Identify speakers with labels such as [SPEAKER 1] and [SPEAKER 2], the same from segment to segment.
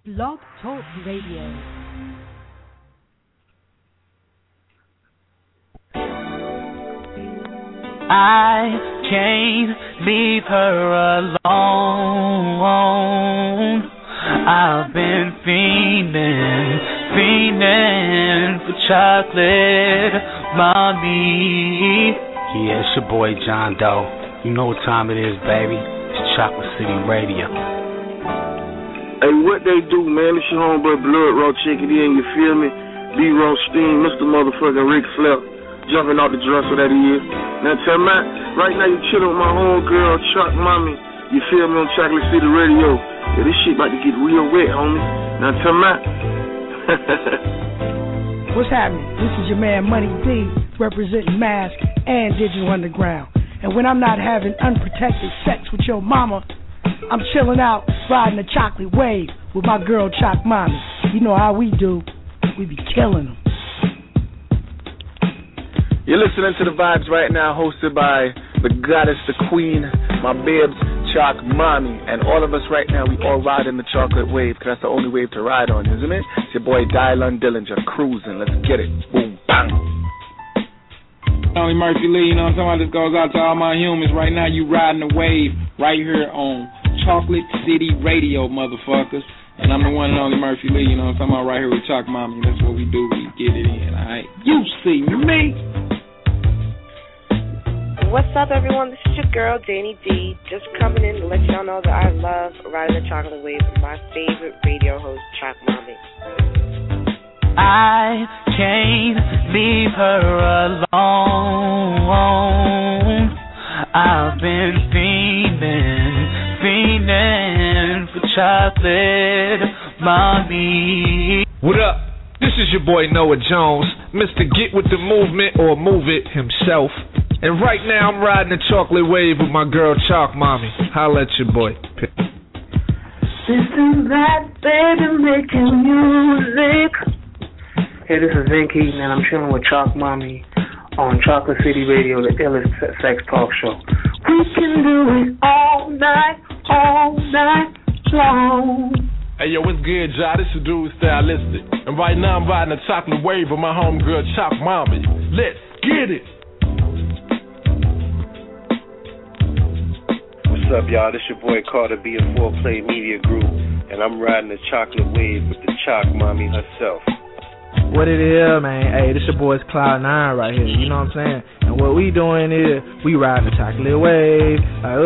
[SPEAKER 1] Blog Talk Radio.
[SPEAKER 2] I can't leave her alone. I've been fiending for chocolate, mommy.
[SPEAKER 3] Yeah, it's your boy John Doe. You know what time it is, baby. It's Chocolate City Radio.
[SPEAKER 4] Hey, what they do, man? It's your homeboy Blood Raw. Check it in, you feel me? B. Rothstein, Mr. Motherfucking Ric Flair. Jumping out the dresser that he is. Now tell me, right now you chilling with my homegirl, Chuck Mommy. You feel me on Chocolate City Radio? Yeah, this shit about to get real wet, homie. Now tell me.
[SPEAKER 5] What's happening? This is your man Money D, representing Mask and Digital Underground. And when I'm not having unprotected sex with your mama, I'm chilling out, riding the chocolate wave with my girl Choc Mommy. You know how we do. We be killing them.
[SPEAKER 6] You're listening to The Vibes right now, hosted by the goddess, the queen, my babes, Choc Mommy. And all of us right now, we all ride in the chocolate wave, because that's the only wave to ride on, isn't it? It's your boy Dylan Dillinger, cruising. Let's get it. Boom, bang.
[SPEAKER 7] Tony Murphy Lee, you know what I'm talking about? This goes out to all my humans. Right now, you riding the wave right here on Chocolate City Radio, motherfuckers. And I'm the one and only Murphy Lee, you know what I'm talking about, right here with Choc Mommy. That's what we do. We get it in, all right? You see me.
[SPEAKER 8] What's up, everyone? This is your girl, Danny D, just coming in to let y'all know that I love riding the chocolate wave with my favorite radio host, Choc Mommy.
[SPEAKER 2] I can't leave her alone. I've been fiending for chocolate, mommy.
[SPEAKER 9] What up? This is your boy Noah Jones, Mr. Get With The Movement, or Move It himself. And right now I'm riding the chocolate wave with my girl Choc Mommy. Holla at your boy.
[SPEAKER 10] This is that baby making music.
[SPEAKER 11] Hey, this is Vin Keaton, and I'm chilling with Choc Mommy on Chocolate City Radio, the illest sex talk show.
[SPEAKER 10] We can do it all night long.
[SPEAKER 12] Hey, yo, what's good, y'all? This is Dude Stylistic. And right now I'm riding a chocolate wave with my homegirl, Choc Mommy. Let's get it.
[SPEAKER 13] What's up, y'all? This your boy Carter B of 4Play Media Group. And I'm riding the chocolate wave with the Choc Mommy herself.
[SPEAKER 14] What it is, man? Hey, this your boy's Cloud9 right here. You know what I'm saying? And what we doing is we riding the chocolate wave.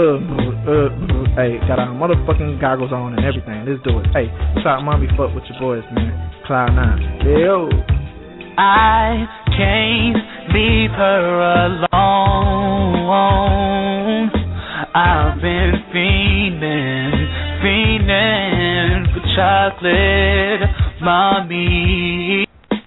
[SPEAKER 14] Hey, got our motherfucking goggles on and everything. Let's do it. Hey, Choc Mommy, fuck with your boys, man. Cloud9. Yo.
[SPEAKER 2] I can't leave her alone. I've been fiending for chocolate, mommy.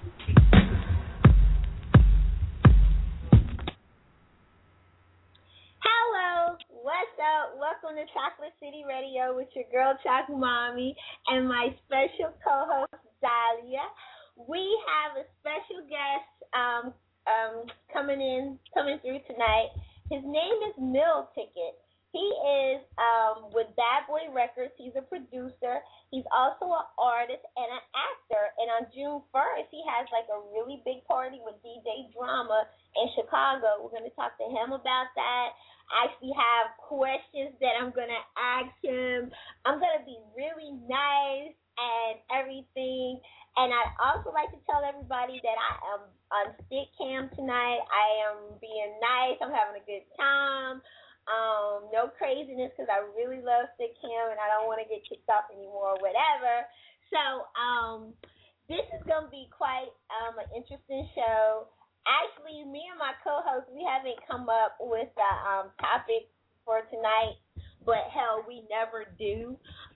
[SPEAKER 15] Welcome to Chocolate City Radio with your girl Choc Mommy and my special co-host Dahlia. We have a special guest coming through tonight. His name is Mill Ticket. He is with Bad Boy Records. He's a producer. He's also an artist and an actor. And on June 1st, he has like a really big party with DJ Drama in Chicago. We're going to talk to him about that. I actually have questions that I'm going to ask him. I'm going to be really nice and everything. And I'd also like to tell everybody that I am on stick cam tonight. I am being nice. I'm having a good time. No craziness because I really love stick cam and I don't want to get kicked off anymore or whatever. So this is going to be quite an interesting show. Actually, me and my co-host, we haven't come up with a topic for tonight, but hell, we never do.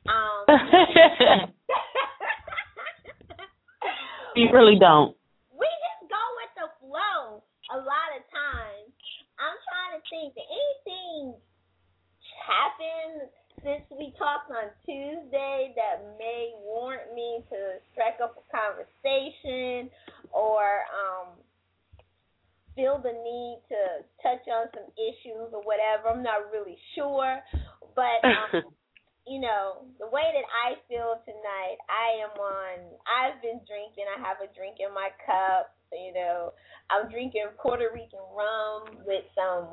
[SPEAKER 10] We really don't.
[SPEAKER 15] We just go with the flow a lot of times. I'm trying to think, did anything happen since we talked on Tuesday that may warrant me to strike up a conversation or feel the need to touch on some issues or whatever. I'm not really sure. But, you know, the way that I feel tonight, night. I've been drinking. I have a drink in my cup. You know, I'm drinking Puerto Rican rum with some,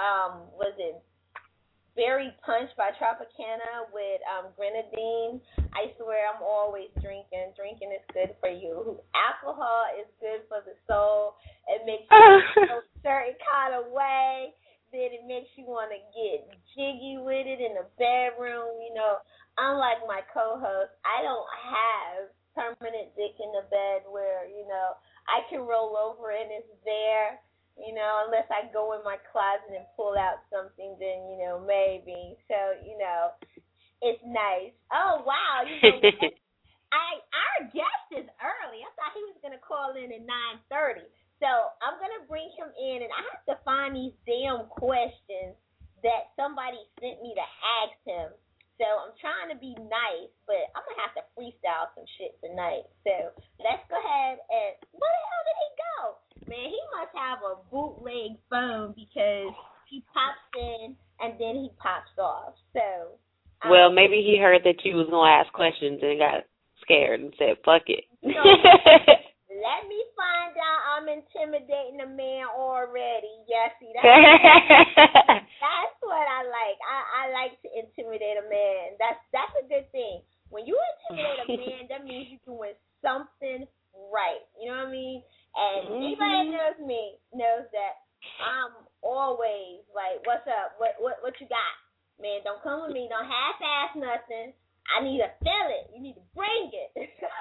[SPEAKER 15] berry punch by Tropicana with grenadine. I swear I'm always drinking. Drinking is good for you. Alcohol is good for the soul. It makes you feel a certain kind of way. Then it makes you want to get jiggy with it in the bedroom. You know, unlike my co-host, I don't have permanent dick in the bed where, you know, I can roll over and it's there. You know, unless I go in my closet and pull out something, then, you know, maybe. So, you know, it's nice. Oh, wow. You know what? Our guest is early. I thought he was going to call in at 9:30. So I'm going to bring him in, and I have to find these damn questions that somebody sent me to ask him. So I'm trying to be nice, but I'm going to have to freestyle some shit tonight. So let's go ahead and, where the hell did he go? Man, he must have a bootleg phone because he pops in and then he pops off. So,
[SPEAKER 16] well, maybe he heard that you was going to ask questions and got scared and said, fuck it.
[SPEAKER 15] You know, let me find out I'm intimidating a man already. Yeah, see, that's what I like. I like to intimidate a man. That's a good thing. When you intimidate a man, that means you're doing something right. You know what I mean? And anybody that knows me knows that I'm always like, what's up? What you got? Man, don't come with me. Don't half-ass nothing. I need to feel it. You need to bring it.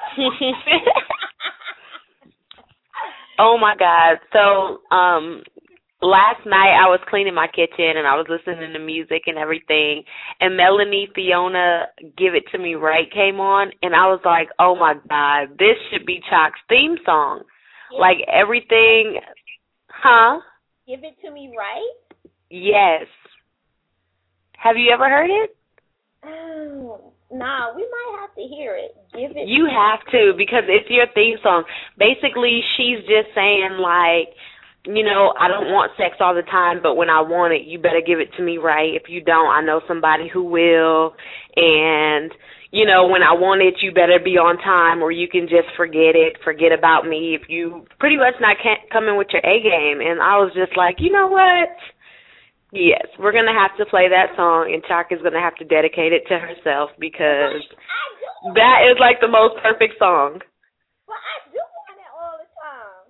[SPEAKER 16] Oh, my God. So last night I was cleaning my kitchen and I was listening to music and everything, and Melanie Fiona Give It To Me Right came on, and I was like, oh, my God, this should be Chalk's theme song. Like everything, huh?
[SPEAKER 15] Give It To Me Right?
[SPEAKER 16] Yes. Have you ever heard it?
[SPEAKER 15] Oh, nah, we might have to hear it. Give it.
[SPEAKER 16] You have to, because it's your theme song. Basically, she's just saying, like, you know, I don't want sex all the time, but when I want it, you better give it to me right. If you don't, I know somebody who will. And, you know, when I want it, you better be on time, or you can just forget it, forget about me if you pretty much not coming with your A game. And I was just like, you know what? Yes, we're going to have to play that song, and Chalk is going to have to dedicate it to herself because that is like the most perfect song.
[SPEAKER 15] Well, I do want it all the time.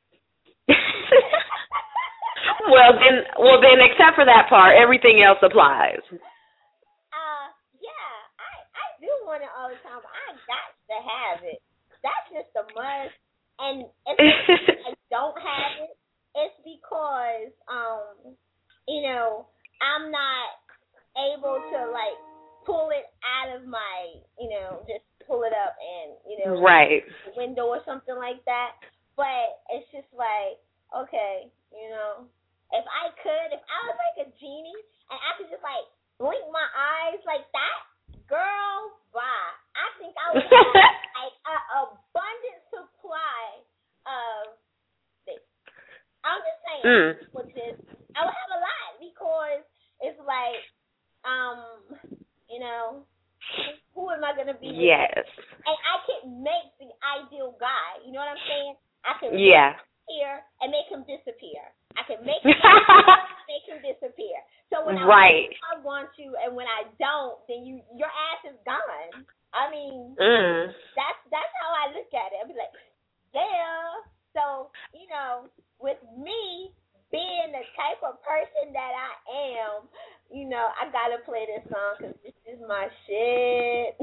[SPEAKER 16] Well then, except for that part, everything else applies.
[SPEAKER 15] Yeah, I do want it all the time, but I got to have it. That's just a must. And if I don't have it, it's because, you know, I'm not able to, like, pull it out of my, you know, just pull it up and, you know,
[SPEAKER 16] right.
[SPEAKER 15] window or something like that. But it's just like, okay, you know, if I was like a genie and I could just, like, blink my eyes like that, girl, bye. I think I would have, like, an abundant supply of this. I'm just saying, with this, I would have a lot because it's like, you know, who am I going to be with?
[SPEAKER 16] Yes.
[SPEAKER 15] And I can make the ideal guy. You know what I'm saying? I can
[SPEAKER 16] yeah.
[SPEAKER 15] here and make him disappear. I can make him make him disappear. So when I want you, and when I don't, then your ass is gone. I mean, that's how I look at it. I'll be like, yeah. So, you know, with me being the type of person that I am, you know, I gotta play this song because this is my shit.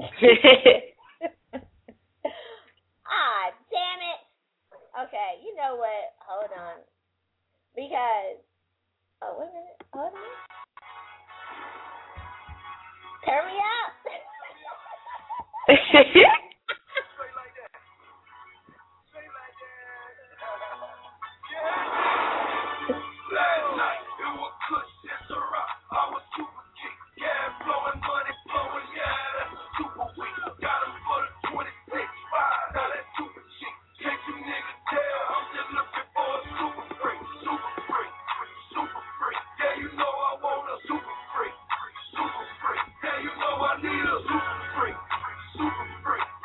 [SPEAKER 15] Damn it. Okay, you know what? Hold on. Because, wait a minute. Hold on. Turn me up.
[SPEAKER 17] Last night, it was Kush and Ciroc. I was super kick, gas blowing, money blowing, yeah, that's super weak. Got him for the 26.5, now that's super cheap. Can't you niggas tell? I'm just looking for a super freak, super freak, super freak. Yeah, you know I want a super freak, super freak. Yeah, you know I need a super freak, super freak.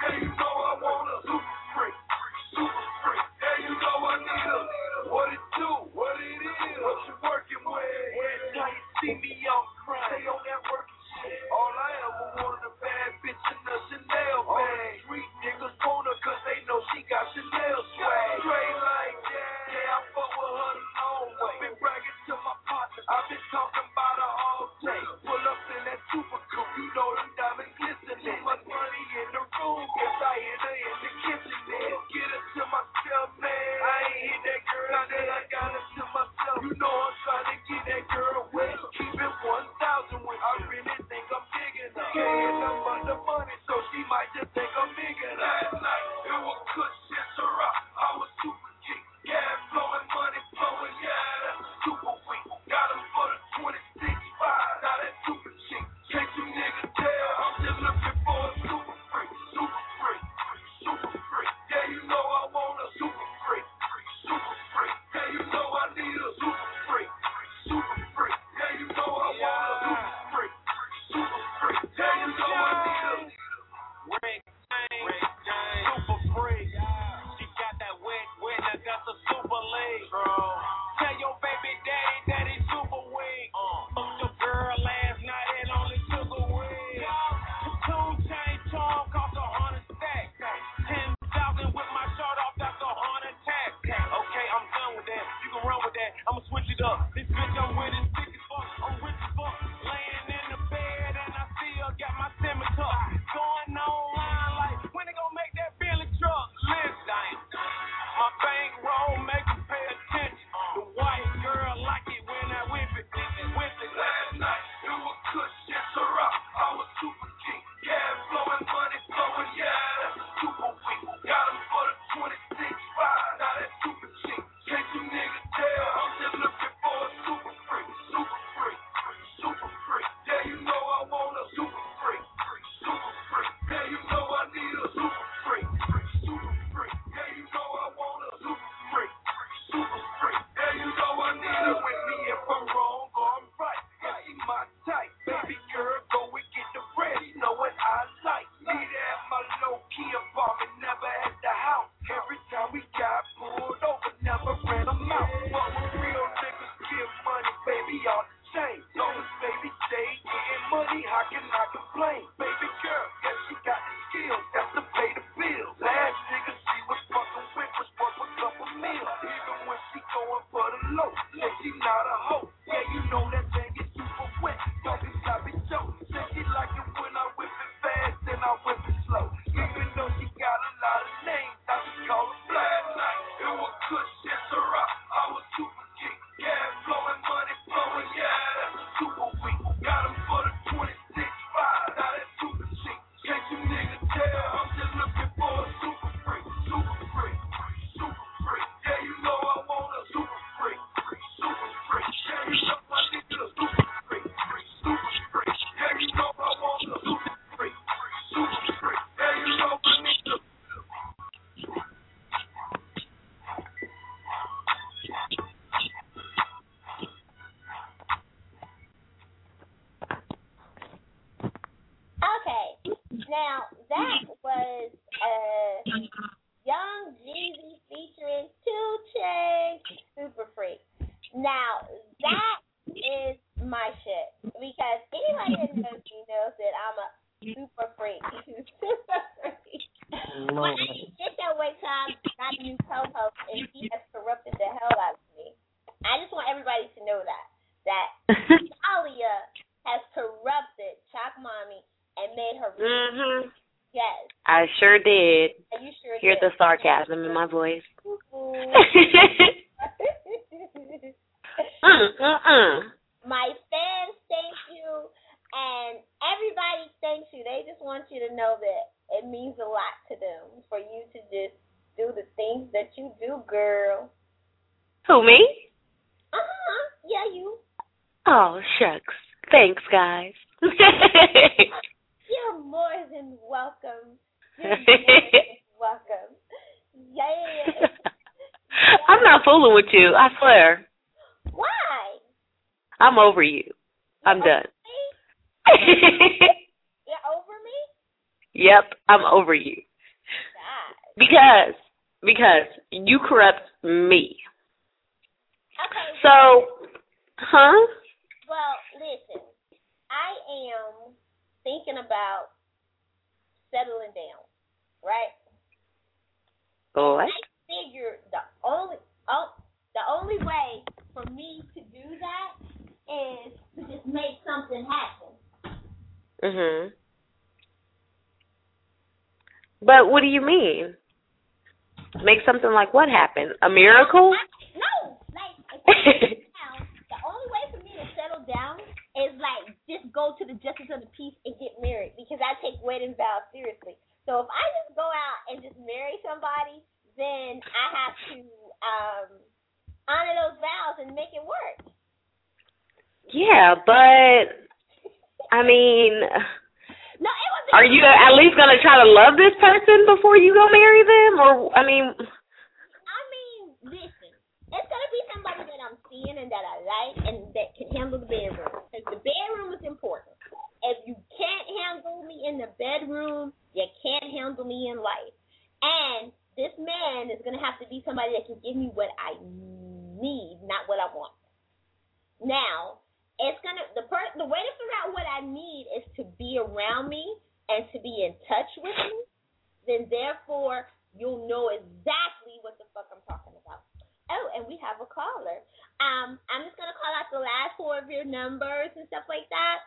[SPEAKER 15] Young Jeezy featuring 2 Chainz, Super Freak. Now, that is my shit. Because anybody that knows me knows that I'm a super freak. Super freak. But I didn't get that way till I got a new co-host, and he has corrupted the hell out of me. I just want everybody to know that Talia has corrupted Chalk Mommy and made her Yes.
[SPEAKER 16] I sure did.
[SPEAKER 15] You sure
[SPEAKER 16] Hear
[SPEAKER 15] did.
[SPEAKER 16] the sarcasm in my voice.
[SPEAKER 15] My fans thank you, and everybody thanks you. They just want you to know that it means a lot to them for you to just do the things that you do, girl.
[SPEAKER 16] Who, me?
[SPEAKER 15] Yeah, you.
[SPEAKER 16] Oh, shucks. Thanks, guys.
[SPEAKER 15] You're more than welcome. You're more than welcome. Yeah.
[SPEAKER 16] I'm not fooling with you, I swear.
[SPEAKER 15] Why?
[SPEAKER 16] I'm over you. I'm done.
[SPEAKER 15] You're over me?
[SPEAKER 16] Yep, I'm over you.
[SPEAKER 15] God.
[SPEAKER 16] Because you corrupt me.
[SPEAKER 15] Okay.
[SPEAKER 16] So, huh?
[SPEAKER 15] Well, listen. I am thinking about settling down, right?
[SPEAKER 16] What?
[SPEAKER 15] I figure the only way for me to do that is to just make something happen.
[SPEAKER 16] Mhm. But what do you mean? Make something like what happen? A miracle?
[SPEAKER 15] No, like the only way for me to settle down is like just go to the justice of the peace and get married, because I take wedding vows seriously. So if I just go out and just marry somebody, then I have to honor those vows and make it work.
[SPEAKER 16] Yeah, but I mean,
[SPEAKER 15] no, it wasn't.
[SPEAKER 16] Are you at least gonna try to love this person before you go marry them, or I mean,
[SPEAKER 15] listen, it's gonna be somebody that I'm seeing and that I like and that can handle the bedroom. Because the bedroom is important. If you can't handle me in the bedroom, you can't handle me in life. And this man is gonna have to be somebody that can give me what I need, not what I want. Now, it's gonna the way to figure out what I need is to be around me and to be in touch with me. Then therefore you'll know exactly what the fuck I'm talking about. Oh, and we have a caller. I'm just gonna call out the last 4 of your numbers and stuff like that.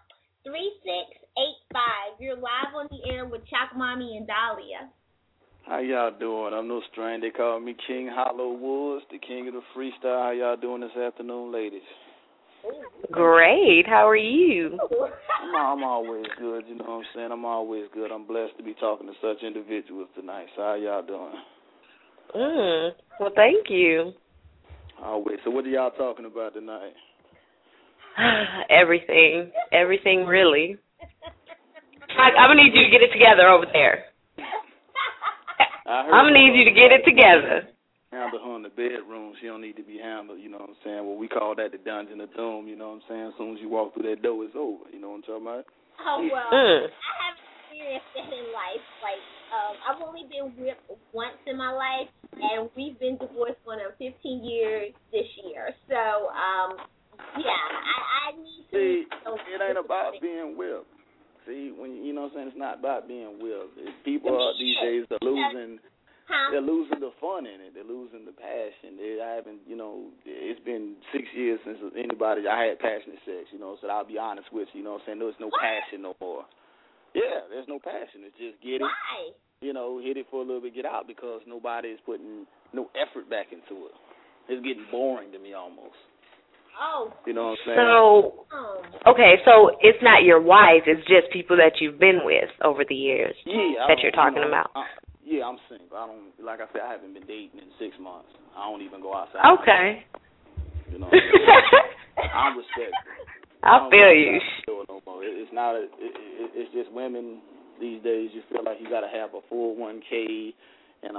[SPEAKER 15] 3685. You're live on the air with Chalk Mommy and Dahlia.
[SPEAKER 18] How y'all doing? I'm no stranger. They call me King Hollow Woods, the king of the freestyle. How y'all doing this afternoon, ladies?
[SPEAKER 16] Great. How are you?
[SPEAKER 18] I'm always good, you know what I'm saying? I'm always good. I'm blessed to be talking to such individuals tonight. So how y'all doing?
[SPEAKER 16] Well, thank you.
[SPEAKER 18] Always. So what are y'all talking about tonight?
[SPEAKER 16] Everything. Everything, really. I'm going to need you to get it together over there. I'm going to need you to get it together.
[SPEAKER 18] Handle her in the bedroom. She don't need to be handled, you know what I'm saying? Well, we call that the dungeon of doom, you know what I'm saying? As soon as you walk through that door, it's over. You know what I'm talking about?
[SPEAKER 15] Oh, well, I haven't experienced that in life. Like, I've only been whipped once in my life, and we've been divorced for 15 years this year. So, yeah, I need to...
[SPEAKER 18] See, it ain't about being whipped. See, when you know what I'm saying, it's not about being whipped. People these days are losing... They're losing the fun in it. They're losing the passion. I haven't, you know, it's been 6 years since I had passionate sex, you know, so I'll be honest with you, you know what I'm saying? There's no passion no more. Yeah, there's no passion. It's just get it, you know, hit it for a little bit, get out, because nobody is putting no effort back into it. It's getting boring to me almost.
[SPEAKER 15] Oh.
[SPEAKER 18] You know what I'm saying?
[SPEAKER 16] So, okay, so it's not your wife, it's just people that you've been with over the years that you're talking about.
[SPEAKER 18] Yeah, I'm single. I don't, like I said, I haven't been dating in 6 months. I don't even go outside.
[SPEAKER 16] Okay.
[SPEAKER 18] You know, I'm respectful.
[SPEAKER 16] I feel you.
[SPEAKER 18] No more. It's not. It's just women these days. You feel like you got to have a full 1K in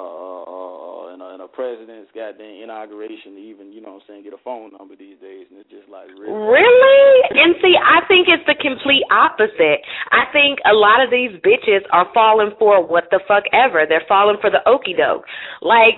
[SPEAKER 18] a president's goddamn inauguration to even, you know what I'm saying, get a phone number these days, and it's just like
[SPEAKER 16] Really? And see, I think it's the complete opposite. I think a lot of these bitches are falling for what the fuck ever. They're falling for the okie doke. Like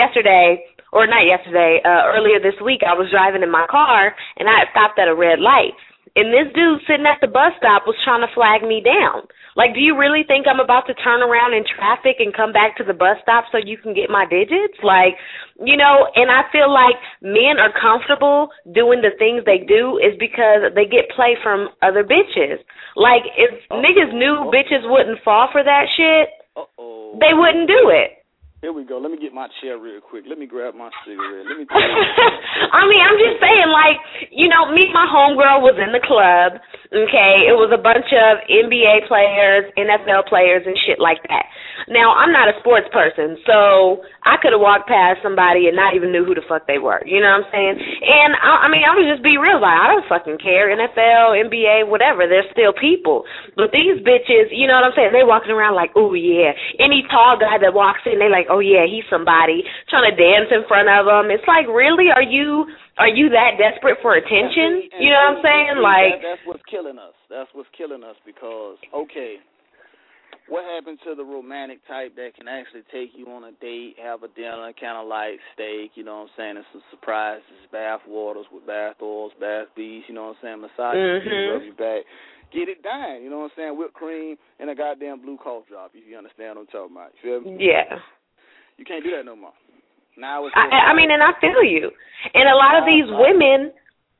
[SPEAKER 16] earlier this week, I was driving in my car and I had stopped at a red light. And this dude sitting at the bus stop was trying to flag me down. Like, do you really think I'm about to turn around in traffic and come back to the bus stop so you can get my digits? Like, you know, and I feel like men are comfortable doing the things they do is because they get play from other bitches. Like, if niggas knew bitches wouldn't fall for that shit, they wouldn't do it.
[SPEAKER 18] Here we go. Let me get my chair real quick. Let me grab my cigarette. Let me tell you.
[SPEAKER 16] I mean, I'm just saying, like, you know, me and my homegirl was in the club, okay? It was a bunch of NBA players, NFL players, and shit like that. Now, I'm not a sports person, so I could have walked past somebody and not even knew who the fuck they were. You know what I'm saying? And, I mean, I would just be real, like, I don't fucking care. NFL, NBA, whatever. They're still people. But these bitches, you know what I'm saying? They walking around like, oh, yeah. Any tall guy that walks in, they like, oh, yeah, he's somebody, trying to dance in front of them. It's like, really? Are you that desperate for attention? You know what I'm saying? Like,
[SPEAKER 18] that's what's killing us. That's what's killing us because, okay, what happened to the romantic type that can actually take you on a date, have a dinner, kind of like steak, you know what I'm saying, and some surprises, bath waters with bath oils, bath beads, you know what I'm saying, massage rub your back. Get it done, you know what I'm saying, whipped cream and a goddamn blue cough drop, if you understand what I'm talking about. You feel me?
[SPEAKER 16] Yeah.
[SPEAKER 18] You can't do that no more. Now it's
[SPEAKER 16] I mean, and I feel you. And a lot of these women,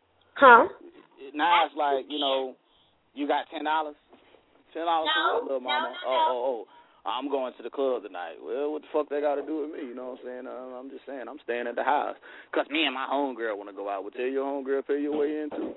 [SPEAKER 18] now it's like, you know, you got $10. $10 for what, little mama? No. I'm going to the club tonight. Well, what the fuck they got to do with me? You know what I'm saying? I'm just saying, I'm staying at the house. Because me and my homegirl want to go out. Well, tell your homegirl, pay your way in, too.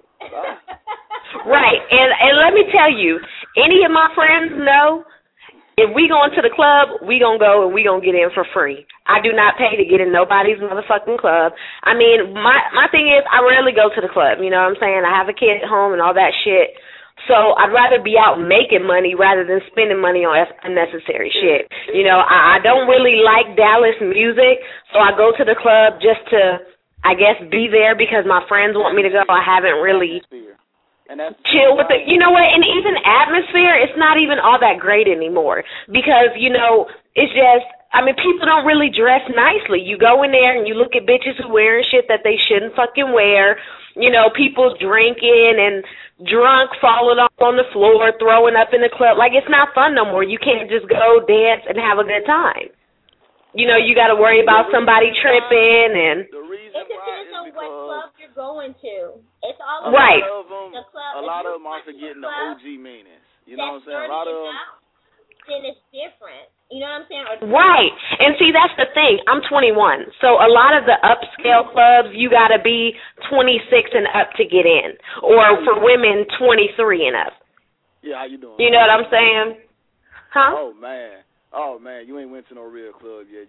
[SPEAKER 16] Right. And let me tell you, any of my friends know, if we going to the club, we going to go and we going to get in for free. I do not pay to get in nobody's motherfucking club. I mean, my thing is I rarely go to the club, you know what I'm saying? I have a kid at home and all that shit. So I'd rather be out making money rather than spending money on unnecessary shit. You know, I don't really like Dallas music, so I go to the club just to, I guess, be there because my friends want me to go. I haven't really chill with it. You know what? And even atmosphere, it's not even all that great anymore because, you know, it's just, I mean, people don't really dress nicely. You go in there and you look at bitches who wearing shit that they shouldn't fucking wear. You know, people drinking and drunk, falling off on the floor, throwing up in the club. Like, it's not fun no more. You can't just go dance and have a good time. You know, you got to worry about somebody tripping and...
[SPEAKER 15] It depends on what club you're going to. It's all
[SPEAKER 16] right.
[SPEAKER 18] A lot of them are forgetting the OG meanings. You know what I'm saying? A lot of them...
[SPEAKER 15] Then it's different. You know what I'm saying?
[SPEAKER 16] Right. And see, that's the thing. I'm 21. So a lot of the upscale clubs, you got to be 26 and up to get in. Or for women, 23 and up.
[SPEAKER 18] Yeah, how you doing?
[SPEAKER 16] You know what I'm saying? Huh?
[SPEAKER 18] Oh, man. You ain't went to no real club yet.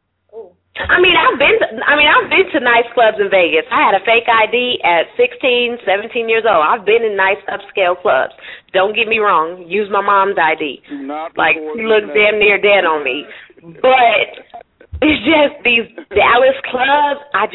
[SPEAKER 16] I mean, I've been to nice clubs in Vegas. I had a fake ID at 16, 17 years old. I've been in nice upscale clubs. Don't get me wrong. Use my mom's ID. Like, she looks damn near dead on me. But it's just these Dallas clubs, I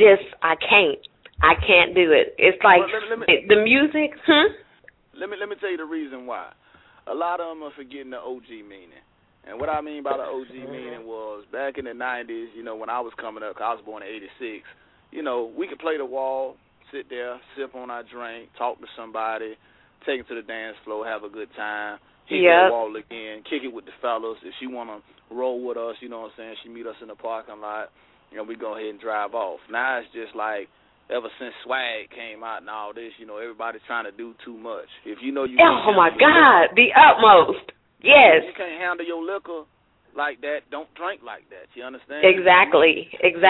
[SPEAKER 16] can't do it. It's like the music.
[SPEAKER 18] Let me tell you the reason why. A lot of them are forgetting the OG meaning. And what I mean by the OG meaning was back in the 90s, you know, when I was coming up, 'cause I was born in 86, you know, we could play the wall, sit there, sip on our drink, talk to somebody, take it to the dance floor, have a good time, hit the wall again, kick it with the fellas. If she want to roll with us, you know what I'm saying, she meet us in the parking lot, you know, we go ahead and drive off. Now it's just like, ever since swag came out and all this, you know, everybody's trying to do too much. If you know you...
[SPEAKER 16] Oh, my God, the utmost. Yes.
[SPEAKER 18] You can't handle your liquor like that. Don't drink like that. You understand?
[SPEAKER 16] Exactly.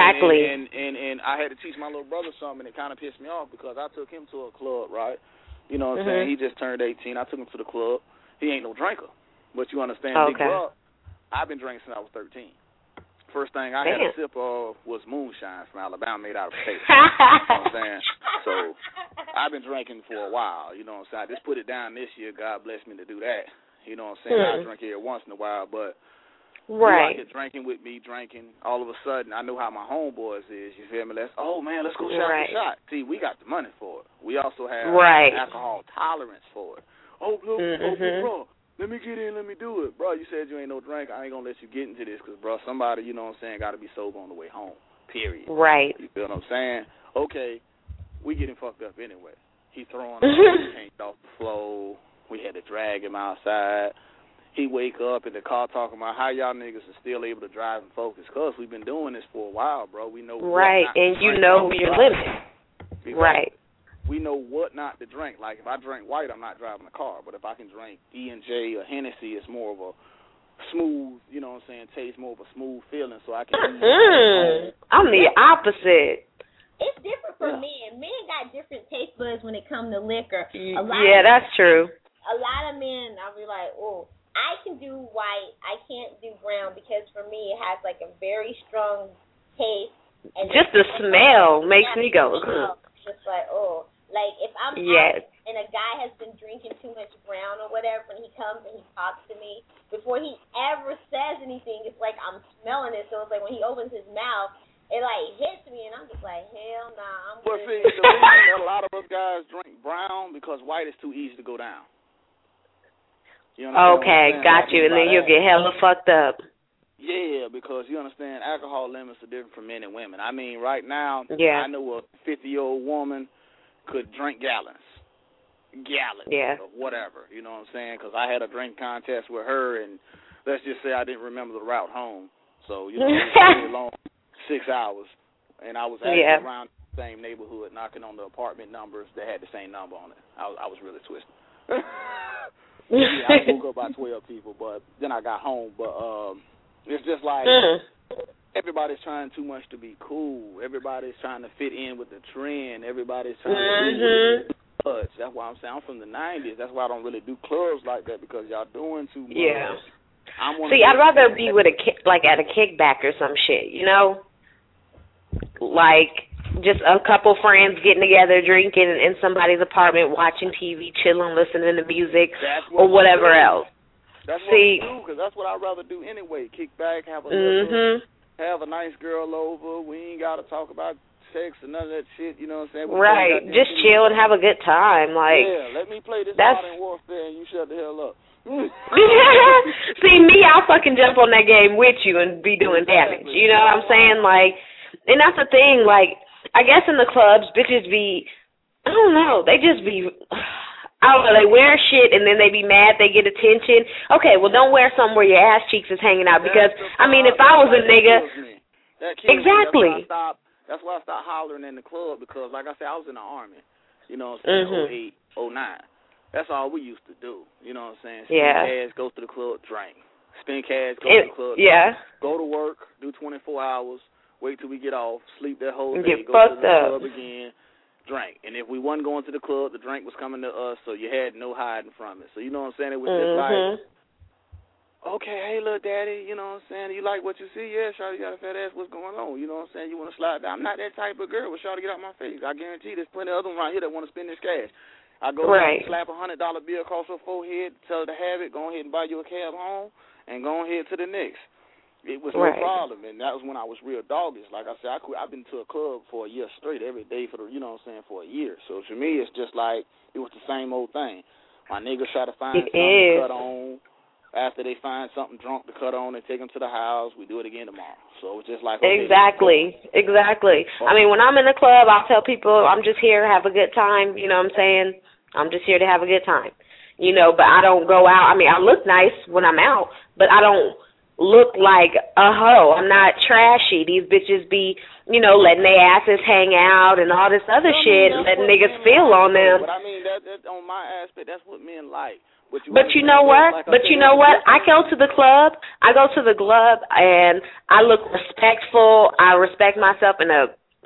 [SPEAKER 18] And I had to teach my little brother something, and it kind of pissed me off because I took him to a club, right? You know what I'm saying? He just turned 18. I took him to the club. He ain't no drinker. But you understand, big club, I've been drinking since I was 13. First thing I had a sip of was moonshine from Alabama made out of potatoes. You know what I'm saying? So I've been drinking for a while. You know what I'm saying? I just put it down this year. God bless me to do that. You know what I'm saying? I drink here once in a while, but
[SPEAKER 16] Right.
[SPEAKER 18] You out here drinking with me, all of a sudden, I know how my homeboys is, you feel me? Let's go shot
[SPEAKER 16] right.
[SPEAKER 18] for shot. See, we got the money for it. We also have
[SPEAKER 16] right.
[SPEAKER 18] alcohol tolerance for it. Oh, look, bro, let me get in, let me do it. Bro, you said you ain't no drink, I ain't going to let you get into this because, bro, somebody, you know what I'm saying, got to be sober on the way home, period.
[SPEAKER 16] Right.
[SPEAKER 18] You feel what I'm saying? Okay, we getting fucked up anyway. He throwing paint off the floor. We had to drag him outside. He wake up in the car talking about how y'all niggas are still able to drive and focus. Because we've been doing this for a while, bro. We know
[SPEAKER 16] right, and you know your limit. Right.
[SPEAKER 18] We know what not to drink. Like, if I drink white, I'm not driving a car. But if I can drink E&J or Hennessy, it's more of a smooth, you know what I'm saying, taste more of a smooth feeling. So I can
[SPEAKER 16] I'm the opposite.
[SPEAKER 15] It's different for men. Men got different taste buds when it comes to liquor.
[SPEAKER 16] That's true.
[SPEAKER 15] A lot of men, I'll be like, oh, I can do white. I can't do brown because for me it has like a very strong taste. And
[SPEAKER 16] just the smell makes me go.
[SPEAKER 15] Just like, oh. Like if I'm out and a guy has been drinking too much brown or whatever and he comes and he talks to me, before he ever says anything, it's like I'm smelling it. So it's like when he opens his mouth, it like hits me and I'm just like, hell nah.
[SPEAKER 18] Well, see, the reason that a lot of us guys drink brown because white is too easy to go down. You
[SPEAKER 16] okay, got you, and then you'll get hella fucked up.
[SPEAKER 18] Yeah, because you understand, alcohol limits are different for men and women. I mean, right now, I know a 50-year-old woman could drink gallons of whatever, you know what I'm saying, because I had a drink contest with her, and let's just say I didn't remember the route home. So, you know, it was really long, 6 hours, and I was actually around the same neighborhood knocking on the apartment numbers that had the same number on it. I was really twisted. I woke up by 12 people, but then I got home. But it's just like everybody's trying too much to be cool. Everybody's trying to fit in with the trend. Everybody's trying to do clubs. That's why I'm saying I'm from the 90s. That's why I don't really do clubs like that because y'all doing too much.
[SPEAKER 16] Yeah. See, I'd rather be with at a kickback or some shit, you know? Like just a couple friends getting together, drinking in somebody's apartment, watching TV, chilling, listening to music, or whatever else.
[SPEAKER 18] That's what we do, because that's what I'd rather do anyway. Kick back, have a nice girl over. We ain't got to talk about sex or none of that shit, you know what I'm saying?
[SPEAKER 16] Right, just chill and have a good time. Like,
[SPEAKER 18] yeah, let me play this Modern Warfare and you shut the hell up.
[SPEAKER 16] See, me, I'll fucking jump on that game with you and be doing damage. You know what I'm saying? Like, and that's the thing, like, I guess in the clubs, bitches be, I don't know, they just be, I don't know, they wear shit and then they be mad they get attention. Okay, well, don't wear something where your ass cheeks is hanging out because, I mean, if I was a nigga, exactly.
[SPEAKER 18] That's why I stopped hollering in the club because, like I said, I was in the Army, you know what I'm saying, 08, 09. That's all we used to do, you know what I'm saying? Spend cash, go to the club, drink. Spend cash, go to the club, drink. Go to work, do 24 hours. Wait till we get off, sleep that whole day, go to the club again, drink. And if we wasn't going to the club, the drink was coming to us, so you had no hiding from it. So you know what I'm saying? It was just like, okay, hey, little daddy, you know what I'm saying? You like what you see? Yeah, Shawty got a fat ass. What's going on? You know what I'm saying? You want to slide down? I'm not that type of girl. Well, Shawty, get out my face. I guarantee there's plenty of other around here that want to spend this cash. I go down, slap $100 bill across her forehead, tell her to have it, go ahead and buy you a cab home, and go ahead to the next. It was no problem, and that was when I was real doggish. Like I said, I've been to a club for a year straight, every day for you know what I'm saying, for a year. So to me, it's just like it was the same old thing. My niggas try to find something to cut on. After they find something drunk to cut on, they take them to the house. We do it again tomorrow. So it's just like
[SPEAKER 16] exactly. I mean, when I'm in the club, I'll tell people I'm just here to have a good time. You know what I'm saying? I'm just here to have a good time. You know, but I don't go out. I mean, I look nice when I'm out, but I don't look like a hoe. I'm not trashy. These bitches be, you know, letting their asses hang out and all this other shit, letting niggas feel on them.
[SPEAKER 18] But I mean, that on my aspect, that's what men like.
[SPEAKER 16] But you know what? I go to the club. And I look respectful. I respect myself in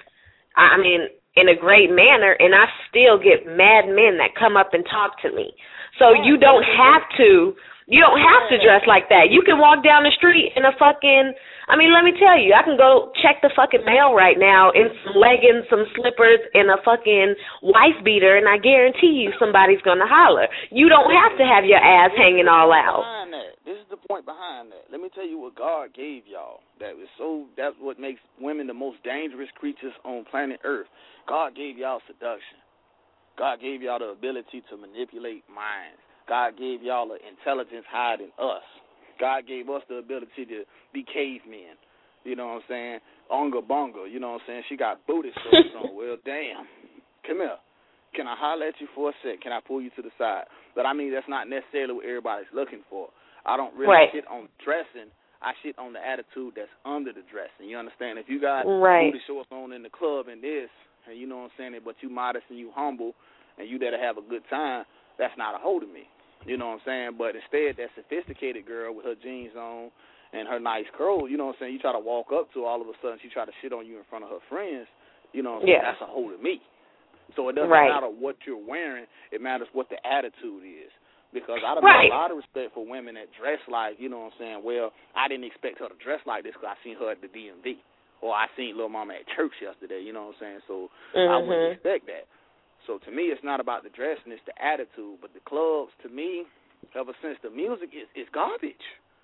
[SPEAKER 16] a great manner, and I still get mad men that come up and talk to me. So you don't have to You don't have to dress like that. You can walk down the street in a fucking, I mean, let me tell you, I can go check the fucking mail right now in some leggings, some slippers, and a fucking wife beater, and I guarantee you somebody's going to holler. You don't have to have your ass hanging all out.
[SPEAKER 18] This is the point behind that. Let me tell you what God gave y'all. That's what makes women the most dangerous creatures on planet Earth. God gave y'all seduction. God gave y'all the ability to manipulate minds. God gave y'all the intelligence higher than us. God gave us the ability to be cavemen. You know what I'm saying? Unga bunga, you know what I'm saying? She got booty shorts on. Well, damn. Come here. Can I holler at you for a sec? Can I pull you to the side? But I mean, that's not necessarily what everybody's looking for. I don't really shit on dressing. I shit on the attitude that's under the dressing. You understand? If you got booty shorts on in the club and this, and you know what I'm saying, but you modest and you humble and you there to have a good time, that's not a hoe to me. You know what I'm saying? But instead, that sophisticated girl with her jeans on and her nice curls, you know what I'm saying, you try to walk up to, all of a sudden she try to shit on you in front of her friends, you know what I'm saying, that's a hoe to me. So it doesn't matter what you're wearing, it matters what the attitude is. Because I don't have a lot of respect for women that dress like, you know what I'm saying, well, I didn't expect her to dress like this because I seen her at the DMV. Or I seen Lil Mama at church yesterday, you know what I'm saying, so I wouldn't expect that. So to me, it's not about the dressing, it's the attitude. But the clubs, to me, ever since the music is garbage.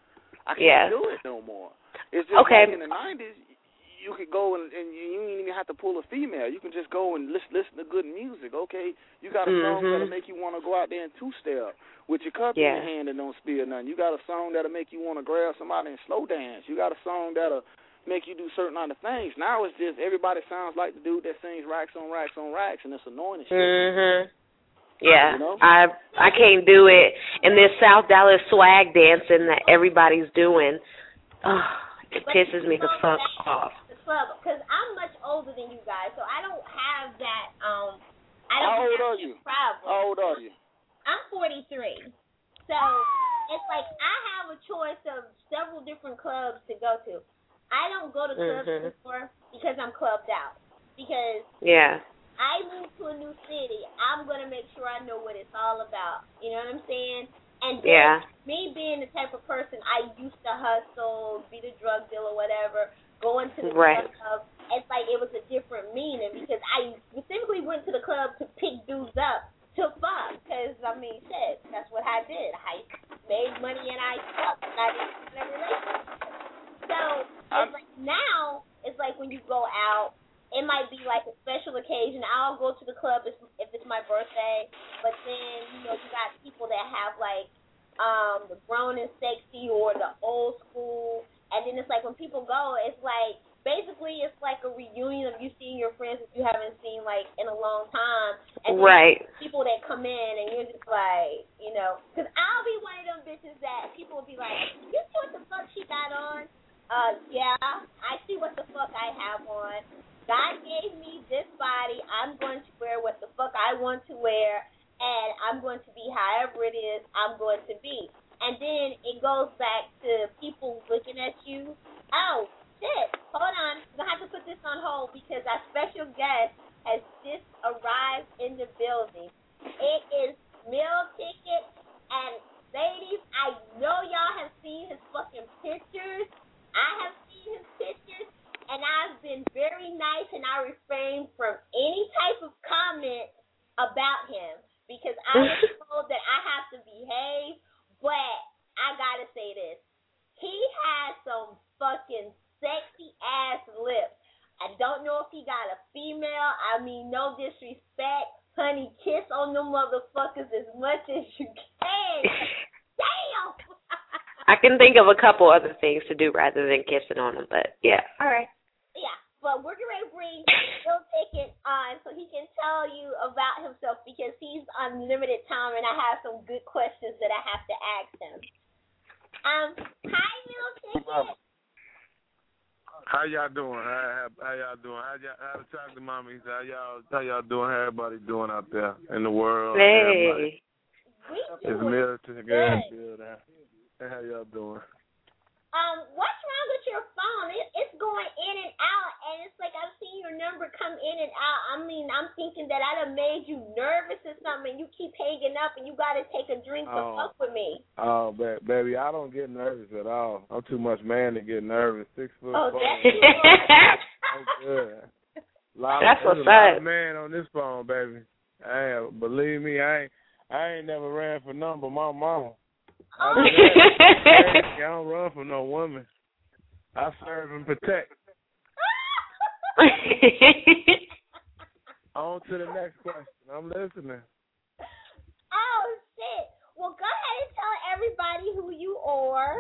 [SPEAKER 18] I can't do it no more. It's just like in the 90s, you could go and you don't even have to pull a female. You can just go and listen to good music, okay? You got a song that'll make you want to go out there and two-step with your cup in your hand and don't spill nothing. You got a song that'll make you want to grab somebody and slow dance. You got a song that'll make you do certain other things. Now it's just everybody sounds like the dude that sings racks on racks on racks, and it's annoying as shit.
[SPEAKER 16] Yeah,
[SPEAKER 18] you know?
[SPEAKER 16] I can't do it. And this South Dallas swag dancing that everybody's doing, it pisses me the fuck off.
[SPEAKER 15] Because I'm much older than you guys, so I don't have that.
[SPEAKER 18] How old are you?
[SPEAKER 15] Problem.
[SPEAKER 18] How old are you?
[SPEAKER 15] I'm 43. So it's like I have a choice of several different clubs to go to. I don't go to clubs anymore because I'm clubbed out. Because I moved to a new city. I'm going to make sure I know what it's all about. You know what I'm saying? And then me being the type of person I used to hustle, be the drug dealer, whatever, going to the club, it's like it was a different meaning because I specifically went to the club to pick dudes up to fuck. Because, I mean, shit, that's what I did. I made money and I fucked. I didn't have a relationship. So it's like now, it's like when you go out, it might be like a special occasion. I'll go to the club if it's my birthday, but then, you know, you got people that have like the grown and sexy or the old school, and then it's like when people go, it's like basically it's like a reunion of you seeing your friends that you haven't seen like in a long time, and people that come in and you're just like, you know, because I'll be one of them bitches that people will be like, you see what the fuck she got on? Yeah, I see what the fuck I have on. God gave me this body. I'm going to wear what the fuck I want to wear, and I'm going to be however it is I'm going to be. And then it goes back to people looking at you. Oh, shit. Hold on. I'm going to have to put this on hold because our special guest has just arrived in the building. It is Meal Ticket, and ladies, I know y'all have seen his fucking pictures. I have seen his pictures, and I've been very nice, and I refrained from any type of comment about him because I was told that I have to behave, but I gotta say this. He has some fucking sexy-ass lips. I don't know if he got a female. I mean, no disrespect. Honey, kiss on them motherfuckers as much as you can. Damn!
[SPEAKER 16] I can think of a couple other things to do rather than kissing on them, but yeah. All right.
[SPEAKER 15] Yeah, but we're going to bring Bill Ticket on so he can tell you about himself because he's on limited time and I have some good questions that I have to ask him. Hi, Bill Ticket.
[SPEAKER 19] How y'all doing? How y'all doing? How the chocolate mommies? How y'all doing? How everybody doing out there in the world?
[SPEAKER 16] Hey.
[SPEAKER 19] It's Meal Ticket. How y'all doing?
[SPEAKER 15] What's wrong with your phone? It's going in and out, and it's like I've seen your number come in and out. I mean, usually I'm thinking that I done made you nervous or something. You keep hanging up and you got to take a drink to fuck with me.
[SPEAKER 19] Oh, baby, I don't get nervous at all. I'm too much man to get nervous. 6 foot.
[SPEAKER 15] Oh,
[SPEAKER 19] that's good.
[SPEAKER 16] That's what's up.
[SPEAKER 19] A lot of man on this phone, baby. Believe me, I ain't never ran for none but my mama. I don't run for no woman. I serve and protect. On to the next question. I'm listening.
[SPEAKER 15] Oh, shit. Well, go ahead and tell everybody who you are.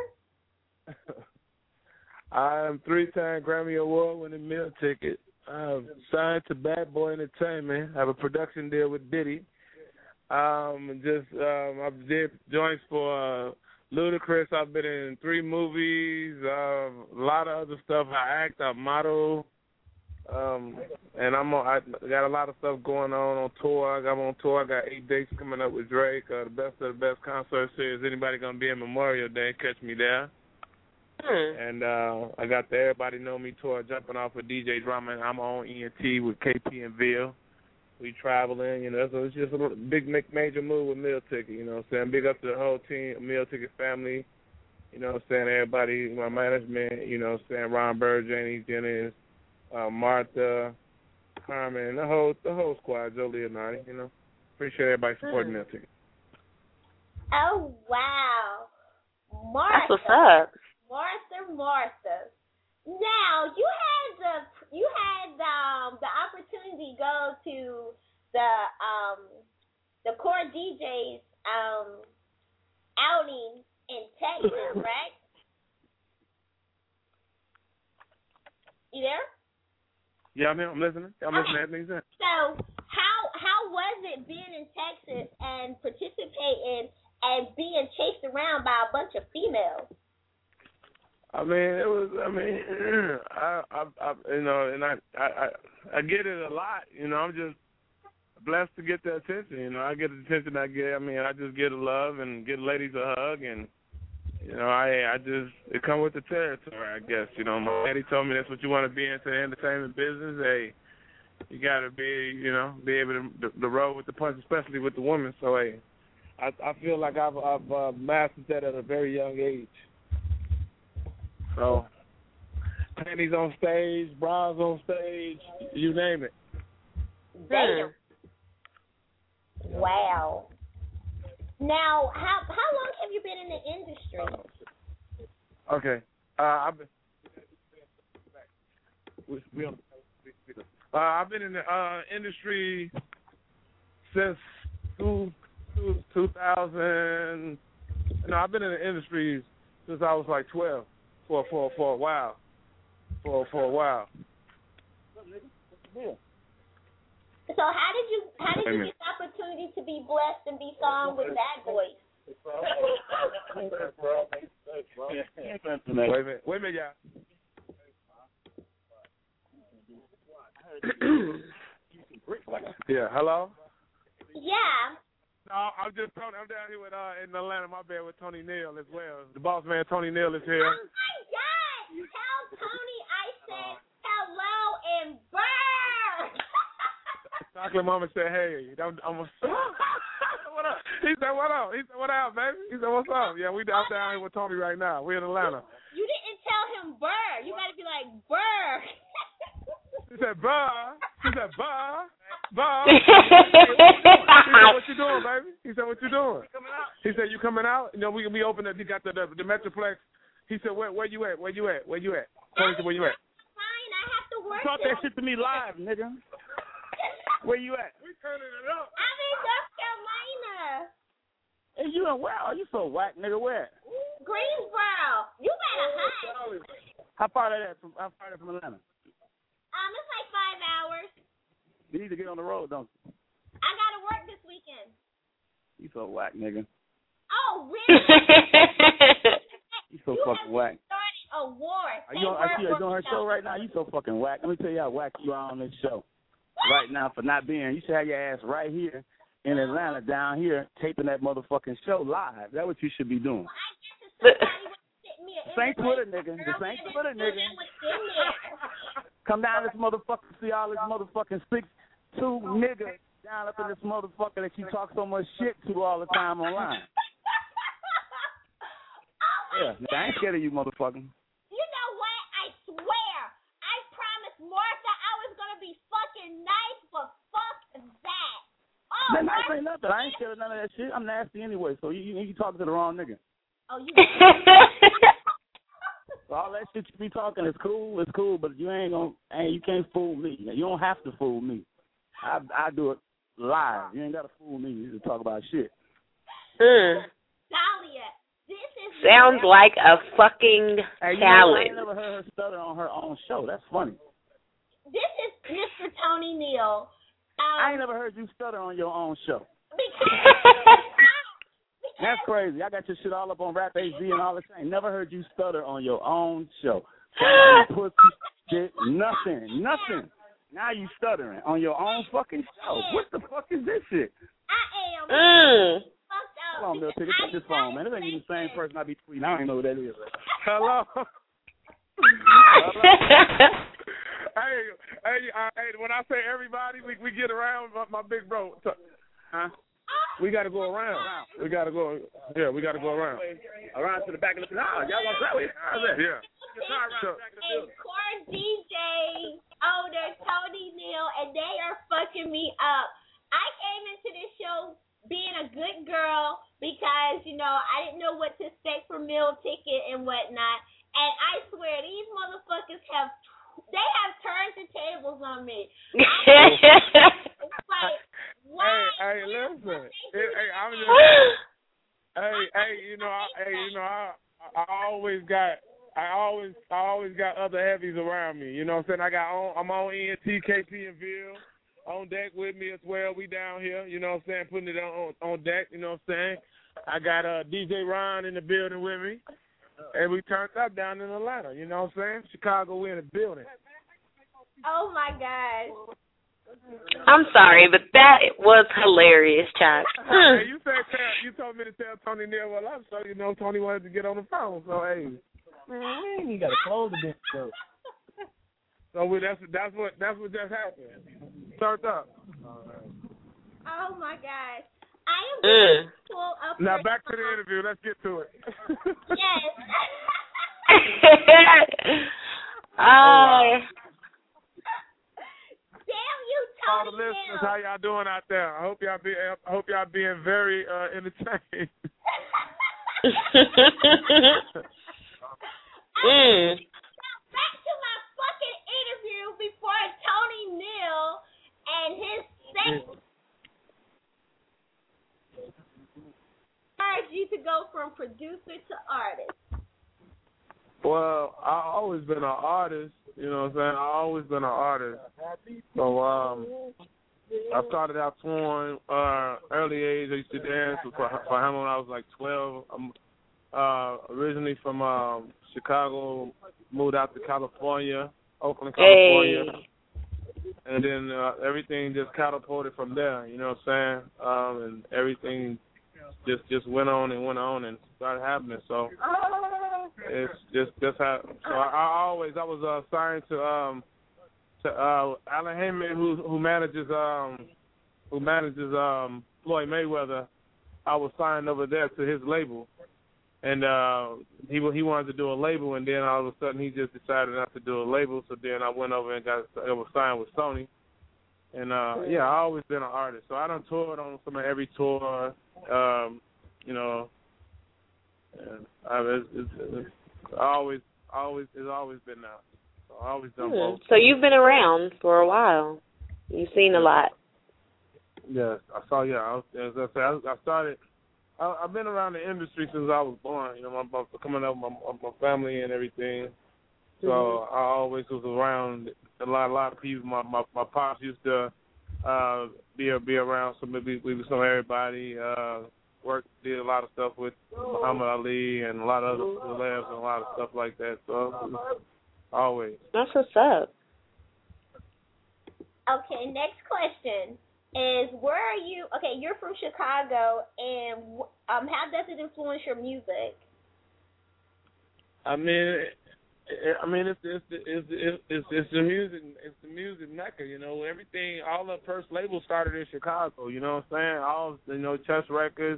[SPEAKER 19] I'm 3-time Grammy Award-winning Meal Ticket. I'm signed to Bad Boy Entertainment. I have a production deal with Diddy. I did joints for Ludacris. I've been in 3 movies, a lot of other stuff. I act, I model, and I got a lot of stuff going on tour. I'm on tour. I got 8 dates coming up with Drake. The Best of the Best concert series. Anybody gonna be in Memorial Day? Catch me there. And I got the Everybody Know Me tour jumping off with DJ Drama. I'm on ENT with KP and Ville. We traveling, so it's just a big major move with Meal Ticket, you know what I'm saying? Big up to the whole team, Meal Ticket family, you know what I'm saying? Everybody, my management, you know what I'm saying? Ron Bird, Janie Jennings, Martha, Carmen, the whole squad, Joe Leonardi, Appreciate everybody supporting Meal Ticket.
[SPEAKER 15] Oh, wow. Martha.
[SPEAKER 16] That's what's up.
[SPEAKER 15] Martha. Now, you had the opportunity to go to the Core DJs outing in Texas, right? You there?
[SPEAKER 19] Yeah, I'm listening. I'm listening to everything you said.
[SPEAKER 15] So, how was it being in Texas and participating and being chased around by a bunch of females?
[SPEAKER 19] I get it a lot. I'm just blessed to get the attention. I get the attention I get. I just get a love and get ladies a hug, and it come with the territory, I guess. My daddy told me that's what you want to be into the entertainment business. Hey, you got to be able to roll with the punch, especially with the women. So hey, I feel like I've mastered that at a very young age. So, panties on stage, bras on stage, you name it.
[SPEAKER 15] Damn. Wow. Now, how long have you been in the industry?
[SPEAKER 19] Okay. I've been in the industry since 2000. I've been in the industry since I was like 12. For a while. For a while.
[SPEAKER 15] So how did you get the opportunity to be blessed and be sung with Bad Boys?
[SPEAKER 19] Wait a minute, y'all. Yeah, hello?
[SPEAKER 15] Yeah.
[SPEAKER 19] No, I'm down here with in Atlanta, my bad, with Tony Neal as well. The boss man Tony Neal is here.
[SPEAKER 15] Oh my God! Tell Tony I said hello and burn.
[SPEAKER 19] Chocolate Mama said, hey, what up? He said, what up? He said, what up, baby? He said, what's up? Yeah, we down here with Tony right now. We're in Atlanta.
[SPEAKER 15] You didn't tell him burr. You got to be like burr.
[SPEAKER 19] He said, burr. He said, burr. Bob. He said, what you doing, baby? He said, what you doing? He said, you coming out? We open up. He got the Metroplex. He said, where you at? Where you at? Tony said, where you at?
[SPEAKER 15] Fine, I have to work.
[SPEAKER 20] Talk that shit to me live, nigga. Where you at?
[SPEAKER 19] We turning it up.
[SPEAKER 15] I'm in North Carolina.
[SPEAKER 20] Hey, you in where? Oh, you so whack, nigga. Where?
[SPEAKER 15] Greensboro. You better hide.
[SPEAKER 20] How far is that from Atlanta?
[SPEAKER 15] It's like 5 hours.
[SPEAKER 20] You need to get on the road, don't you?
[SPEAKER 15] I gotta work this weekend.
[SPEAKER 20] You so whack, nigga.
[SPEAKER 15] Oh, really?
[SPEAKER 20] You so fucking whack.
[SPEAKER 15] Started a war.
[SPEAKER 20] Are you on her show right now? You so fucking whack. Let me tell you how whack you are on this show. Right now for not being. You should have your ass right here in Atlanta, down here, taping that motherfucking show live. That's what you should be doing. Saint Twitter, nigga. The Saint Twitter, nigga. Come down this motherfucker, see all this motherfucking two niggas down up in this motherfucker that you talk so much shit to all the time online. Yeah, I ain't scared of you, motherfucker.
[SPEAKER 15] You know what? I swear, I promised Martha I was gonna be fucking nice, but fuck that. Oh,
[SPEAKER 20] that nice ain't nothing. I ain't scared of none of that shit. I'm nasty anyway, so you talking to the wrong nigga.
[SPEAKER 15] Oh, you.
[SPEAKER 20] So all that shit you be talking is cool, but you you can't fool me. You don't have to fool me. I do it live. You ain't gotta fool me. You just talk about shit.
[SPEAKER 15] Dahlia, this is
[SPEAKER 16] sounds like a fucking challenge.
[SPEAKER 20] I never heard her stutter on her own show. That's funny.
[SPEAKER 15] This is Mr. Tony Neal.
[SPEAKER 20] I ain't never heard you stutter on your own show. That's crazy. I got your shit all up on Rap HD and all that. I ain't never heard you stutter on your own show. Pussy, shit, nothing. Now you stuttering on your own fucking show. What the fuck is this shit?
[SPEAKER 15] I am. Fucked up.
[SPEAKER 20] Hold on, Bill, take this phone, man. This ain't even the same person I be tweeting. I don't even know who that is.
[SPEAKER 19] Hello. Hey, when I say everybody, we get around my big bro. Huh? We got to go around. We got to go. Yeah, we got to go around.
[SPEAKER 20] Around to the back of the y'all want to try with?
[SPEAKER 19] Yeah.
[SPEAKER 15] And Core DJ, owner Tony Neal, and they are fucking me up. I came into this show being a good girl because, I didn't know what to expect for meal ticket and whatnot. And I swear, these motherfuckers have turned the tables on me. It's like, why?
[SPEAKER 19] Hey, listen. I always got other heavies around me. You know what I'm saying? I'm on TKP and Ville on deck with me as well. We down here, you know what I'm saying, putting it on deck, you know what I'm saying? I got DJ Ron in the building with me. And we turned up down in Atlanta, you know what I'm saying? Chicago, we in the building.
[SPEAKER 15] Oh my God.
[SPEAKER 16] I'm sorry, but that was hilarious, Chuck.
[SPEAKER 19] Hey, you told me to tell Tony Neal what up, so Tony wanted to get on the phone. So hey,
[SPEAKER 20] man, you gotta close the bitch though.
[SPEAKER 19] So that's what just happened. Turned up.
[SPEAKER 15] Oh my God. I am going to pull up.
[SPEAKER 19] Now back to the interview. Let's get to it.
[SPEAKER 15] Yes. Damn you, Tony.
[SPEAKER 19] All the listeners, how y'all doing out there? I hope y'all being very entertained.
[SPEAKER 15] Back to my fucking interview before Tony Neal and his sex. You to go from producer to artist.
[SPEAKER 19] Well, I've always been an artist, you know what I'm saying? I've always been an artist. So I started out touring early age. I used to dance for him when I was like 12. I'm originally from Chicago, moved out to California, Oakland, California. Hey. And then everything just catapulted from there, you know what I'm saying? And everything just went on and started happening. So it's just how. So I was signed to Alan Heyman, who manages Floyd Mayweather. I was signed over there to his label, and he wanted to do a label, and then all of a sudden he just decided not to do a label. So then I went over and was signed with Sony. And I always been an artist, so I done toured on some of every tour, you know. And it's always been that. So I always done both.
[SPEAKER 16] So you've been around for a while. You've seen a lot.
[SPEAKER 19] Yes, I started. I've been around the industry since I was born. You know, coming up with my family and everything. So I always was around a lot of people. My pops used to be around, so maybe we was on everybody. Did a lot of stuff with Muhammad Ali and a lot of other celebs and a lot of stuff like that. So always.
[SPEAKER 16] That's what's up.
[SPEAKER 15] Okay, next question is, where are you? Okay, you're from Chicago, and how does it influence your music?
[SPEAKER 19] I mean, I mean, it's the music. It's the music mecca. You know, everything. All the first labels started in Chicago. You know what I'm saying? All Chess Records.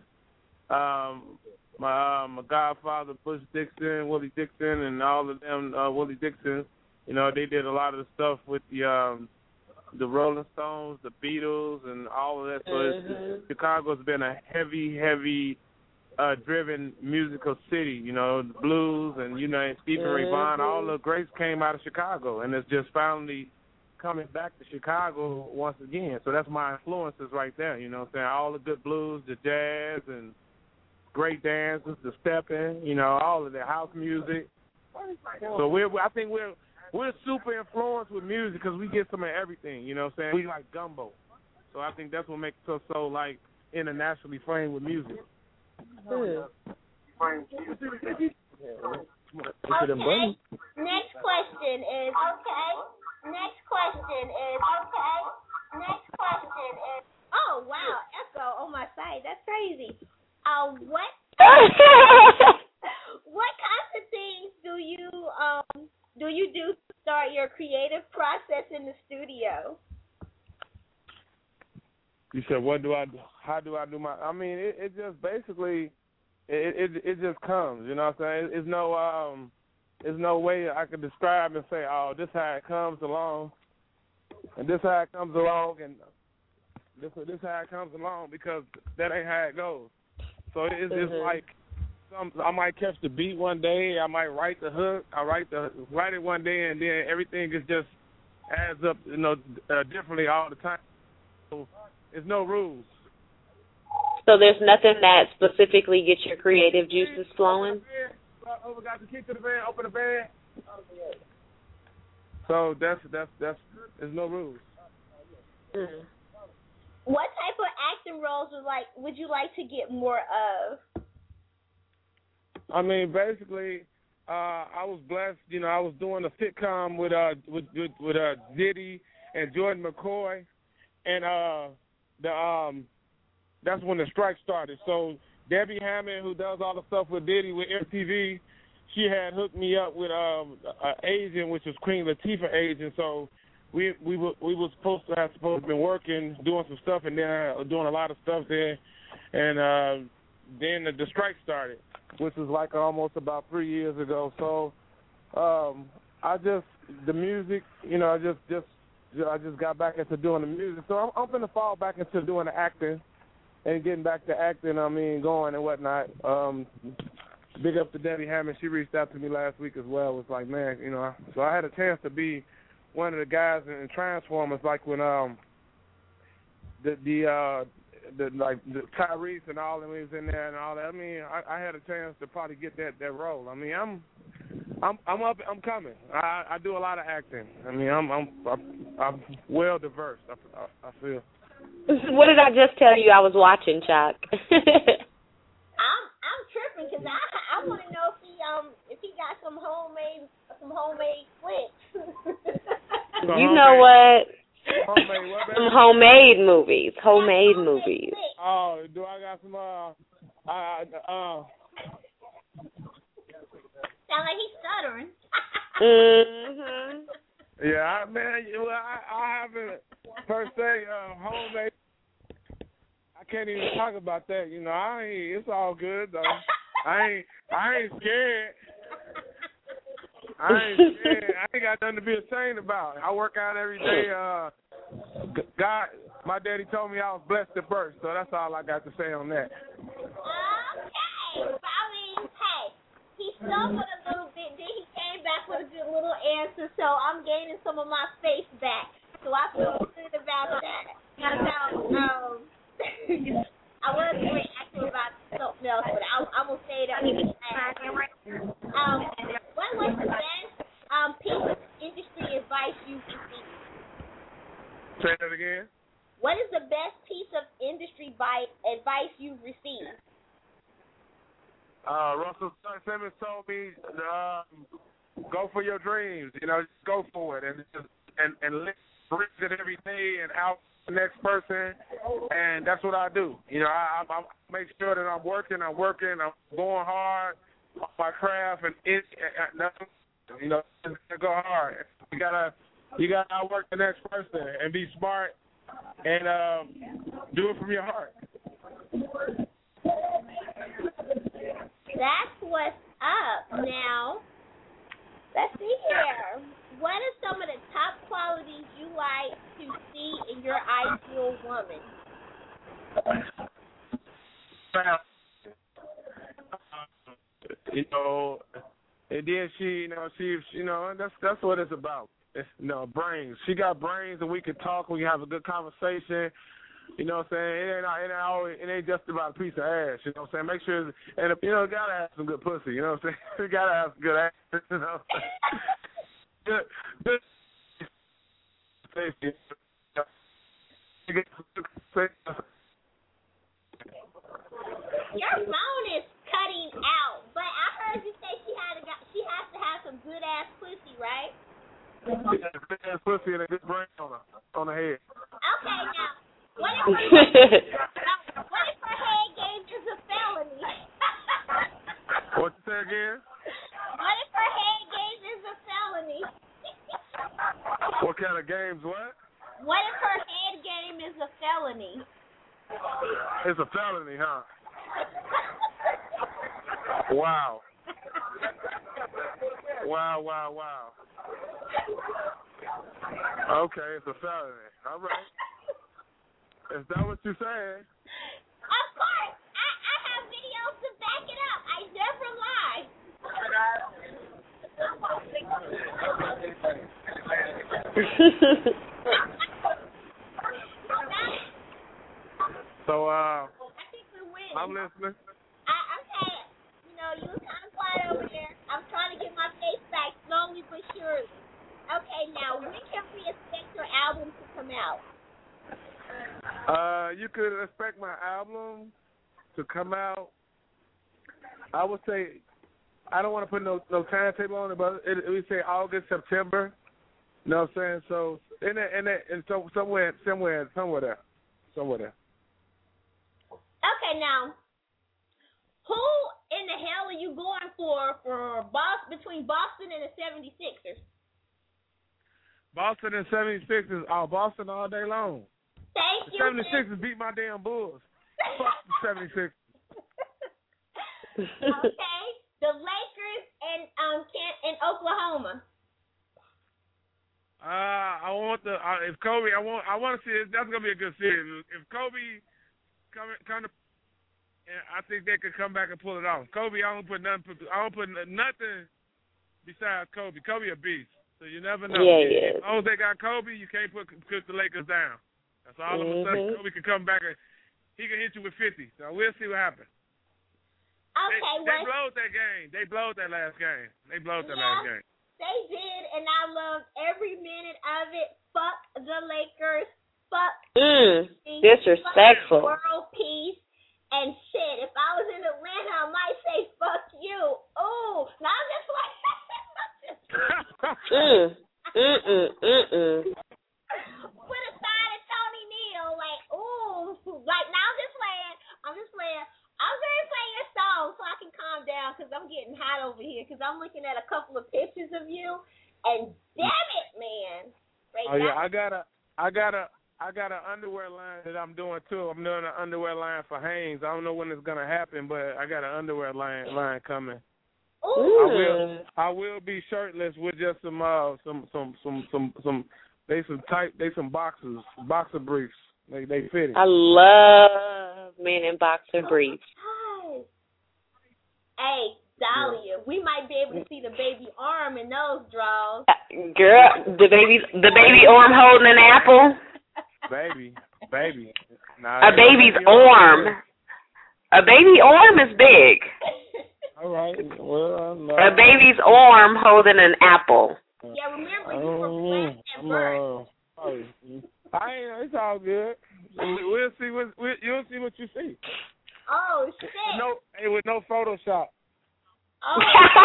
[SPEAKER 19] My godfather Bush Dixon, Willie Dixon, and all of them. Willie Dixon. You know, they did a lot of the stuff with the Rolling Stones, the Beatles, and all of that. So Chicago's been a heavy driven musical city. You know, the blues and Stephen Ray Vaughan, all the greats came out of Chicago, and it's just finally coming back to Chicago once again. So that's my influences right there. You know what I'm saying? All the good blues, the jazz, and great dances, the stepping. You know, all of the house music. So I think we're super influenced with music because we get some of everything, you know what I'm saying? We like gumbo. So I think that's what makes us so, like, internationally framed with music.
[SPEAKER 15] Okay. Next question is, oh, wow, echo on my side. That's crazy. What kinds of things do you do to start your creative process in the studio?
[SPEAKER 19] You said, what do I do? How do I do my? I mean, it just basically, it just comes. You know what I'm saying? There's no way I could describe and say, oh, this how it comes along, and this how it comes along, and this how it comes along, because that ain't how it goes. So it's like. I might catch the beat one day. I might write the hook. I write it one day, and then everything just adds up, differently all the time. So there's no rules.
[SPEAKER 16] So there's nothing that specifically gets your creative juices flowing?
[SPEAKER 19] Got the key to the bed. Open the bed. So that's there's no rules.
[SPEAKER 15] What type of acting roles would you like to get more of?
[SPEAKER 19] I mean, basically, I was blessed. You know, I was doing a sitcom with Diddy and Jordan McCoy, and that's when the strike started. So Debbie Hammond, who does all the stuff with Diddy with MTV, she had hooked me up with an agent, which was Queen Latifah agent. So we were supposed to have been working, doing some stuff, and then doing a lot of stuff there, and then the strike started, which was like almost about 3 years ago. So the music, I just got back into doing the music. So I'm going to fall back into doing the acting and getting back to acting, going and whatnot. Big up to Debbie Hammond. She reached out to me last week as well. It was like, man, so I had a chance to be one of the guys in Transformers, like when the Tyrese and all them was in there and all that. I mean, I had a chance to probably get that role. I mean, I'm coming. I do a lot of acting. I mean, I'm well diverse. I feel.
[SPEAKER 16] What did I just tell you? I was watching, Chuck.
[SPEAKER 15] I'm tripping because I want to know if he got some homemade flicks.
[SPEAKER 16] You know what? Some homemade movies.
[SPEAKER 19] Oh, do I got some?
[SPEAKER 15] Sound like he's stuttering.
[SPEAKER 19] Yeah, I haven't per se homemade. I can't even talk about that. It's all good though. I ain't scared. I ain't got nothing to be ashamed about. I work out every day. God, my daddy told me I was blessed at birth, so that's all I got to say on that.
[SPEAKER 15] Okay. I mean, hey, he stumbled a little bit, then he came back with a good little answer, so I'm gaining some of my space back. So I feel good about that. I was going to ask you about something else, but I will say that. What was the best piece of industry advice you've received?
[SPEAKER 19] Say that again.
[SPEAKER 15] What is the best piece of industry advice you've received?
[SPEAKER 19] Russell Simmons told me, go for your dreams. Just go for it, and live it every day and out the next person, and that's what I do. I make sure that I'm working, I'm going hard on my craft, and You know, go hard. You gotta outwork the next person and be smart and do it from your heart.
[SPEAKER 15] That's what's up. Now, let's see here. What are some of the top qualities you like to see in your ideal woman?
[SPEAKER 19] You know, and then she that's what it's about. It's, brains. She got brains, and we can talk. We can have a good conversation. You know what I'm saying? It ain't just about a piece of ass. You know what I'm saying? Make sure, and gotta have some good pussy. You know what I'm saying? You gotta have some good ass. You know. Good.
[SPEAKER 15] Your phone is cutting out, but I heard you say she has to have some good ass pussy, right?
[SPEAKER 19] Yeah, good ass pussy and a good brain on her head.
[SPEAKER 15] Okay, now what if her head game is a felony?
[SPEAKER 19] What you say again?
[SPEAKER 15] What if her head game is a felony?
[SPEAKER 19] What kind of games? What?
[SPEAKER 15] What if her head game is a felony?
[SPEAKER 19] It's a felony, huh? Wow. Wow. Okay, it's a felony. All right. Is that what you're saying?
[SPEAKER 15] Of course. I have videos to back it up. I never lie.
[SPEAKER 19] So,
[SPEAKER 15] I think we're winning.
[SPEAKER 19] I'm listening.
[SPEAKER 15] I'm saying, you was kind of quiet over there. I'm trying to get my face back slowly but surely. Okay, now, when can we expect your album to come out?
[SPEAKER 19] You could expect my album to come out. I would say, I don't want to put no timetable on it, but we say August, September. You know what I'm saying? So somewhere there.
[SPEAKER 15] Okay, now, who in the hell are you going for between Boston and the 76ers?
[SPEAKER 19] Boston and 76ers. Oh, Boston all day long.
[SPEAKER 15] Thank you.
[SPEAKER 19] The 76ers beat my damn Bulls. Fuck the 76ers.
[SPEAKER 15] Okay, the Lakers and Oklahoma.
[SPEAKER 19] I want if Kobe. I want to see it. That's gonna be a good series. If Kobe come to, I think they could come back and pull it off. Kobe, I don't put nothing besides Kobe. Kobe a beast, so you never know.
[SPEAKER 16] Yeah.
[SPEAKER 19] As long as they got Kobe, you can't put the Lakers down. That's all of a sudden. Kobe can come back and he can hit you with 50. So we'll see what happens.
[SPEAKER 15] Okay,
[SPEAKER 19] they blowed that game. They blowed that last game. Last game.
[SPEAKER 15] They did, and I loved every minute of it. Fuck the Lakers. Fuck.
[SPEAKER 16] Disrespectful.
[SPEAKER 15] Fuck world peace and shit. If I was in Atlanta, I might say fuck you. Ooh. Now I'm just like. Put aside a Tony Neal, like, ooh. Like, now I'm just playing. I'm going to play your song so I can calm down because I'm getting hot over here because I'm looking at a couple of pictures of you, and damn it, man.
[SPEAKER 19] Yeah, I got an underwear line that I'm doing too. I'm doing an underwear line for Hanes. I don't know when it's gonna happen, but I got an underwear line coming.
[SPEAKER 15] Ooh.
[SPEAKER 19] I will be shirtless with just some boxer briefs. They fit it.
[SPEAKER 16] I love men in boxer briefs.
[SPEAKER 15] Hey, Dahlia, we might be able to see the baby arm in those draws.
[SPEAKER 16] Girl, the baby arm holding an apple.
[SPEAKER 19] Baby.
[SPEAKER 16] Nah, a baby's arm. A baby arm is big.
[SPEAKER 19] All right. Well,
[SPEAKER 16] a baby's arm holding an apple.
[SPEAKER 15] Yeah, remember you were blessed at birth.
[SPEAKER 19] It's all good. We'll see you'll see what you see.
[SPEAKER 15] Oh shit!
[SPEAKER 19] With no Photoshop.
[SPEAKER 15] Oh.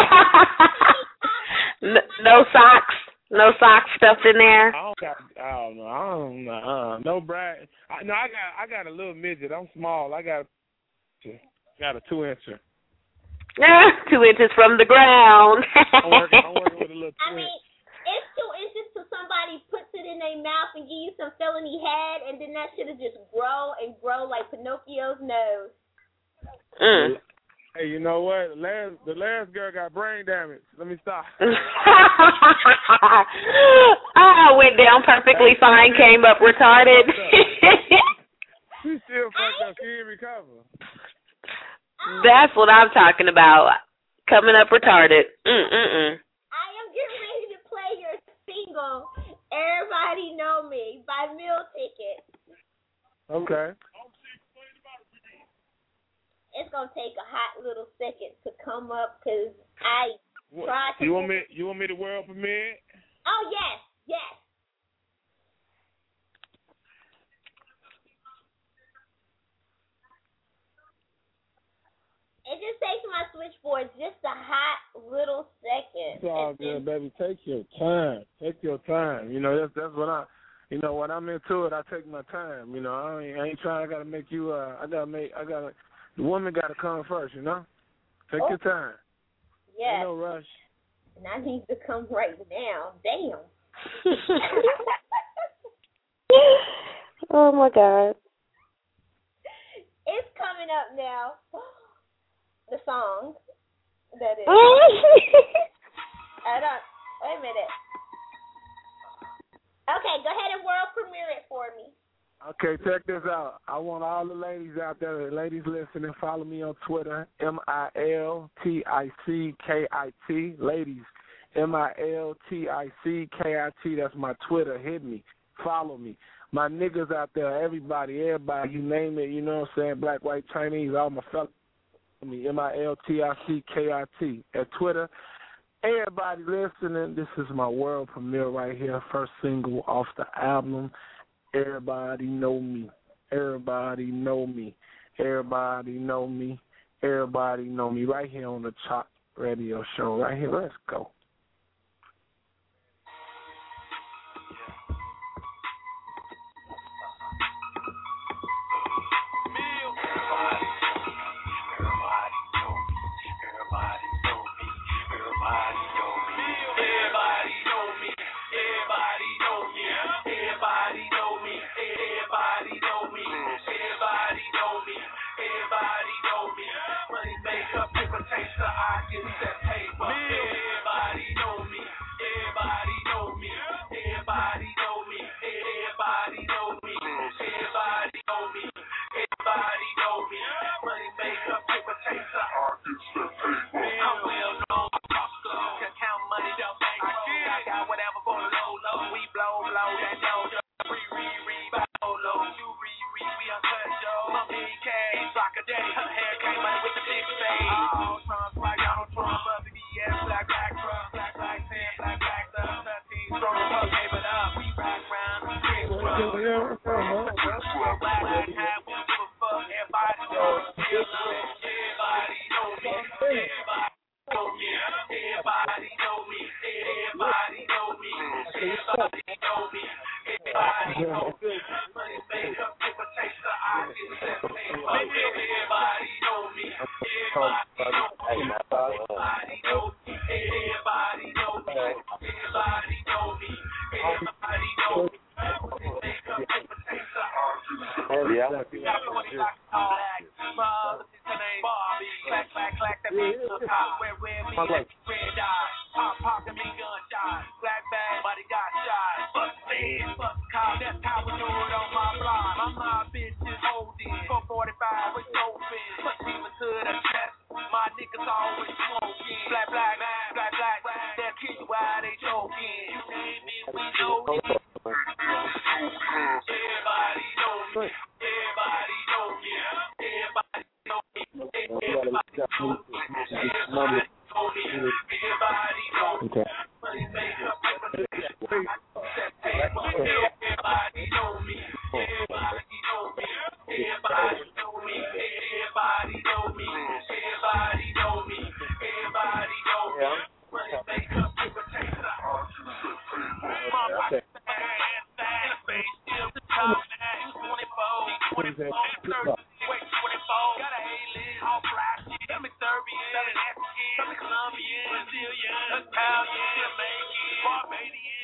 [SPEAKER 16] No socks stuffed in there.
[SPEAKER 19] I don't know. No brag. I got a little midget. I'm small. I got a 2-incher.
[SPEAKER 16] 2 inches from the ground.
[SPEAKER 19] I'm working with a little twin.
[SPEAKER 15] I mean, it's 2 inches till somebody puts it in their mouth and give you some felony head, and then that shit will just grow and grow like Pinocchio's nose.
[SPEAKER 19] Hey, you know what? The last girl got brain damage. Let me stop.
[SPEAKER 16] I went down perfectly fine, came up retarded.
[SPEAKER 19] She still fucked up. She didn't recover.
[SPEAKER 16] That's what I'm talking about. Coming up retarded.
[SPEAKER 15] I am getting ready to play your single, Everybody Know Me, by Meal Ticket.
[SPEAKER 19] Okay.
[SPEAKER 15] It's going to take a hot little second to come up because I tried to...
[SPEAKER 19] You want me to world premiere?
[SPEAKER 15] Oh, yes. It just takes my switchboard just a hot little second.
[SPEAKER 19] It's all good, baby. Take your time. You know, that's what I... You know, when I'm into it, I take my time. You know, I ain't trying. I gotta make you. The woman gotta come first. You know, take your time.
[SPEAKER 15] Yeah.
[SPEAKER 19] Ain't no rush.
[SPEAKER 15] And I need to come right now. Damn.
[SPEAKER 16] Oh my God.
[SPEAKER 15] It's coming up now. The song. That is. Hold on. Wait a minute. Okay, go ahead and world premiere it for me.
[SPEAKER 19] Okay, check this out. I want all the ladies out there, the ladies listening, follow me on Twitter, MILTICKIT. Ladies, MILTICKIT. That's my Twitter. Hit me. Follow me. My niggas out there, everybody, you name it, you know what I'm saying, black, white, Chinese, all my fellas. MILTICKIT at Twitter. Everybody listening, this is my world premiere right here. First single off the album. Everybody Know Me. Everybody Know Me. Everybody Know Me. Everybody Know Me. Right here on the Chalk Radio Show. Right here. Let's go.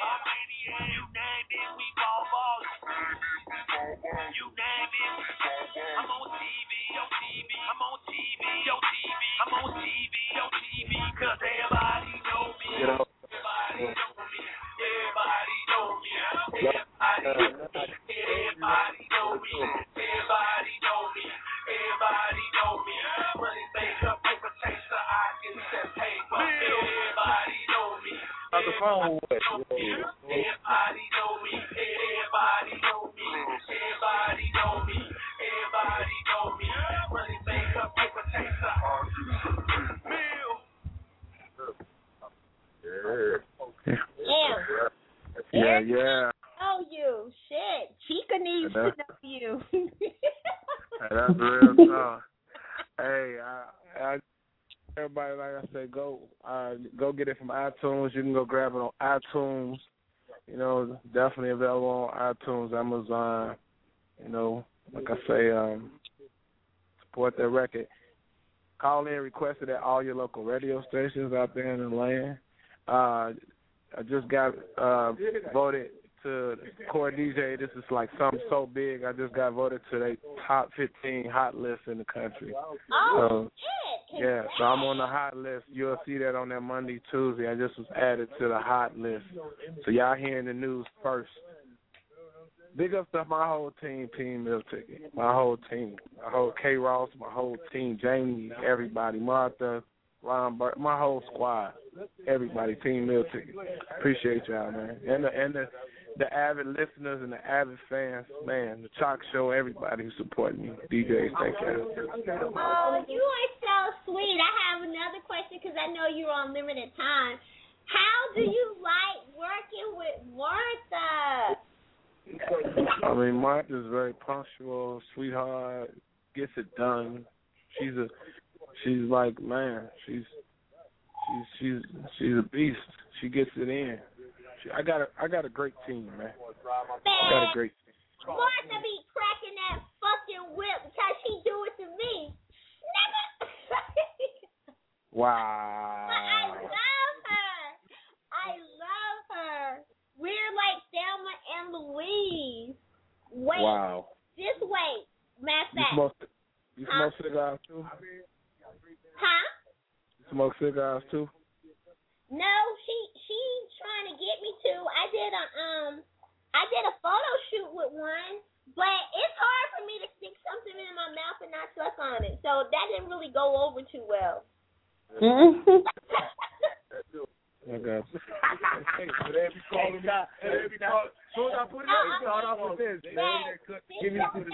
[SPEAKER 17] You name it, we ball ball. You name it. I'm on TV, on TV. I'm on TV, on TV. I'm on TV, on TV. Cause everybody know me. Everybody know me. Everybody know me. Everybody know me. Everybody know me. Everybody know me. Money maker, paper chaser, I can set paper. Everybody know me.
[SPEAKER 19] On the phone with
[SPEAKER 17] Everybody know me. Everybody know me. Everybody know me. Everybody know me. Money maker, paper chaser.
[SPEAKER 15] Yeah. Oh, you shit. Chica needs to know you.
[SPEAKER 19] That's real talk. Hey, I everybody, like I said, go get it from iTunes. You can go grab it on iTunes. You know, definitely available on iTunes, Amazon. You know, like I say, support that record. Call in, request it at all your local radio stations out there in the land. I just got voted to Core DJ. This is like something so big. I just got voted to the top 15 hot list in the country.
[SPEAKER 15] Oh, shit.
[SPEAKER 19] Yeah, so I'm on the hot list. You'll see that on that Monday, Tuesday. I just was added to the hot list. So y'all hearing the news first. Big up to my whole team, Team Meal Ticket. My whole team. My whole K-Ross, my whole team, Jamie, everybody, Martha, Ron Burt, my whole squad. Everybody, Team Meal Ticket. Appreciate y'all, man. And the avid listeners and the avid fans, man, the Chalk Show, everybody who support me. DJs, thank you.
[SPEAKER 15] Oh, you are so sweet. I have another question because I know you're on limited time. How do you like working with Martha?
[SPEAKER 19] I mean, Martha's very punctual, sweetheart, gets it done. She's like, man, she's a beast. She gets it in. I got a great team, man. I got a great team.
[SPEAKER 15] Martha be cracking that fucking whip because she do it to me.
[SPEAKER 19] Wow.
[SPEAKER 15] I love her. We're like Thelma and Louise. Wait.
[SPEAKER 19] Wow.
[SPEAKER 15] Just wait. Matter of fact.
[SPEAKER 19] You smoke cigars too?
[SPEAKER 15] Huh?
[SPEAKER 19] You smoke cigars too?
[SPEAKER 15] No, she's trying to get me to. I did a photo shoot with one, but it's hard for me to stick something in my mouth and not suck on it. So that didn't really go over too well.
[SPEAKER 19] I got you. They be calling me. Soon as I put it up, start off with this. Give me to the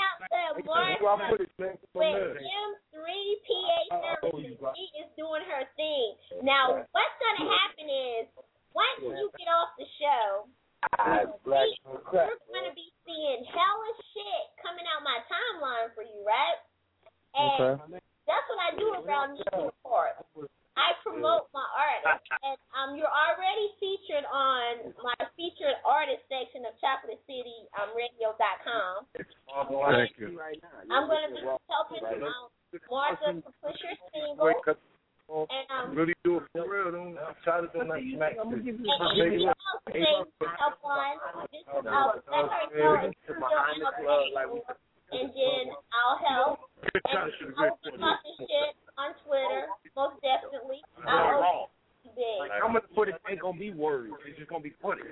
[SPEAKER 15] with M3PA Services. She is doing her thing. Now, what's going to happen is, once you get off the show, you're going to be seeing hella shit coming out my timeline for you, right? And that's what I do around News Report. I promote my art, and you're already featured on my featured artist section of ChocolatecityRadio.com.
[SPEAKER 19] Thank you.
[SPEAKER 15] I'm going to be helping Martha to push her single. And
[SPEAKER 19] really do it for real. Don't try to do like smack.
[SPEAKER 15] And anything else they help on, just let her know. And then I'll help. And I'll be talking shit on Twitter, most definitely. I'll big.
[SPEAKER 19] How much footage ain't gonna be words? It's just gonna be footage.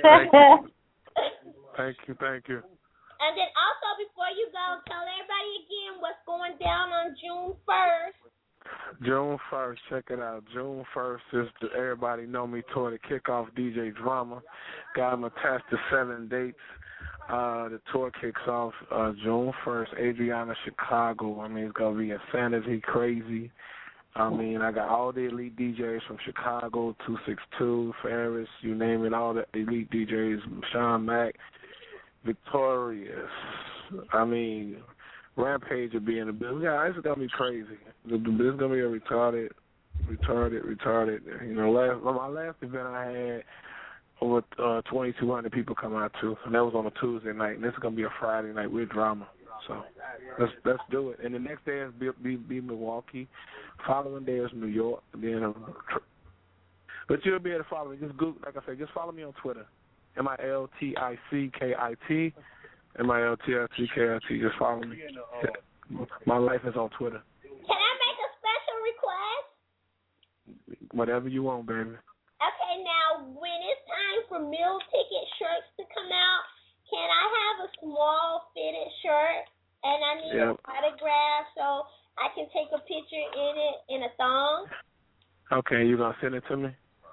[SPEAKER 19] Thank you.
[SPEAKER 15] And then also, before you go, tell everybody again what's going down on June 1st.
[SPEAKER 19] June 1st, check it out. June 1st is the Everybody Know Me tour, the kickoff DJ drama. Got them attached to 7 dates. The tour kicks off June 1st, Adriana, Chicago. I mean, it's going to be insanity crazy. I mean, I got all the elite DJs from Chicago, 262, Ferris, you name it, all the elite DJs, Sean Mack, Victorious. I mean, Rampage will be in the building. Yeah, it's going to be crazy. It's going to be a retarded. You know, my last event I had, over 2,200 people come out too, and that was on a Tuesday night. And this is gonna be a Friday night with drama. So let's do it. And the next day is be Milwaukee. Following day is New York. Then, but you'll be able to follow me. Just Google, like I said, just follow me on Twitter. MILTICKIT. MILTICKIT. Just follow me. My life is on Twitter.
[SPEAKER 15] Can I make a special request?
[SPEAKER 19] Whatever you want, baby.
[SPEAKER 15] Okay, now when it's time for meal ticket shirts to come out, can I have a small fitted shirt? And I need an autograph so I can take a picture in it in a thong.
[SPEAKER 19] Okay, you gonna send it to me?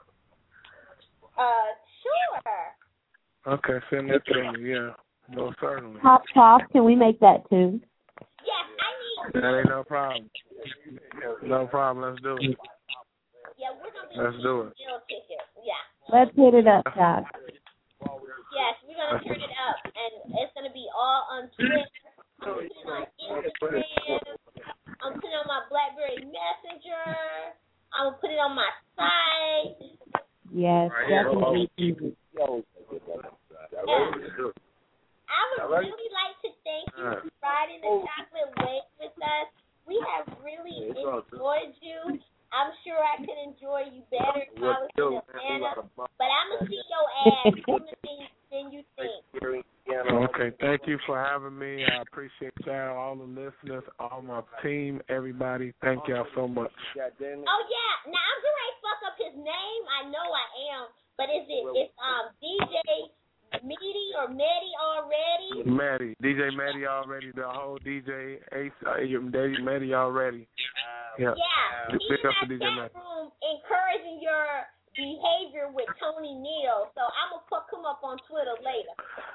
[SPEAKER 15] Sure.
[SPEAKER 19] Okay, send it to me. Yeah, most certainly.
[SPEAKER 10] Top, can we make that too?
[SPEAKER 15] Yes, I need.
[SPEAKER 19] That ain't no problem. No problem. Let's do it.
[SPEAKER 15] Yeah, we're gonna be
[SPEAKER 19] Let's do it.
[SPEAKER 15] meal ticket. Yeah.
[SPEAKER 10] Let's hit it up, Top.
[SPEAKER 15] Yes, we're gonna turn it up, and it's gonna be all on Twitter. I'm putting it on Instagram. I'm putting it on my BlackBerry Messenger. I'm gonna put it on my site.
[SPEAKER 10] Yes, definitely.
[SPEAKER 15] I would really like to thank you for riding the chocolate wave with us. We have really enjoyed you. I'm sure I could enjoy you better if I was in Atlanta, but I'm gonna see your ass sooner than you think.
[SPEAKER 19] Okay, thank you for having me. I appreciate y'all, all the listeners, all my team, everybody. Thank y'all so much.
[SPEAKER 15] Oh yeah, now I'm gonna fuck up his name. I know I am, but it's DJ Medi or Medi already?
[SPEAKER 19] DJ Medi already. The whole DJ Ace, Medi already. Yeah.
[SPEAKER 15] He's in that chat room encouraging your behavior with Tony Neal, so I'm gonna fuck him up on Twitter later.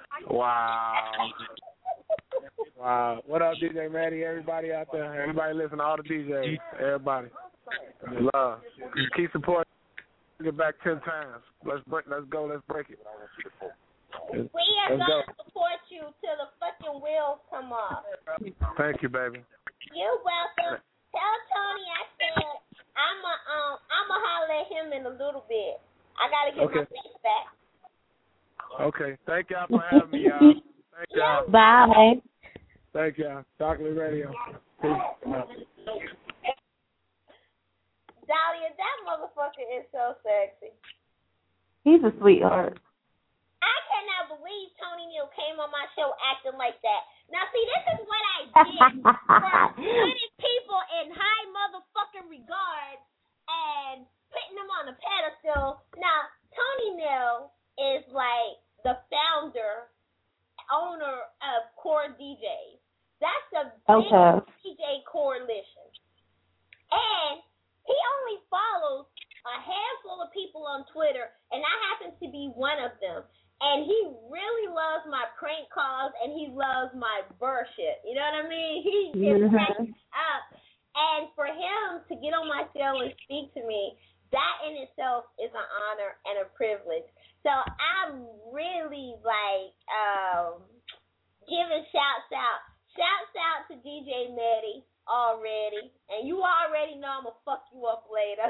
[SPEAKER 19] Wow. What up, DJ Medi? Everybody out there, everybody listen, all the DJs, everybody. Love. Keep supporting. Get back 10 times. Let's go. Let's break it.
[SPEAKER 15] We are gonna support you till the fucking wheels come off.
[SPEAKER 19] Thank you, baby.
[SPEAKER 15] You're welcome. Tell Tony I said I'ma holler at him in a little bit. I gotta get my face back.
[SPEAKER 19] Okay. Thank y'all for having me, y'all. Thank y'all.
[SPEAKER 10] Bye.
[SPEAKER 19] Thank y'all. Chocolate Radio.
[SPEAKER 15] Dahlia, that motherfucker is so sexy.
[SPEAKER 10] He's a sweetheart.
[SPEAKER 15] I cannot believe Tony Neal came on my show acting like that. Now, see, this is what I did for putting people in high motherfucking regard and putting them on a pedestal. Now, Tony Neal is like the owner of Core DJs. That's the big DJ coalition. And he only follows a handful of people on Twitter, and I happen to be one of them. And he really loves my prank calls, and he loves my bullshit. You know what I mean? He just cracks up. And for him to get on my show and speak to me, that in itself is an honor and a privilege. So I'm really, giving shouts out. Shouts out to DJ Medi already. And you already know I'm going to fuck you up later.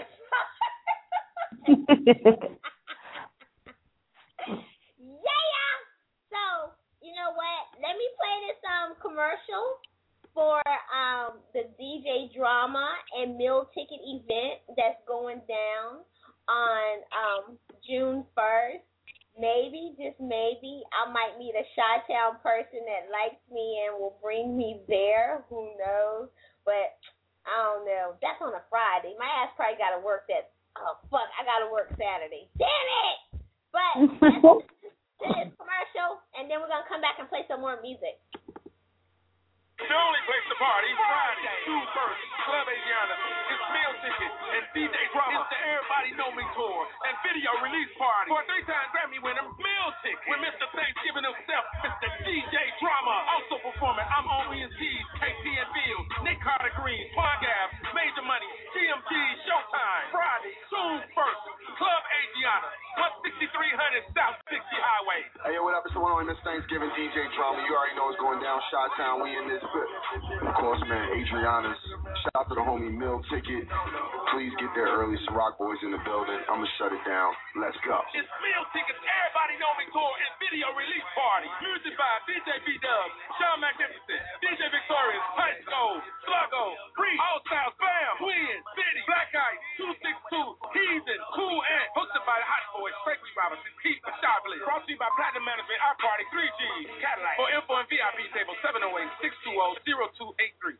[SPEAKER 15] Yeah. So, you know what? Let me play this commercial for the DJ Drama and Meal Ticket event that's going down on June 1st. Maybe, just maybe, I might meet a Chi-Town person that likes me and will bring me there. Who knows? But I don't know. That's on a Friday. My ass probably got to work that. Oh, fuck. I got to work Saturday. Damn it! But let's do this commercial, and then we're going to come back and play some more music.
[SPEAKER 17] The only place to party is Friday, June 1st, Club Asiana. It's Meal Ticket and DJ Drama. It's the Everybody Know Me tour and video release party for a 3-time Grammy winner, Meal Ticket, with Mr. Thanksgiving himself, Mr. DJ Drama. Also performing, I'm On Me and G's, KP and Fields, Nick Carter Green, Quan Gab, Major Money, GMG, Showtime. Friday, June 1st, Club Asiana, 16300 South 60 Highway.
[SPEAKER 21] Hey, yo, what up? It's the one on Miss Thanksgiving, DJ Drama. You already know what's going down, Chi-Town. We in this. Of course, man, Adriana's. Shout out to the homie Meal Ticket. Please get there early. Ciroc Boys in the building. I'm going to shut it down. Let's go.
[SPEAKER 17] It's Meal Tickets, Everybody Know Me tour and video release party. Music by DJ B-Dub, Sean Magnificent, DJ Victorious, Tight Gold, Sluggo, Free, All Styles, Bam, Twins, City, Black Ice, 262, Heathen, Cool Ant. Hosted by the Hot Boys, Frankie Robinson, Keith Sharpley. Brought to you by by Platinum Management, our party, 3G Cadillac. For info and VIP table, 708-620-0283.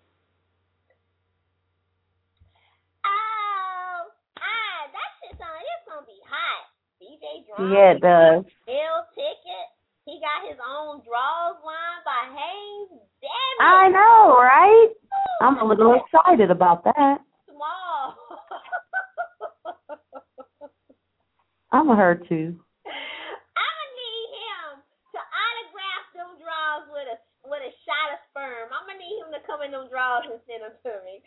[SPEAKER 15] That shit it's gonna be hot. DJ Drama.
[SPEAKER 10] Yeah, it does.
[SPEAKER 15] Bill Ticket. He got his own draws line by Haynes. Damn it.
[SPEAKER 10] I know, right? I'm a little excited about that.
[SPEAKER 15] Small.
[SPEAKER 10] I'm a her too.
[SPEAKER 15] I'm gonna need him to autograph them draws with a shot of sperm. I'm gonna need him to come in them draws and send them to me.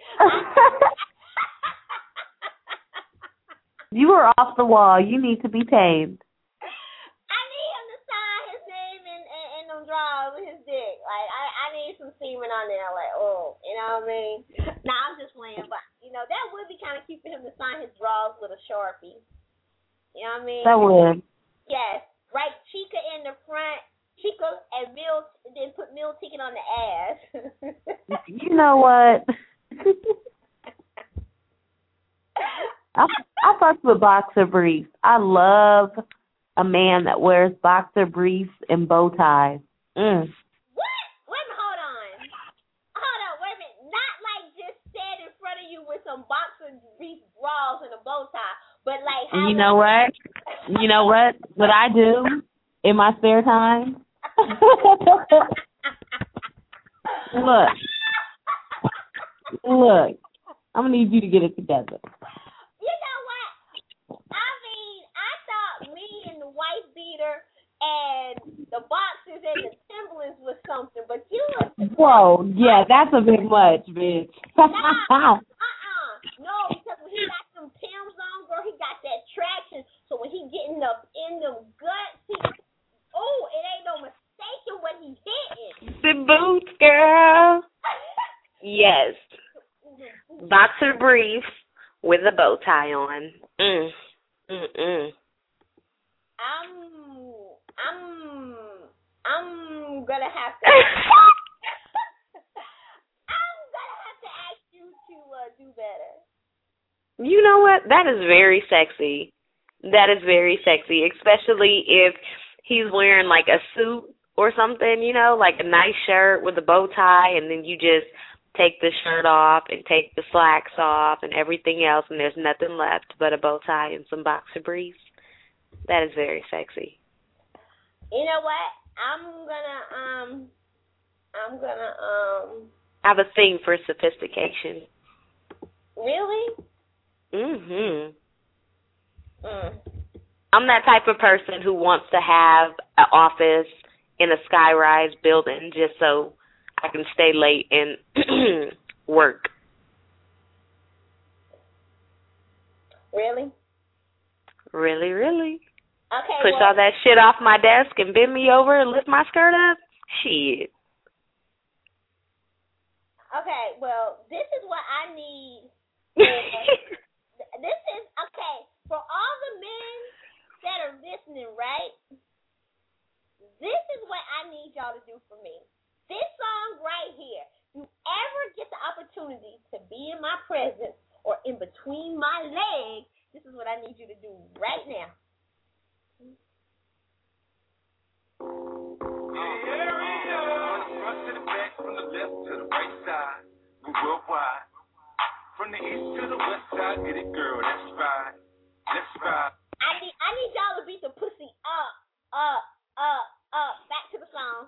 [SPEAKER 10] You are off the wall. You need to be tamed.
[SPEAKER 15] I need him to sign his name in them drawers with his dick. Like, I need some semen on there. Like, oh, you know what I mean? Nah, I'm just playing. But, that would be kind of keeping him to sign his drawers with a Sharpie. You know what I mean?
[SPEAKER 10] That would.
[SPEAKER 15] Yes. Right, Chica in the front. Chica and then put Mill Ticket on the ass.
[SPEAKER 10] You know what? I fuck with boxer briefs. I love a man that wears boxer briefs and bow ties.
[SPEAKER 15] What? Wait a minute, hold on, wait a minute. Not like just stand in front of you with some boxer brief bras and a bow tie, but like how
[SPEAKER 10] You know what? You know what? What I do in my spare time? Look. I'm gonna need you to get it together.
[SPEAKER 15] You know what? I mean, I thought me and the wife beater and the boxers and the Timberlands was something, but you was...
[SPEAKER 10] Whoa, yeah, that's a bit much, bitch.
[SPEAKER 15] No, because when he got them Timbs on, girl, he got that traction. So when he getting up in them guts, it ain't no mistaking what he hitting.
[SPEAKER 16] The boots, girl. Yes. Boxer briefs with a bow tie on.
[SPEAKER 15] I'm gonna have to. I'm gonna have to ask you to do better.
[SPEAKER 16] You know what? That is very sexy. That is very sexy, especially if he's wearing like a suit or something, like a nice shirt with a bow tie, and then you just take the shirt off and take the slacks off and everything else, and there's nothing left but a bow tie and some boxer briefs. That is very sexy.
[SPEAKER 15] You know what? I'm gonna
[SPEAKER 16] I have a thing for sophistication.
[SPEAKER 15] Really?
[SPEAKER 16] I'm that type of person who wants to have an office in a skyrise building just so I can stay late and work.
[SPEAKER 15] Really?
[SPEAKER 16] Really, really.
[SPEAKER 15] Okay.
[SPEAKER 16] Push all that shit off my desk and bend me over and lift my skirt up? Shit.
[SPEAKER 15] Okay, well, this is what I need. This is, okay, for all the men that are listening, right? This is what I need y'all to do for me. This song right here, if you ever get the opportunity to be in my presence or in between my legs, this is what I need you to do right now.
[SPEAKER 17] Front to the back, from the left to the right side, we worldwide. From the east to the west side, get it, girl, that's right. Let's ride.
[SPEAKER 15] I need y'all to beat the pussy up. Back to the song.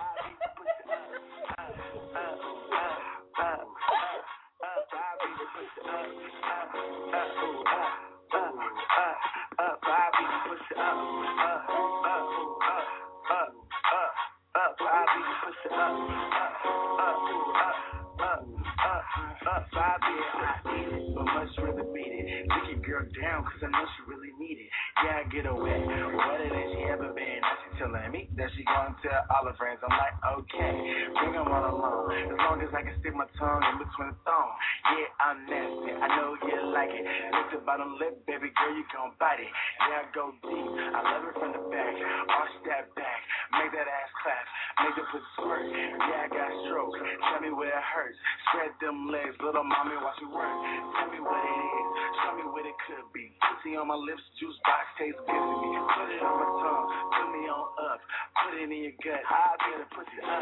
[SPEAKER 1] But much rather beat it. Take your girl down, cause I know she really need it. Yeah, I get her wet, wetter than she ever been. Now she telling me that she gonna tell all her friends. I'm like, okay, bring them all along. As long as I can stick my tongue in between the thong. Yeah, I'm nasty, I know you like it. Lift the bottom lip, baby girl, you gon' bite it. Yeah, I go deep, I love it from the back. Arch that back, make that ass clap. Make the pussy squirt, yeah, I got stroke. Tell me where it hurts, spread them legs. Little mommy, watch me work. Tell me what it is, show me what it could be. Pussy on my lips, juice box tastes good to me. Put it on my tongue, put me on up. Put it in your gut, I beat the pussy up.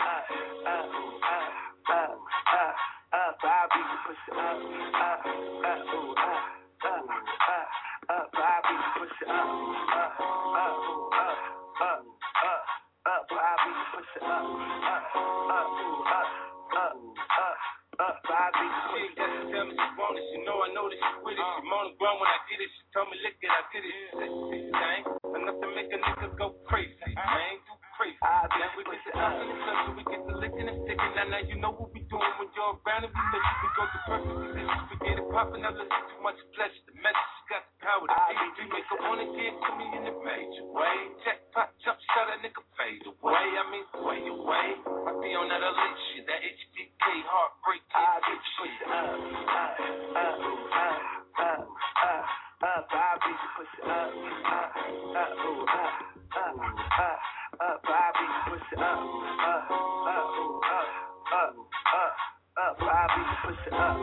[SPEAKER 1] I beat the pussy up. I beat the pussy up. I beat the pussy up. Bobby, she doesn't tell me she want it. She know I know that she with it. She moan and groan when I get it. She told me lick it, I did it. Thing enough to make a nigga go crazy. Man, too crazy. Now we get the up in the club, so we get the licking and sticking. Now you know what we doing when you're around and we miss it. We go to perfect positions. We get it popping. Now listen too much pleasure. The message she got the power to see. We make her wanna get to me in a major way. Jackpot, jump shot, a nigga fade away. I mean, way away. I be on that elite shit, that HBK heartbreak. I beat the pussy up. I beat the pussy up. I beat the pussy up. I beat the pussy up.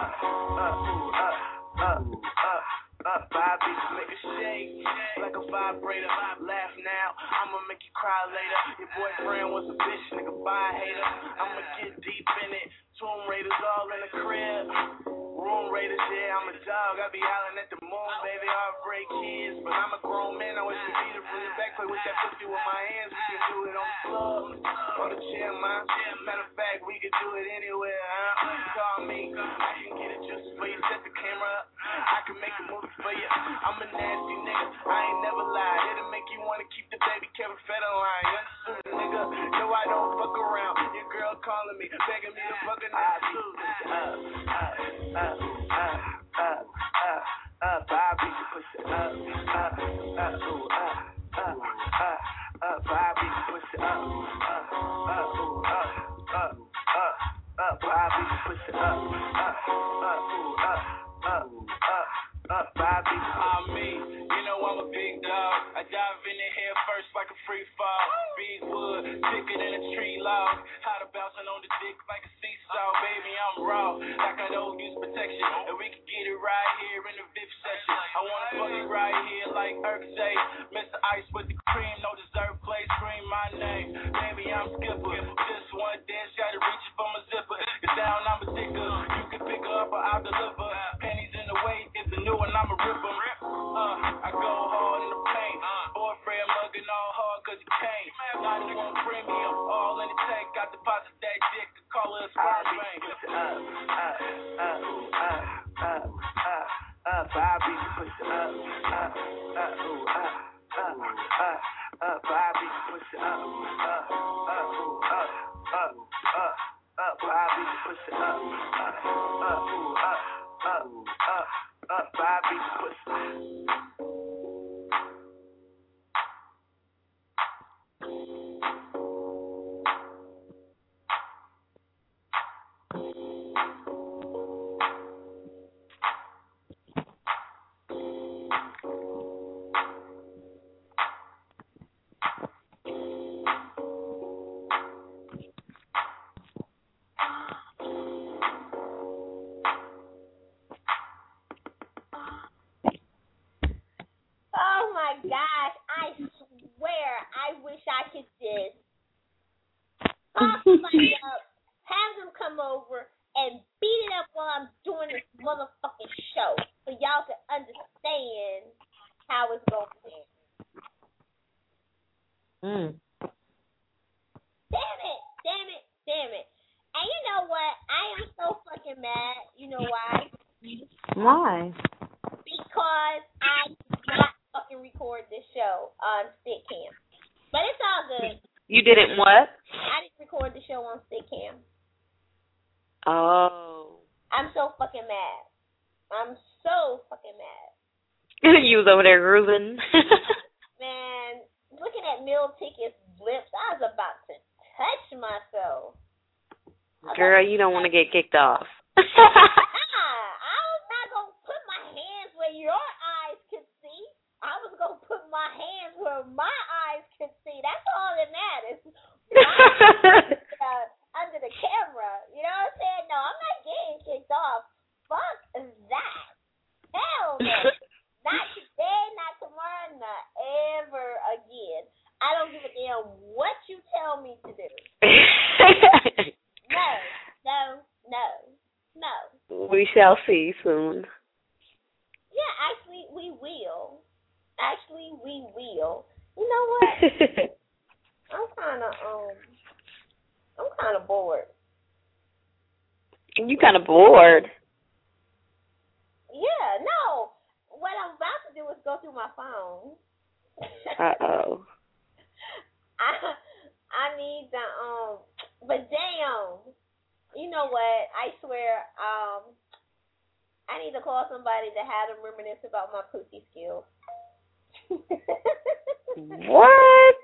[SPEAKER 1] Bobby, make a shake like a vibrator. Laugh now, I'ma make you cry later. Your boyfriend was a bitch, nigga, buy a hater. I'ma get deep in it. Tomb Raiders all in the crib. Room Raiders, yeah, I'm a dog. I be howling at the moon, baby. Heartbreak kids, but I'm a grown man. I want you to beat it from the back, play with that pussy with my hands. We can do it on the floor, on the chair, man. Matter of fact, we can do it anywhere, huh? Call me, I can get it juicy for you. Set the camera up, I can make a movie for you. I'm a nasty nigga, I ain't never lied. It'll make you wanna keep the baby Kevin Federline. You understood, nigga? No, I don't fuck around. Your girl calling me, begging me to fuck a nigga. I beat the pussy up. I beat the pussy up. I beat the pussy up. Bobby, I'm me. You know I'm a big dog. I dive in the head first like a free fall. Big wood, thicker than a tree log. How to bouncing on the dick like a seesaw. Baby, I'm raw, like I don't use protection. And we can get it right here in the VIP session. I wanna fuck it right here like Urksay. Mr. Ice with the cream, no dessert play. Scream my name. Baby, I'm Skipper. Just one dance, gotta reach it for my zipper. It's down, I'm a dicker. You can pick her up or I'll deliver. Pennies in the way, it's a new one, I'ma rip 'em. I go hard in the paint. Boyfriend mugging all hard cause he can't. 91 premium, all in the tank. Got deposit that dick to call it a sperm bank. Bobby, push it up. Bobby, push it up. Bobby, push it up. Bobby, push it up.
[SPEAKER 15] somebody up, have them come over and beat it up while I'm doing this motherfucking show so y'all can understand how it's going to end. Damn it. And you know what? I am so fucking mad. You know why?
[SPEAKER 10] Why?
[SPEAKER 15] Because I did not fucking record this show on Stickcam. But it's all good.
[SPEAKER 16] You didn't what?
[SPEAKER 15] I didn't record the show on Stickcam.
[SPEAKER 16] Oh.
[SPEAKER 15] I'm so fucking mad.
[SPEAKER 16] You was over there grooving.
[SPEAKER 15] Man, looking at Meal Ticket's lips, I was about to touch myself.
[SPEAKER 16] Girl, you don't want to get kicked off.
[SPEAKER 15] I was not going to put my hands where your eyes could see. I was going to put my hands where my eyes could see. That's all that matters. Under the camera. You know what I'm saying? No, I'm not getting kicked off. Fuck that. Hell no. Not what you tell me to do. No.
[SPEAKER 16] We shall see soon.
[SPEAKER 15] Yeah, actually, we will. You know what? I'm kind of bored.
[SPEAKER 16] You kind of bored?
[SPEAKER 15] Yeah, no. What I'm about to do is go through my phone.
[SPEAKER 16] Uh-oh.
[SPEAKER 15] I need the, but damn, you know what? I swear, I need to call somebody to have them reminisce about my pussy skills.
[SPEAKER 16] What?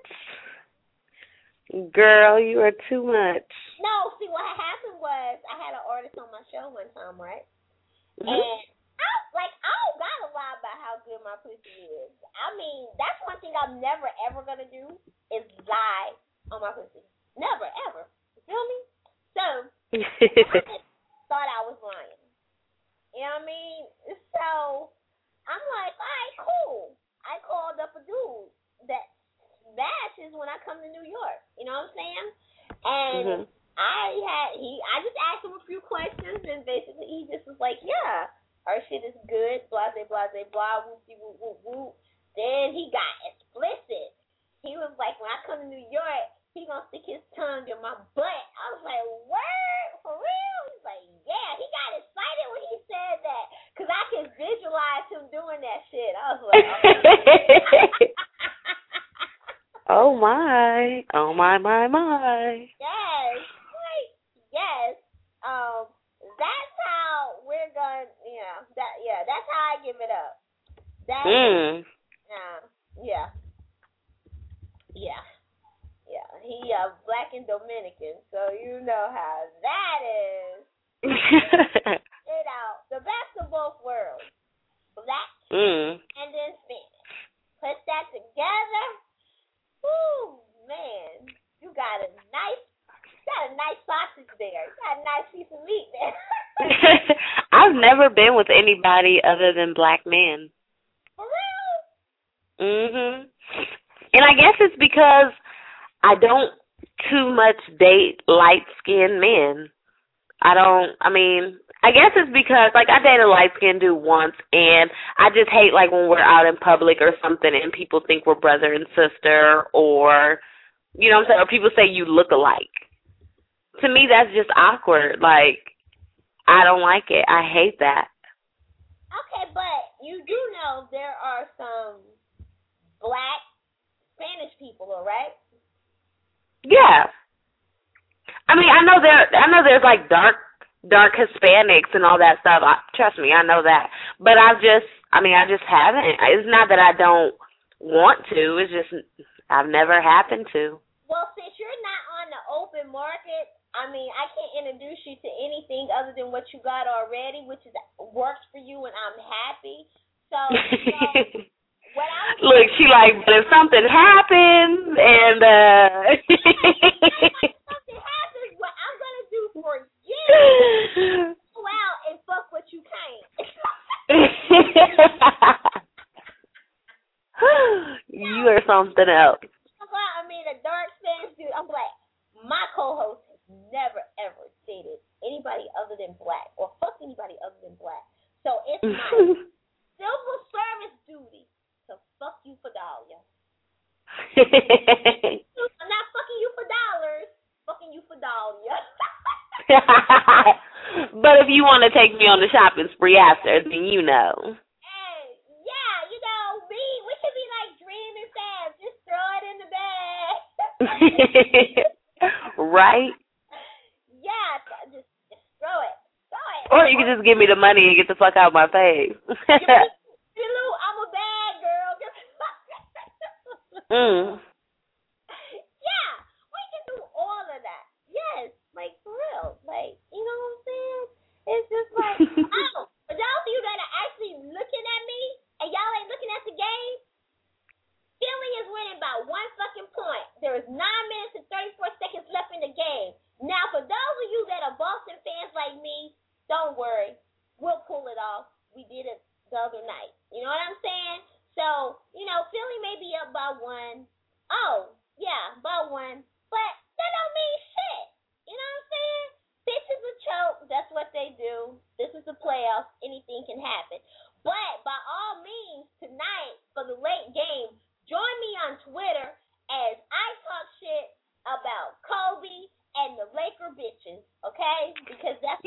[SPEAKER 16] Girl, you are too much.
[SPEAKER 15] No, see, what happened was I had an artist on my show one time, right?
[SPEAKER 16] Mm-hmm.
[SPEAKER 15] And I don't gotta lie about how good my pussy is. I mean, that's one thing I'm never, ever gonna do is lie on my pussy. Never, ever. You feel me? So, I just thought I was lying. You know what I mean? So, I'm like, all right, cool. I called up a dude that smashes when I come to New York. You know what I'm saying? And I just asked him a few questions, and basically he just was like, yeah, our shit is good, blah, blah, blah, blah, blah, whoopsie, whoop, whoop, whoop. Then he got explicit. He was like, when I come to New York, he gonna stick his tongue in my butt. I was like, word? For real? He's like, yeah. He got excited when he said that, because I can visualize him doing that shit. I was like,
[SPEAKER 16] oh my. Oh my.
[SPEAKER 15] Yes. Right. Yes. That's how we're going, that's how I give it up. He black and Dominican, so you know how that is. You know, the best of both worlds. Black and then Spanish. Put that together. Woo, man. You got a nice sausage there. You got a nice piece of meat there.
[SPEAKER 16] I've never been with anybody other than black men.
[SPEAKER 15] For real?
[SPEAKER 16] Mhm. And I guess it's because I don't too much date light-skinned men. I guess it's because, like, I dated a light-skinned dude once, and I just hate, like, when we're out in public or something and people think we're brother and sister, or, you know what I'm saying, or people say you look alike. To me, that's just awkward. Like, I don't like it. I hate that.
[SPEAKER 15] Okay, but you do know there are some black Spanish people, right?
[SPEAKER 16] Yeah. I mean, I know there's like dark Hispanics and all that stuff. Trust me, I know that. But I just haven't. It's not that I don't want to. It's just I've never happened to.
[SPEAKER 15] Well, since you're not on the open market, I mean, I can't introduce you to anything other than what you got already, which works for you, and I'm happy. So
[SPEAKER 16] look, she like, but if something happens and
[SPEAKER 15] something happens, what I'm gonna do for you? Go out and fuck what you can't.
[SPEAKER 16] You are something else.
[SPEAKER 15] I mean, a dark Spanish dude. I'm black. My co-host has never ever dated anybody other than black or fucked anybody other than black. So it's my civil service duty to fuck you for dollars. I'm not fucking you for dollars. Fucking you for dollars.
[SPEAKER 16] But if you want to take me on the shopping spree after, then you know.
[SPEAKER 15] Hey, yeah, you know, we should be like dreaming fast. Just throw it in the bag.
[SPEAKER 16] Right?
[SPEAKER 15] Yeah, just throw it.
[SPEAKER 16] Or you can just give me the money and get the fuck out of my face.
[SPEAKER 15] Lou, I'm a bad girl. Yeah, we can do all of that. Yes, like for real. Like, you know what I'm saying? It's just like, for those of you that are actually looking at me and y'all ain't looking at the game, Philly is winning by 1 fucking point. There is 9 minutes and 34 seconds left in the game. Now, for those of you that are Boston fans like me, don't worry. We'll pull it off. We did it the other night. You know what I'm saying? So, you know, Philly may be up by 1. Oh, yeah, by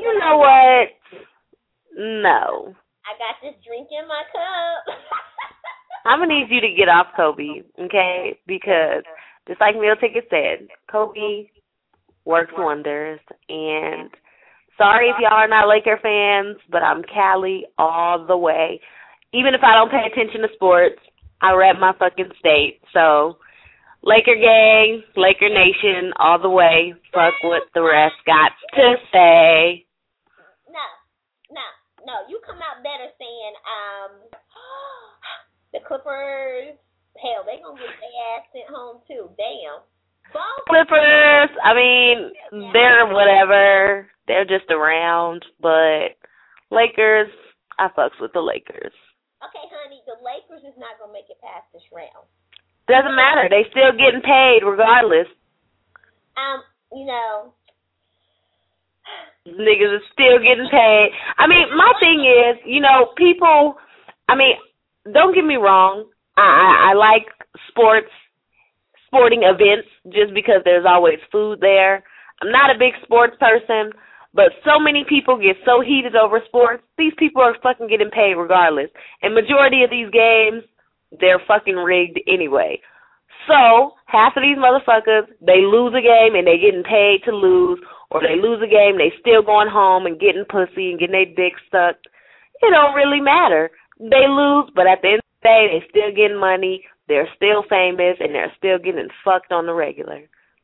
[SPEAKER 16] You know what? No.
[SPEAKER 15] I got this drink in my cup.
[SPEAKER 16] I'm going to need you to get off Kobe, okay? Because just like Meal Ticket said, Kobe works wonders. And sorry if y'all are not Laker fans, but I'm Cali all the way. Even if I don't pay attention to sports, I rep my fucking state. So, Laker gang, Laker nation, all the way. Fuck what the rest got to say.
[SPEAKER 15] No, you come out better saying, the Clippers, hell, they gonna get their ass sent home too. Damn.
[SPEAKER 16] Clippers, I mean, they're whatever. They're just around. But Lakers, I fucks with the Lakers.
[SPEAKER 15] Okay, honey, the Lakers is not gonna make it past this round.
[SPEAKER 16] Doesn't matter. They still getting paid regardless.
[SPEAKER 15] You know,
[SPEAKER 16] niggas are still getting paid. I mean, my thing is, you know, people, I mean, don't get me wrong. I like sporting events just because there's always food there. I'm not a big sports person, but so many people get so heated over sports. These people are fucking getting paid regardless. And majority of these games, they're fucking rigged anyway. So, half of these motherfuckers, they lose a game and they getting paid to lose, or they lose a game, they still going home and getting pussy and getting their dick sucked. It don't really matter. They lose, but at the end of the day, they still getting money, they're still famous, and they're still getting fucked on the regular.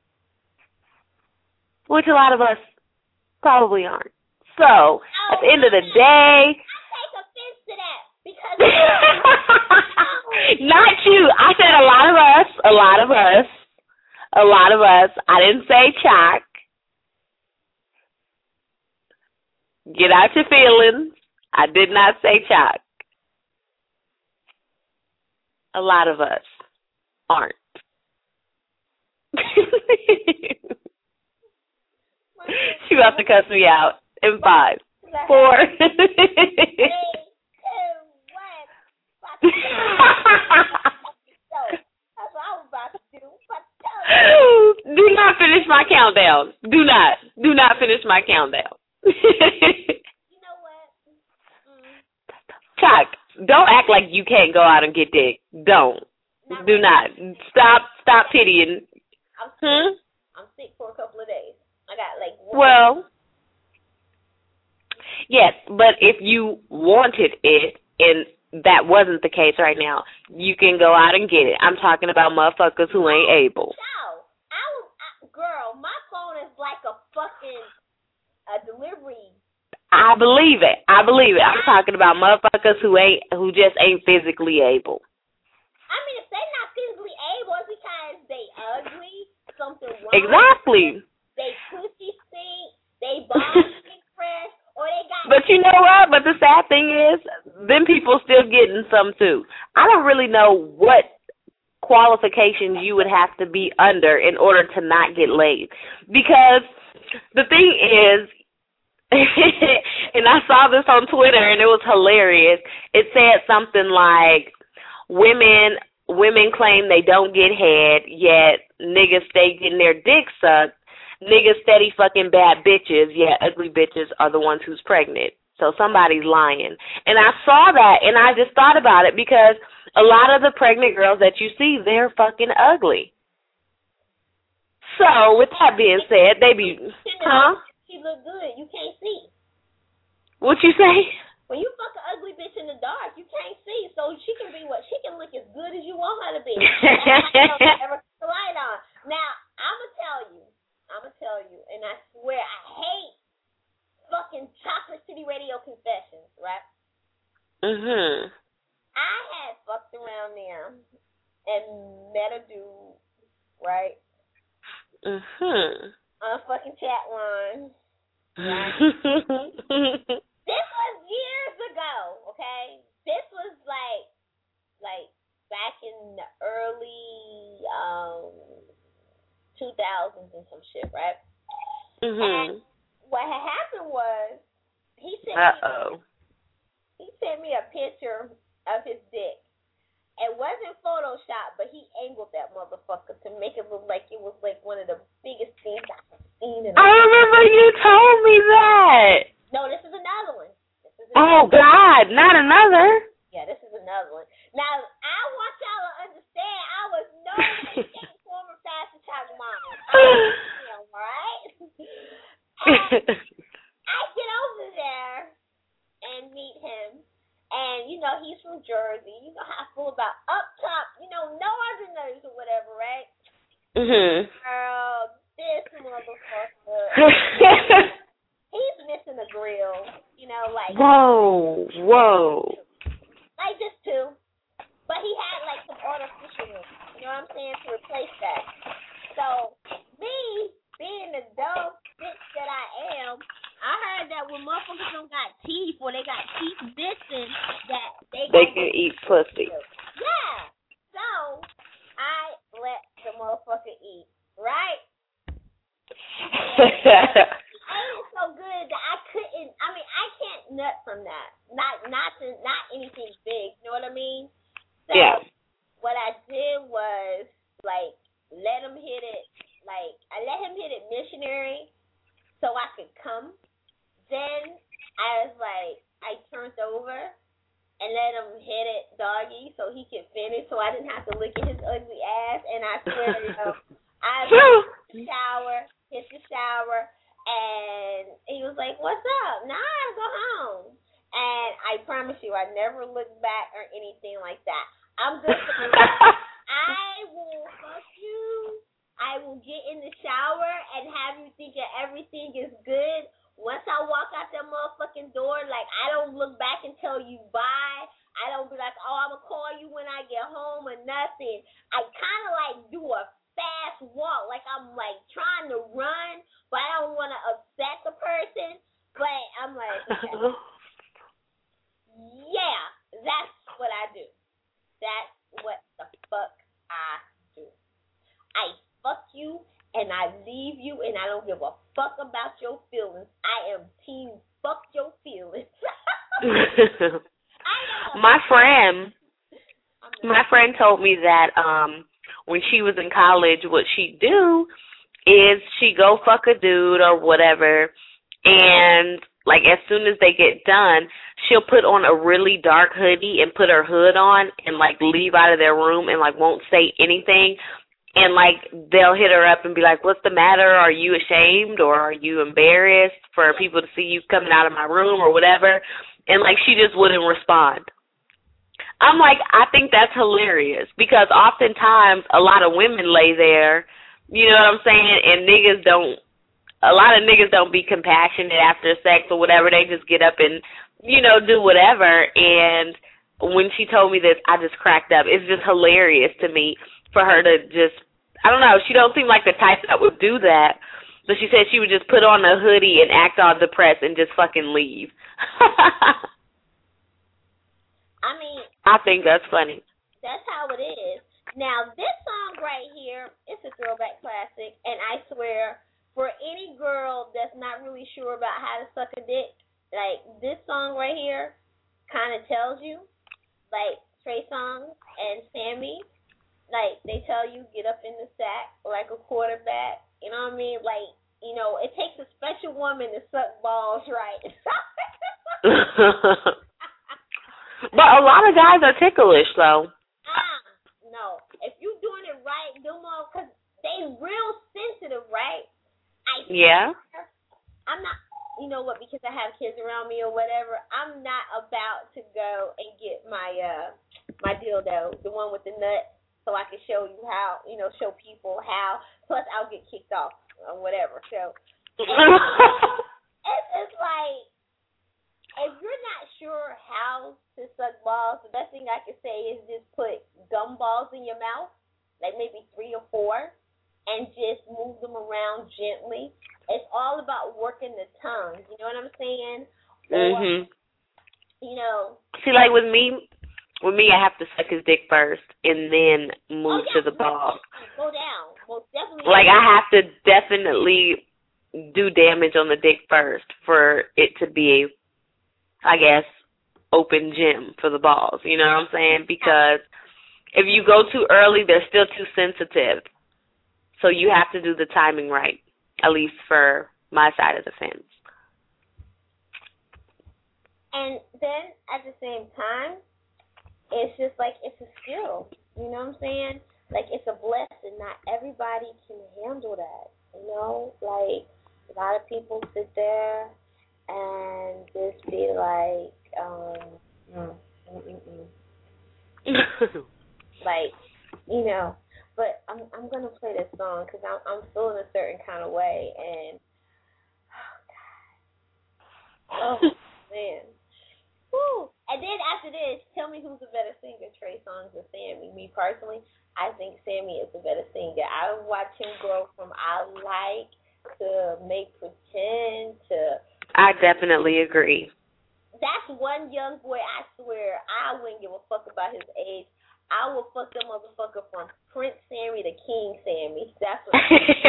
[SPEAKER 16] Which a lot of us probably aren't. So, at the end of the day...
[SPEAKER 15] I take offense to that, because...
[SPEAKER 16] Not you. I said a lot of us. I didn't say Chalk. Get out your feelings. I did not say Chalk. A lot of us aren't. She about to cuss me out in 5, 4. Do not finish my countdown. Do not finish my countdown.
[SPEAKER 15] You know what?
[SPEAKER 16] Chuck, don't act like you can't go out and get dick. Don't. Do not. Stop pitying.
[SPEAKER 15] I'm sick for a couple of days. I got like one.
[SPEAKER 16] Well, yes, but if you wanted it and that wasn't the case right now, you can go out and get it. I'm talking about motherfuckers who ain't able.
[SPEAKER 15] Girl, my phone is like a fucking delivery.
[SPEAKER 16] I believe it. I'm talking about motherfuckers who just ain't physically able.
[SPEAKER 15] I mean, if they're not physically able, it's because they ugly, something wrong.
[SPEAKER 16] Exactly.
[SPEAKER 15] They pussy stink, they balls stink fresh, or they got...
[SPEAKER 16] But you know what? But the sad thing is, them people still getting some too. I don't really know what qualifications you would have to be under in order to not get laid. Because the thing is, and I saw this on Twitter and it was hilarious. It said something like, women claim they don't get head, yet niggas stay getting their dick sucked. Niggas steady fucking bad bitches, yet ugly bitches are the ones who's pregnant. So somebody's lying. And I saw that and I just thought about it because a lot of the pregnant girls that you see, they're fucking ugly. So with that being said, they be,
[SPEAKER 15] She look good. You can't see.
[SPEAKER 16] What you say?
[SPEAKER 15] When you fuck an ugly bitch in the dark, you can't see. So she can be she can look as good as you want her to be. Ever put the light on. Now, I'ma tell you, and I swear I hate fucking Chocolate City Radio confessions, right? I had fucked around there and met a dude, right? On a fucking chat line. Right? This was years ago, okay? This was like back in the early 2000s and some shit, right? And what had happened was he sent me a picture of his dick. It wasn't Photoshop, but he angled that motherfucker to make it look like it was like one of the biggest things I've seen in
[SPEAKER 16] I remember you told me that. Oh, God, not another.
[SPEAKER 15] Yeah, this is another one. Now, I want y'all to understand, I was no way, shape, form, or fashion Chalk Mama. All right? I get over there and meet him. And, you know, he's from Jersey. You know how I feel about up top, you know, no ordinaries or whatever, right?
[SPEAKER 16] Mhm.
[SPEAKER 15] Girl, this motherfucker. He's missing a grill, you know, like.
[SPEAKER 16] Whoa.
[SPEAKER 15] Like this too. But he had like some artificialness, you know what I'm saying, to replace that. So, me, being the dumb bitch that I am, I heard that when motherfuckers don't got teeth or they got teeth missing, that they
[SPEAKER 16] can eat pussy.
[SPEAKER 15] Yeah. So I let the motherfucker eat, right? It ain't so good that I couldn't. I mean, I can't nut from that. Not anything big. You know what I mean? So
[SPEAKER 16] yeah.
[SPEAKER 15] What I did was like let him hit it. Like I let him hit it missionary, so I could come. Then I was like, I turned over and let him hit it doggy so he could finish so I didn't have to look at his ugly ass. And I swear, you know, I hit the shower, and he was like, what's up? Nah, I gotta go home. And I promise you, I never looked back or anything like that. I'm good. I will fuck you. I will get in the shower and have you think that everything is good. Once I walk out that motherfucking door, like, I don't look back and tell you bye. I don't be like, oh, I'm going to call you when I get home or nothing. I kind of, like, do a fast walk. Like, I'm, like, trying to run, but I don't want to upset the person. But I'm like, okay. Yeah, that's what I do. That's what the fuck I do. I fuck you, and I leave you, and I don't give a fuck about your feelings. I am team fuck your feelings.
[SPEAKER 16] My friend told me that when she was in college, what she'd do is she'd go fuck a dude or whatever, and like as soon as they get done, she'll put on a really dark hoodie and put her hood on and like leave out of their room and like won't say anything. And, like, they'll hit her up and be like, what's the matter? Are you ashamed or are you embarrassed for people to see you coming out of my room or whatever? And, like, she just wouldn't respond. I'm like, I think that's hilarious because oftentimes a lot of women lay there, you know what I'm saying, and a lot of niggas don't be compassionate after sex or whatever. They just get up and, you know, do whatever. And when she told me this, I just cracked up. It's just hilarious to me for her to just, I don't know, she don't seem like the type that would do that, but she said she would just put on a hoodie and act all depressed and just fucking leave.
[SPEAKER 15] I mean,
[SPEAKER 16] I think that's funny.
[SPEAKER 15] That's how it is. Now, this song right here, it's a throwback classic, and I swear, for any girl that's not really sure about how to suck a dick, like, this song right here kind of tells you, like, Trey Songz and Sammy, like, they tell you, get up in the sack like a quarterback. You know what I mean? Like, you know, it takes a special woman to suck balls right.
[SPEAKER 16] But a lot of guys are ticklish, though.
[SPEAKER 15] No. If you doing it right, do more, because they real sensitive, right?
[SPEAKER 16] Yeah.
[SPEAKER 15] I'm not, you know what, because I have kids around me or whatever, I'm not about to go and get my my dildo, the one with the nut, so I can show you how, you know, show people how. Plus, I'll get kicked off or whatever. So, it's like, if you're not sure how to suck balls, the best thing I can say is just put gum balls in your mouth, like maybe 3 or 4, and just move them around gently. It's all about working the tongue. You know what I'm saying?
[SPEAKER 16] Mhm.
[SPEAKER 15] You know.
[SPEAKER 16] See, like with me, I have to suck his dick first and then move to the ball.
[SPEAKER 15] Go down. Most definitely.
[SPEAKER 16] Like, I have to definitely do damage on the dick first for it to be, I guess, open gym for the balls. You know what I'm saying? Because if you go too early, they're still too sensitive. So you have to do the timing right, at least for my side of the fence.
[SPEAKER 15] And then at the same time, it's just like it's a skill. You know what I'm saying? Like it's a blessing. Not everybody can handle that. You know, like a lot of people sit there and just be like, like, you know. But I'm gonna play this song because I'm feeling a certain kind of way, and oh man, woo! And then after this, tell me who's a better singer, Trey Songz or Sammy? Me personally, I think Sammy is a better singer. I watch him grow from I like to make pretend to.
[SPEAKER 16] I definitely agree.
[SPEAKER 15] That's one young boy. I swear, I wouldn't give a fuck about his age. I will fuck that motherfucker from Prince Sammy to King Sammy. That's what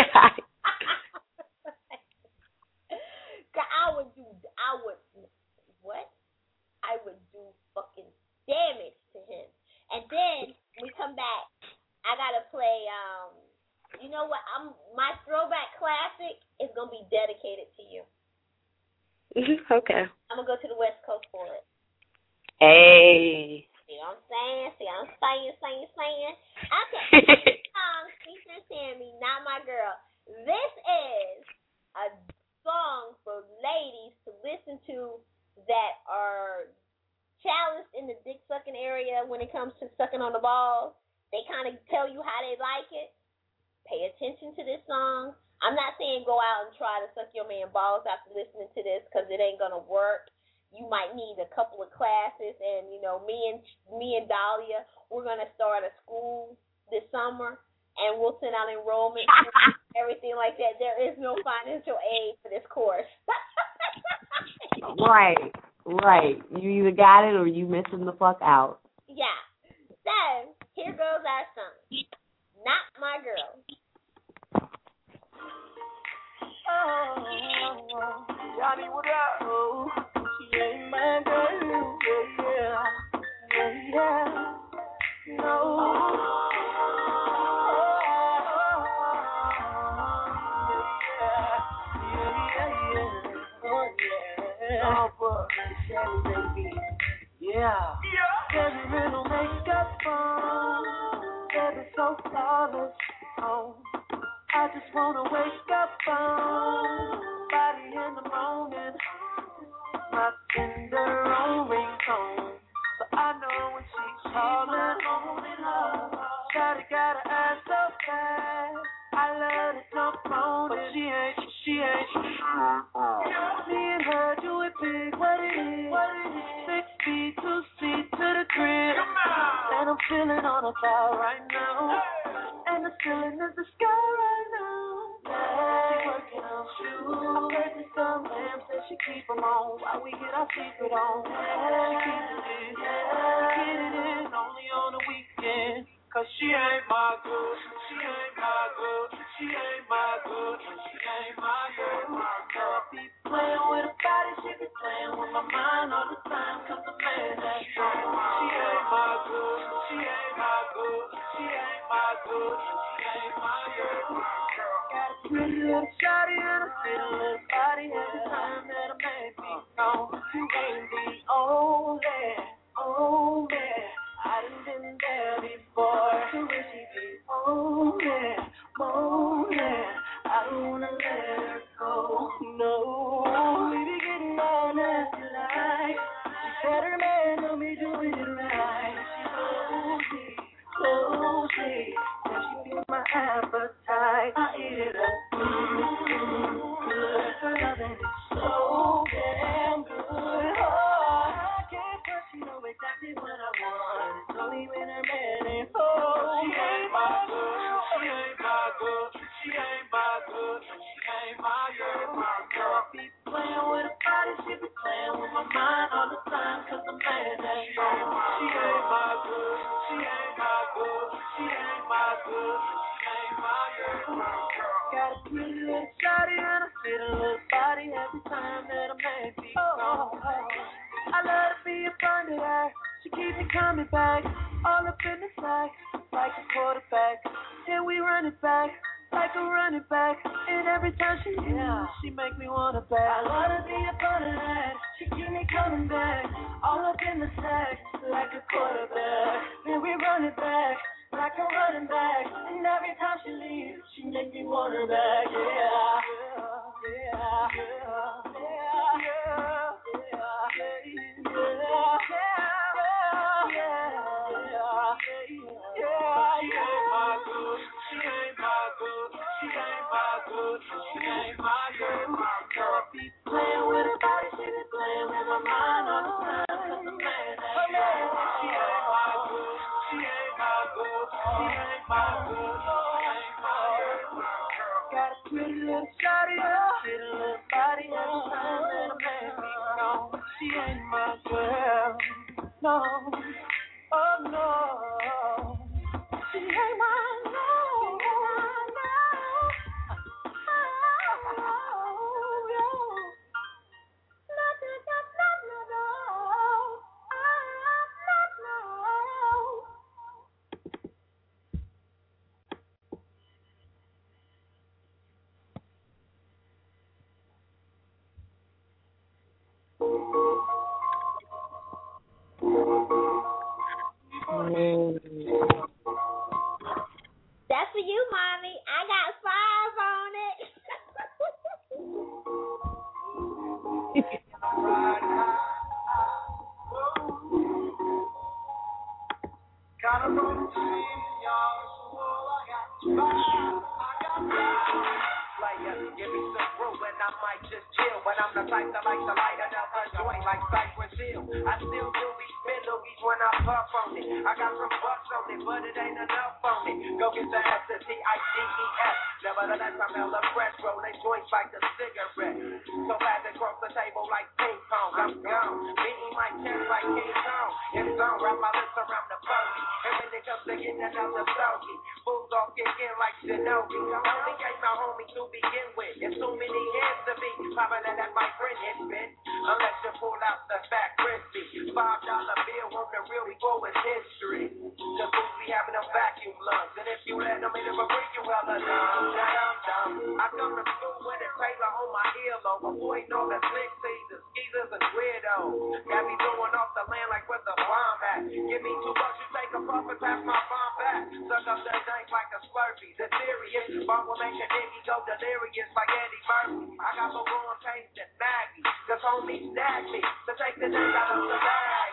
[SPEAKER 15] I would do fucking damage to him. And then we come back, I gotta play, you know what, my throwback classic is gonna be dedicated to you.
[SPEAKER 16] Okay.
[SPEAKER 15] I'm gonna go to the West Coast for it.
[SPEAKER 16] Hey.
[SPEAKER 15] See what I'm saying? Okay. Featuring Sammy, Not My Girl. This is a song for ladies to listen to that are challenged in the dick sucking area when it comes to sucking on the balls. They kind of tell you how they like it. Pay attention to this song. I'm not saying go out and try to suck your man balls after listening to this because it ain't going to work. You might need a couple of classes, and you know, me and Dahlia, we're gonna start a school this summer, and we'll send out enrollment, everything like that. There is no financial aid for this course.
[SPEAKER 10] Right. You either got it or you missing the fuck out.
[SPEAKER 15] Yeah. So here goes our song, Not My Girl.
[SPEAKER 17] Oh, Johnny, what up? Oh. She ain't my girl, yeah, no. Yeah. Every little makeup on, baby, so flawless. Oh, I just wanna wake up on, body in the morning. My tender old ringtone, so I know when she's calling, shawty got her ass so fast. I love to jump on it, but she ain't. Me and her do it big, what it is? 6 feet, 2 seats to the crib, and I'm feeling on a cloud right now, and the ceiling is the sky right now. She working on shoes, I purchased some lamps that she keep them on while we get our secret on. She keep it in, only on the weekend. Cause she ain't my good, she ain't my good, she ain't my good, she ain't my girl. I be playing with her body, she be playing with my mind all the time. Cause the man that's strong, she ain't my good, she ain't my good, she ain't my good, she ain't my girl. Got a pretty little shawty and a pretty little body every time that I make me know. You ain't the only, I done been there before. So when she be moaning, I don't wanna let her go. No, we be getting on as you like. She said her man know me doing it right. She closely, and she be my appetite. I eat it up, good. Her loving is so damn good. Oh, I can't trust, she know exactly what I want. It's only when her man ain't home. She ain't my good, she ain't my good, she ain't my good, she ain't my girl. I be playing with her body, she be playing with my mind all the time. Cause the man that's strong, she ain't my good, she ain't my good, she ain't my good, she ain't my girl. Got a pretty little shawty and a pretty little body every time that I make me go. I love to be in front of her. She keep me coming back, all up in the sack, like a quarterback. Then we run it back, like
[SPEAKER 2] can run it back. And every time she leaves, she make me wanna back. I love to be a part of that. She keep me coming back, all up in the sack, like a quarterback. Then we run it back, like a running back. And every time she leaves, she make me want her back. Yeah, yeah, yeah, yeah, playing with her body, she be playing with my mind all the time. She ain't my good, she ain't my good, she ain't my good, she ain't my good. Got a pretty little shawty, pretty little body, every time that a man be gone. She ain't my girl, no, oh no. She ain't my
[SPEAKER 15] That's for you, mommy. I got 5 on it.
[SPEAKER 2] Give me some room and I might just chill. But I'm the type that like to light another joint like Cypress Hill. I still do these loogies when I puff on it. I got some bucks on it, but it ain't enough on it. Go get the S, the T-I-C-E-S. Nevertheless, I'm hella fresh, rolling joints like a cigarette. So fast across the table like ping pong. I'm gone, beating my chest like King Kong. In zone, wrap my lips around the phony. And when it comes to getting another soggy, fools all kick in like Shinobi. Only gave my homie to begin with. It's too many hands to be. Probably let my friend hit spin. Unless you pull out the fat crispy. $5 bill on the real before it's history. The fools be having them vacuum lungs. And if you let them in, it'll bring you hella dumb. I come to school with a Taylor on my earlobe. Avoiding all the slick seasons, skeezers, and weirdos. Got me throwing off the land like where's the bomb at? Give me $2, you take a puff and pass my bomb back. Suck up the dank like a Slurpee. The serious bomb will make a nigga go delirious like Eddie Murphy. I got more on taste than Maggie. Cause homie snagged me to take the name out of the bag.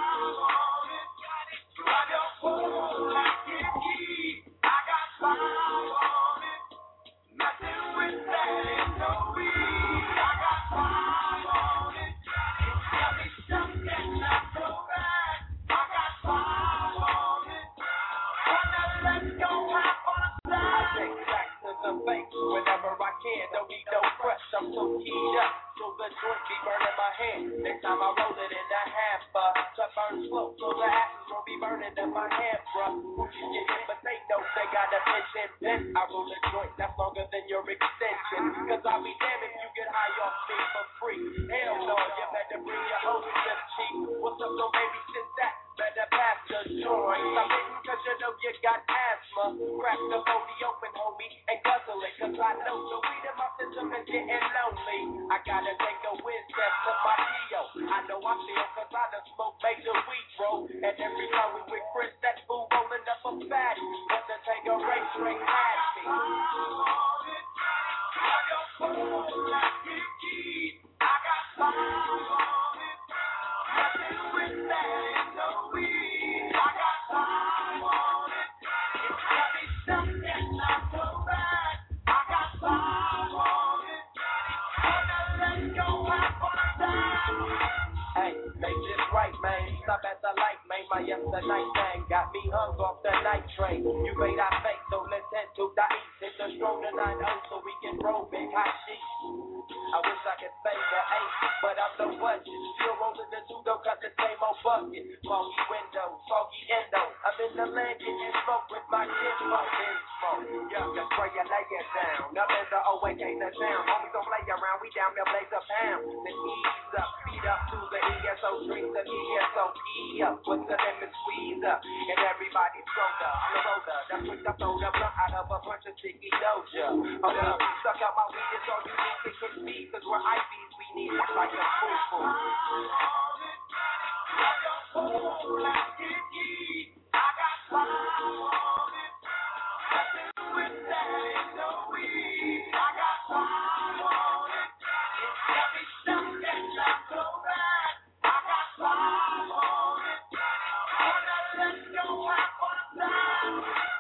[SPEAKER 2] I don't pull like it keep. I got 5 on it. Nothing with that ain't no weed. I got 5 on it. Tell me something not so bad. I got 5 on it. Let's go hop on a side. I take tracks to the face whenever I can. Don't need no crush. I'm so keyed up. So the joint be burning my hand. Next time I roll it in a hamper, to burn slow, so the ashes won't be burning in my hand, bruh. You get potatoes, they got a pinch and bent. I roll a joint that's longer than your extension. Cause I'll be damned if you get high off me for free. Hell no, you better bring your own just cheap. What's up, so baby, sit that. Better pass the joint. I'm hitting cause you know you got asthma. Crack the 40 open, homie, and guzzle it. Cause I know the weed in my system is getting lonely. I gotta take a whiz test to my Dio. I know I feel cause I done smoke major weed, bro. And every time we with Chris, that fool rolling up a fatty. But to take a race straight past me. I got 4 like it keep. I got 5 on it. Nothing with that ain't no weed. I got 5 on it. Tell me something not so bad. I got 5 on it. Let's go hop on a side. Hey, make this right, man. Stop at the light, man. My yesterday thing got me hung off the night train. You made our fake, so let's head to the east. It's a stronger 9-0 so we can roll big hot sheets. I wish I could say the 8, but I'm no budget. Still rolling the 2, don't cut the same old bucket. Foggy window, foggy endo. I'm in the land getting smoke with my kids, smoking smoke. Young, just pray you lay it down. Up in the OAK, the town. Homies don't play around, we down there blaze a pound. Then ease up, speed up to the ESO, drink the ESOP up. What's the lemon squeeze up, and everybody soda. I'm the roller, that's when I throw the blunt out of a bunch of sticky doja. Hold up, suck out my weed, it's all you need to kick me, cause we're IBs, we need it like a foo-foo. I got fire on it. With that ain't no weed. I got fire on it. It's every step that I go back. I got fire on it. Wanna let go have one time.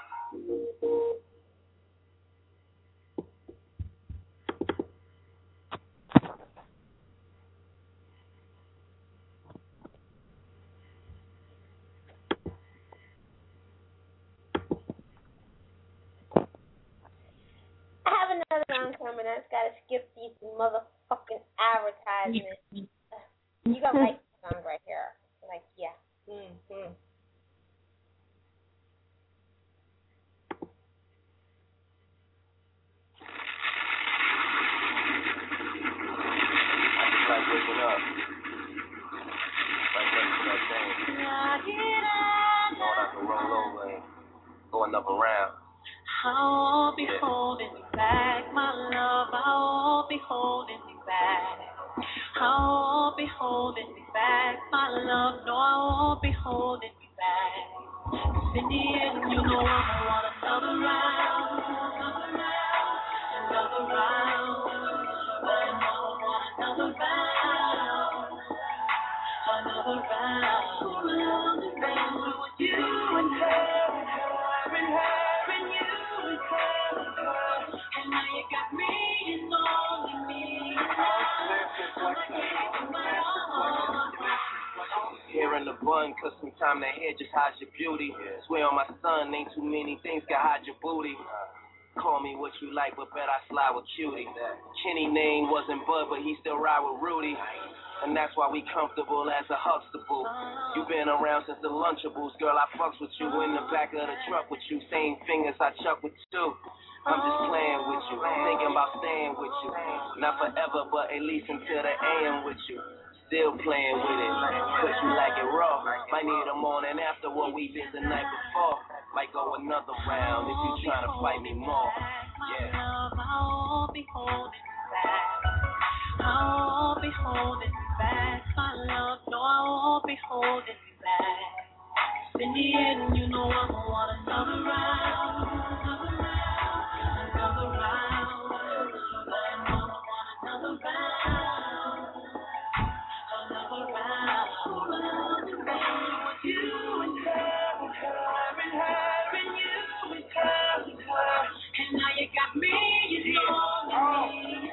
[SPEAKER 15] I have another round coming. I just gotta skip these motherfucking advertisements. You gonna like this song right here? Like, yeah. Mm-hmm.
[SPEAKER 2] Like waking up. Like waking up thing. Going out to roll over and go another round.
[SPEAKER 3] I won't be holding you back, my love. I won't be holding you back. I won't be holding you back, my love. No, I won't be holding you back. 'Cause in the end, you know I want another round, another round, another round. I know I want another round, another round. With you and her and her. And now you got me, it's only me.
[SPEAKER 2] Hair in the bun, cause sometimes that hair just hides your beauty. Swear on my son, ain't too many things can hide your booty. Call me what you like, but bet I slide with Cutie. Kenny name wasn't Bud, but he still ride with Rudy. And that's why we comfortable as a Huxtable. You been around since the Lunchables. Girl, I fucks with you in the back of the truck with you. Same fingers I chuck with you. I'm just playing with you, thinking about staying with you. Not forever, but at least until the AM with you. Still playing with it, cause you like it raw. Might need a morning after what we did the night before. Might go another round if you trying to fight me more. Yeah.
[SPEAKER 3] I won't be holding you back. I won't be holding you back, my love. No, I won't be holding you back. 'Cause in the end, you know I want another round, another round, another round. I know I want another round, another round. With you and her and her and her and you and her and her. And now you got me, you know me.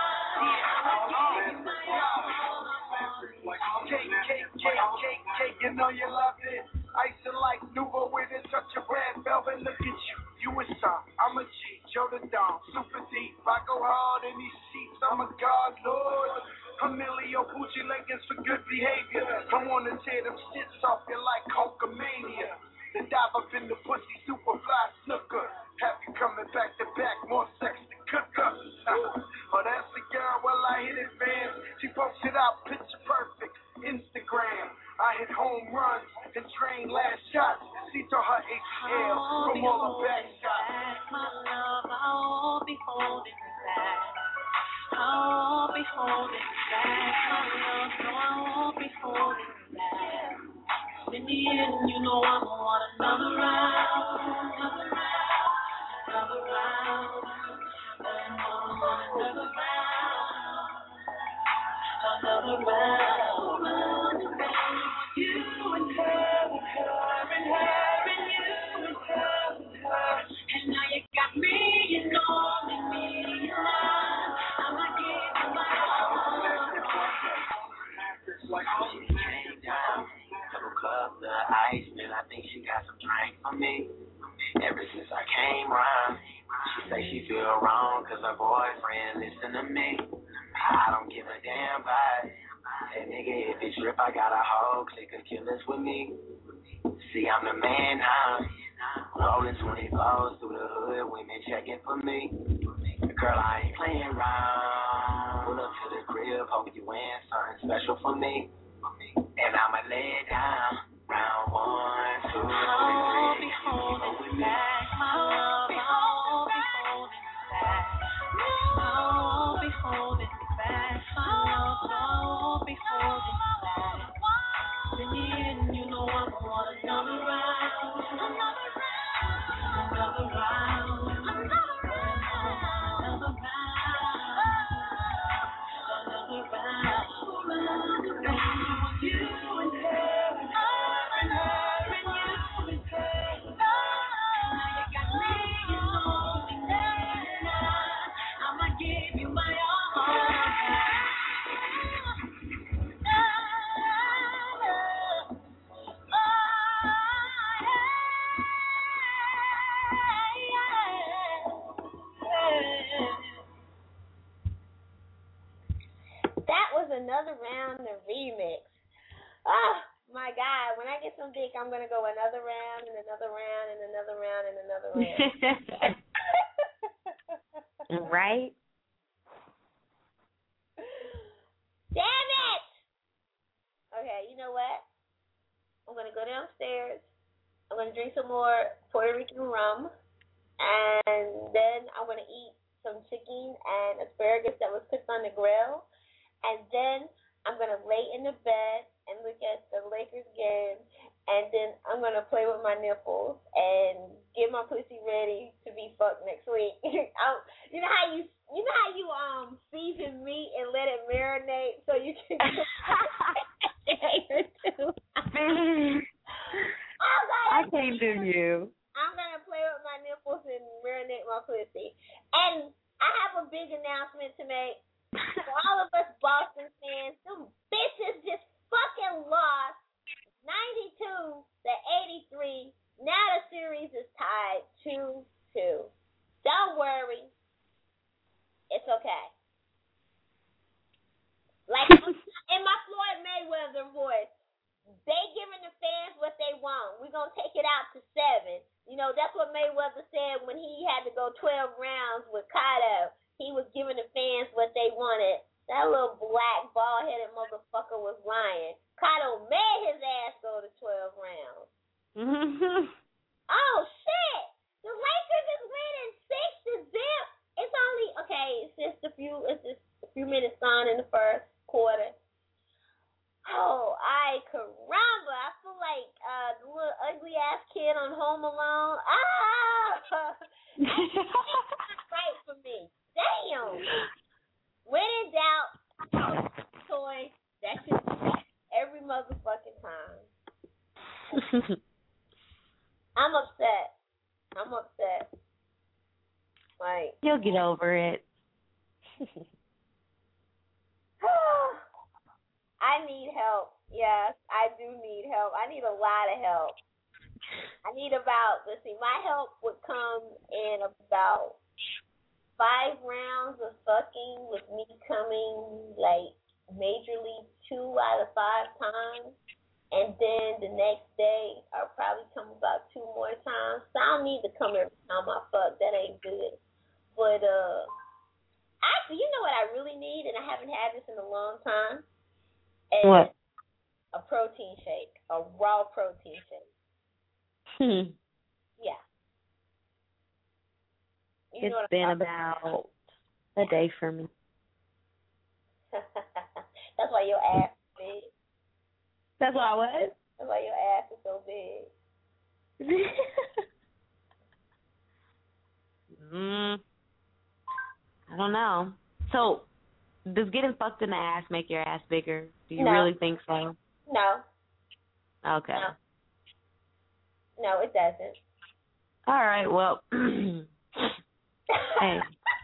[SPEAKER 1] Cake, you know you love it. Ice and light, Nuvo with it, touch your red velvet. Look at you a star. I'm a G, Joe the Don, super deep. I go hard in these sheets. I'm a god, Lord. Emilio Pucci leggings for good behavior. I wanna tear them shits off you like Hulkamania. Then dive up in the pussy, super fly snooker. Have you coming back to back, more sex to cook up. Oh, that's the girl, well I hit it, man. She posted out, picture perfect, Instagram. I hit home runs and drained last shots. She saw her ACL from all the back shots.
[SPEAKER 3] My love, I won't be holding you back. I won't be holding you back, my love. No, I won't be holding you back. In the end, you know I want another round, another round, another round. And I want another round, another round. You and her and her and her and you and her and her. And now you got me, you know only me. I'ma give you my all.
[SPEAKER 2] She came down, couple cups of ice, and I think she got some drink for me. Ever since I came round, she say she feel wrong, cause her boyfriend listen to me. I don't give a damn about it. Hey nigga, if it trip, I got a whole clique of killers with me. See, I'm the man now. Rolling 24s through the hood, women checking for me. Girl, I ain't playing around. Pull up to the crib, hope you wearing something special for me. And I'ma lay it down. Round 1,
[SPEAKER 15] Another Round, the remix. Oh, my God. When I get some dick, I'm going to go another round and another round and another round and another round.
[SPEAKER 16] Right?
[SPEAKER 15] Damn it! Okay, you know what? I'm going to go downstairs. I'm going to drink some more Puerto Rican rum. And then I'm going to eat some chicken and asparagus that was cooked on the grill. And then I'm going to lay in the bed and look at the Lakers game. And then I'm going to play with my nipples and get my pussy ready to be fucked next week. You know how you season meat and let it marinate so you can
[SPEAKER 16] I can't do you.
[SPEAKER 15] I'm going to play with my nipples and marinate my pussy. And I have a big announcement to make. For all of us Boston fans, them bitches just fucking lost 92 to 83. Now the series is tied 2-2. Don't worry. It's okay. Like in my Floyd Mayweather voice, they giving the fans what they want. We're going to take it out to 7. You know, that's what Mayweather said when he had to go 12 rounds with Cotto. He was giving the fans what they wanted. That little black, bald-headed motherfucker was lying. Cotto made his ass go to 12 rounds. Oh, shit! The Lakers is winning 6-0. It's only, okay, it's just a few minutes gone in the first quarter. Oh, ay, caramba. I feel like the little ugly-ass kid on Home Alone. That's right for me. Damn. When in doubt, toy, that shit every motherfucking time. I'm upset. Like,
[SPEAKER 16] you'll get over it.
[SPEAKER 15] I need help. Yes, I do need help. I need a lot of help. I need my help would come in about 5 rounds of fucking with me coming like majorly 2 out of 5 times. And then the next day, I'll probably come about 2 more times. So I don't need to come every time I fuck. That ain't good. But, actually, you know what I really need, and I haven't had this in a long time?
[SPEAKER 16] What?
[SPEAKER 15] A protein shake. A raw protein shake. Yeah.
[SPEAKER 16] It's been about a day for me.
[SPEAKER 15] That's why your ass is big.
[SPEAKER 16] That's why what?
[SPEAKER 15] That's why your ass is so big.
[SPEAKER 16] I don't know. So, does getting fucked in the ass make your ass bigger? Do you
[SPEAKER 15] No.
[SPEAKER 16] really think so?
[SPEAKER 15] No.
[SPEAKER 16] Okay.
[SPEAKER 15] No, it doesn't.
[SPEAKER 16] All right, well, hey.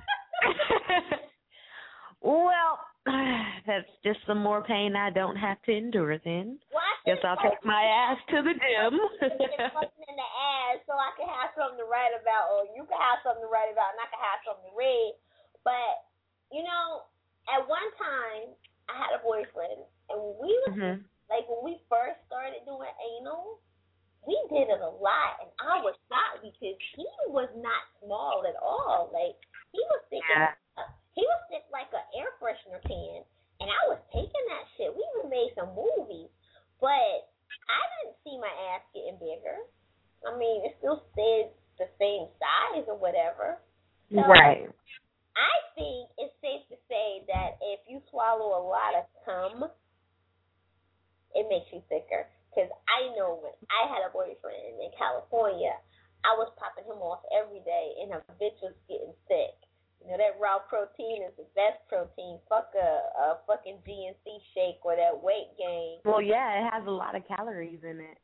[SPEAKER 16] Well, that's just some more pain I don't have to endure then. Guess I'll take my ass to the gym.
[SPEAKER 15] Get fucking in the ass so I can have something to write about, or you can have something to write about, and I can have something to read. But, you know, at one time, I had a boyfriend, and we was, like, when we first started doing anal, we did it a lot, and I was shocked because he was not small at all. Like, he was thick, he was thick like an air freshener can, and I was taking that shit. We even made some movies, but I didn't see my ass getting bigger. I mean, it still stayed the same size or whatever. So,
[SPEAKER 16] right.
[SPEAKER 15] I think it's safe to say that if you swallow a lot of cum, it makes you thicker. Because I know when I had a boyfriend in California, I was popping him off every day, and a bitch was getting thick. You know, that raw protein is the best protein. Fuck a fucking GNC shake or that weight gain.
[SPEAKER 16] Well, yeah, it has a lot of calories in it.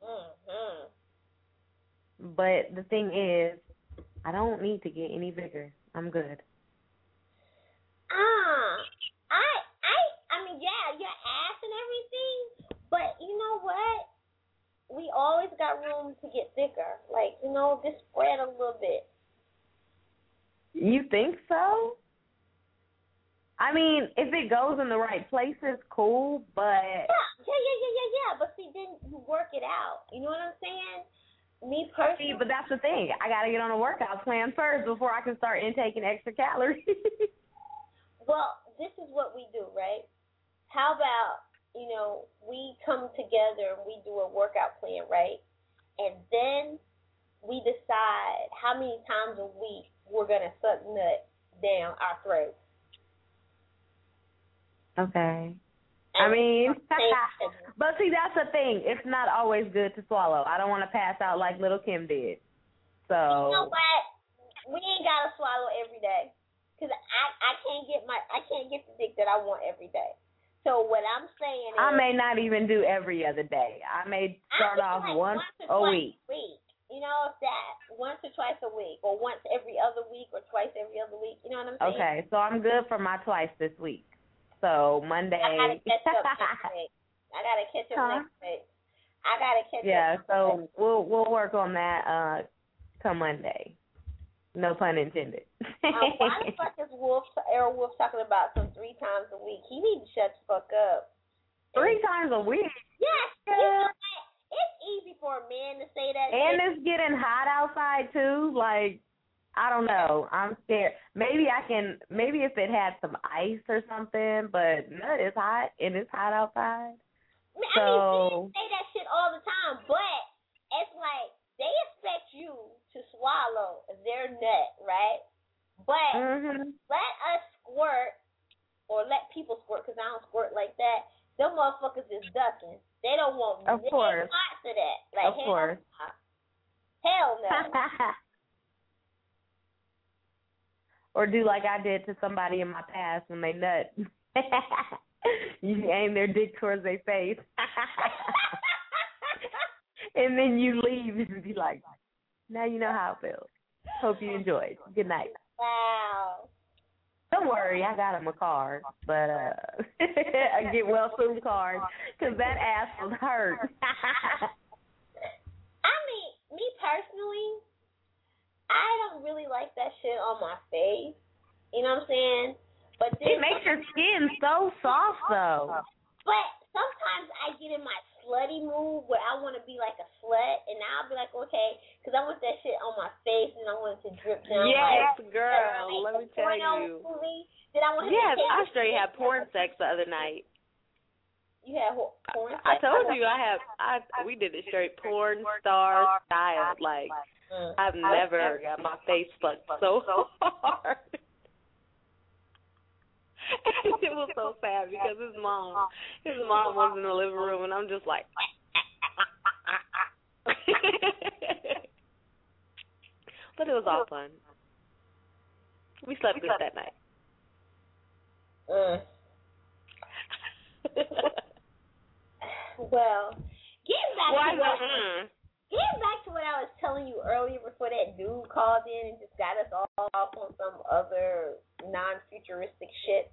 [SPEAKER 16] But the thing is, I don't need to get any bigger. I'm good.
[SPEAKER 15] I mean, yeah, your ass and everything, but you know what? We always got room to get thicker. Like, you know, just spread a little bit.
[SPEAKER 16] You think so?
[SPEAKER 10] I mean, if it goes in the right places, cool, but...
[SPEAKER 15] Yeah. But see, then you work it out. You know what I'm saying? Me personally...
[SPEAKER 10] See, but that's the thing. I got to get on a workout plan first before I can start intaking extra calories.
[SPEAKER 15] Well, this is what we do, right? How about, we come together and we do a workout plan, right? And then we decide how many times a week we're going to suck nut down our throats.
[SPEAKER 10] Okay. I mean, but see, that's the thing. It's not always good to swallow. I don't want to pass out like Little Kim did. So.
[SPEAKER 15] You know what? We ain't gotta swallow every day, cause I can't get the dick that I want every day. So what I'm saying is,
[SPEAKER 10] I may not even do every other day. I may start off once a week.
[SPEAKER 15] You know, if that once or twice a week, or once every other week, or twice every other week. You know what I'm saying?
[SPEAKER 10] Okay, so I'm good for my twice this week. So Monday.
[SPEAKER 15] I gotta catch up next week. next week.
[SPEAKER 10] Yeah, so we'll work on that come Monday. No pun intended.
[SPEAKER 15] Why the fuck is Errol Wolf talking about some 3 times a week? He needs to shut the fuck up.
[SPEAKER 10] 3 times a week?
[SPEAKER 15] Yes. Yeah. It's easy for a man to say that.
[SPEAKER 10] And it's getting hot outside too. Like, I don't know. I'm scared. Maybe if it had some ice or something, but nut is hot and it's hot outside.
[SPEAKER 15] I mean, men say that shit all the time, but it's like they expect you to swallow their nut, right? But let us squirt, or let people squirt, because I don't squirt like that. Them motherfuckers is ducking. They don't want
[SPEAKER 10] of course.
[SPEAKER 15] Lots of that. Like,
[SPEAKER 10] of course.
[SPEAKER 15] Hell no.
[SPEAKER 10] Or do like I did to somebody in my past when they nut. You aim their dick towards their face. And then you leave and be like, now you know how it feels. Hope you enjoyed. Good night.
[SPEAKER 15] Wow.
[SPEAKER 10] Don't worry, I got him a card, but a get well soon card, because that ass was hurt.
[SPEAKER 15] I mean, me personally, I don't really like that shit on my face. You know what I'm saying? But
[SPEAKER 10] it makes your skin so soft, though.
[SPEAKER 15] But sometimes I get in my slutty mood where I want to be like a slut, and I'll be like, okay, because I want that shit on my face and I want it to drip down.
[SPEAKER 16] Yes, girl, let me tell you. Yes, I straight had porn sex the other night.
[SPEAKER 15] You had porn sex?
[SPEAKER 16] I told you we did it straight porn star style. Like, I've never got my face fucked so hard. It was so sad because his mom was in the living room, and I'm just like, but it was all fun. We slept good that night.
[SPEAKER 15] Well, getting back to what I was telling you earlier before that dude called in and just got us all off on some other non-futuristic shit.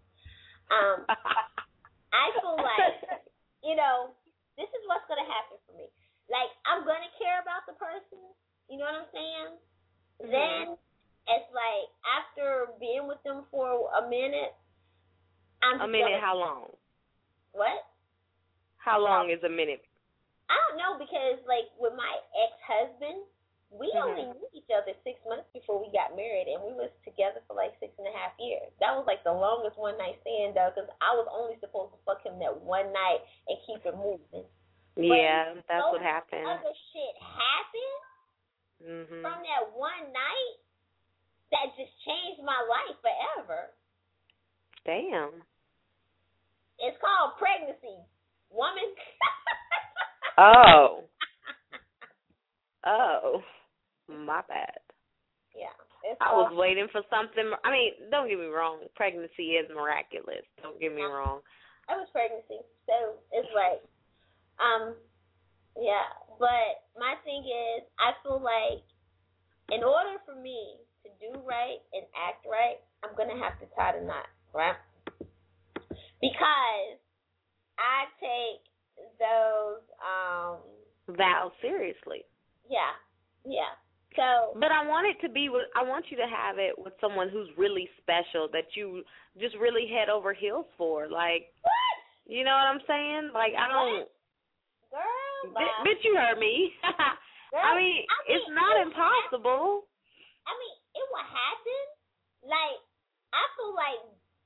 [SPEAKER 15] I feel like, this is what's going to happen for me. Like, I'm going to care about the person, you know what I'm saying? Mm-hmm. Then it's like, after being with them for a minute,
[SPEAKER 16] how long?
[SPEAKER 15] What?
[SPEAKER 16] How long is a minute?
[SPEAKER 15] I don't know, because, like, with my ex-husband, we only knew each other 6 months before we got married, and we was together for, like, 6.5 years. That was, like, the longest one-night stand, though, because I was only supposed to fuck him that one night and keep it moving.
[SPEAKER 16] Yeah, that's what happened.
[SPEAKER 15] Other shit happened from that one night that just changed my life forever.
[SPEAKER 16] Damn.
[SPEAKER 15] It's called pregnancy, woman.
[SPEAKER 16] Oh, my bad.
[SPEAKER 15] Yeah.
[SPEAKER 16] I was waiting for something. I mean, don't get me wrong. Pregnancy is miraculous. Don't get me wrong.
[SPEAKER 15] I was pregnancy, so it's like, yeah. But my thing is, I feel like in order for me to do right and act right, I'm going to have to tie the knot, right? Because I take those
[SPEAKER 16] vows seriously.
[SPEAKER 15] Yeah. So,
[SPEAKER 16] but I want it to be with. I want you to have it with someone who's really special that you just really head over heels for. Like,
[SPEAKER 15] what?
[SPEAKER 16] You know what I'm saying? Like, I don't.
[SPEAKER 15] Girl,
[SPEAKER 16] bitch, you heard me.
[SPEAKER 15] Girl,
[SPEAKER 16] I mean, it's not impossible.
[SPEAKER 15] I mean, it will happen. Like, I feel like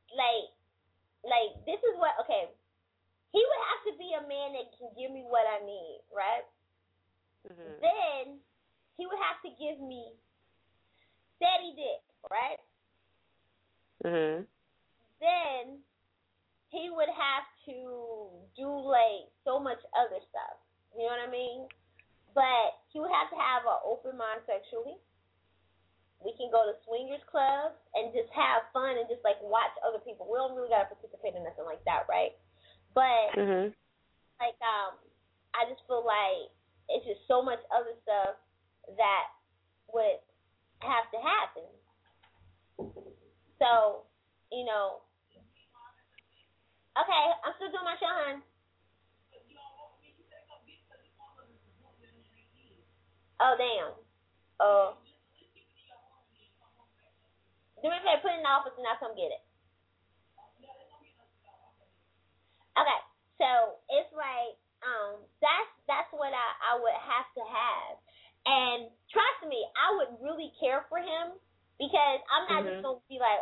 [SPEAKER 15] this is what. Okay, he would have to be a man that can give me what I need, right? Mm-hmm. Then he would have to give me steady dick, right?
[SPEAKER 16] Mhm.
[SPEAKER 15] Then he would have to do like so much other stuff. You know what I mean? But he would have to have an open mind sexually. We can go to swingers clubs and just have fun and just like watch other people. We don't really gotta participate in nothing like that, right? But like I just feel like it's just so much other stuff that would have to happen. So, you know, okay, I'm still doing my show, hon. Oh, damn. Do me a favor, put it in the office and I'll come get it. Okay, so it's like, that's what I would have to have. And trust me, I would really care for him because I'm not just going to be like,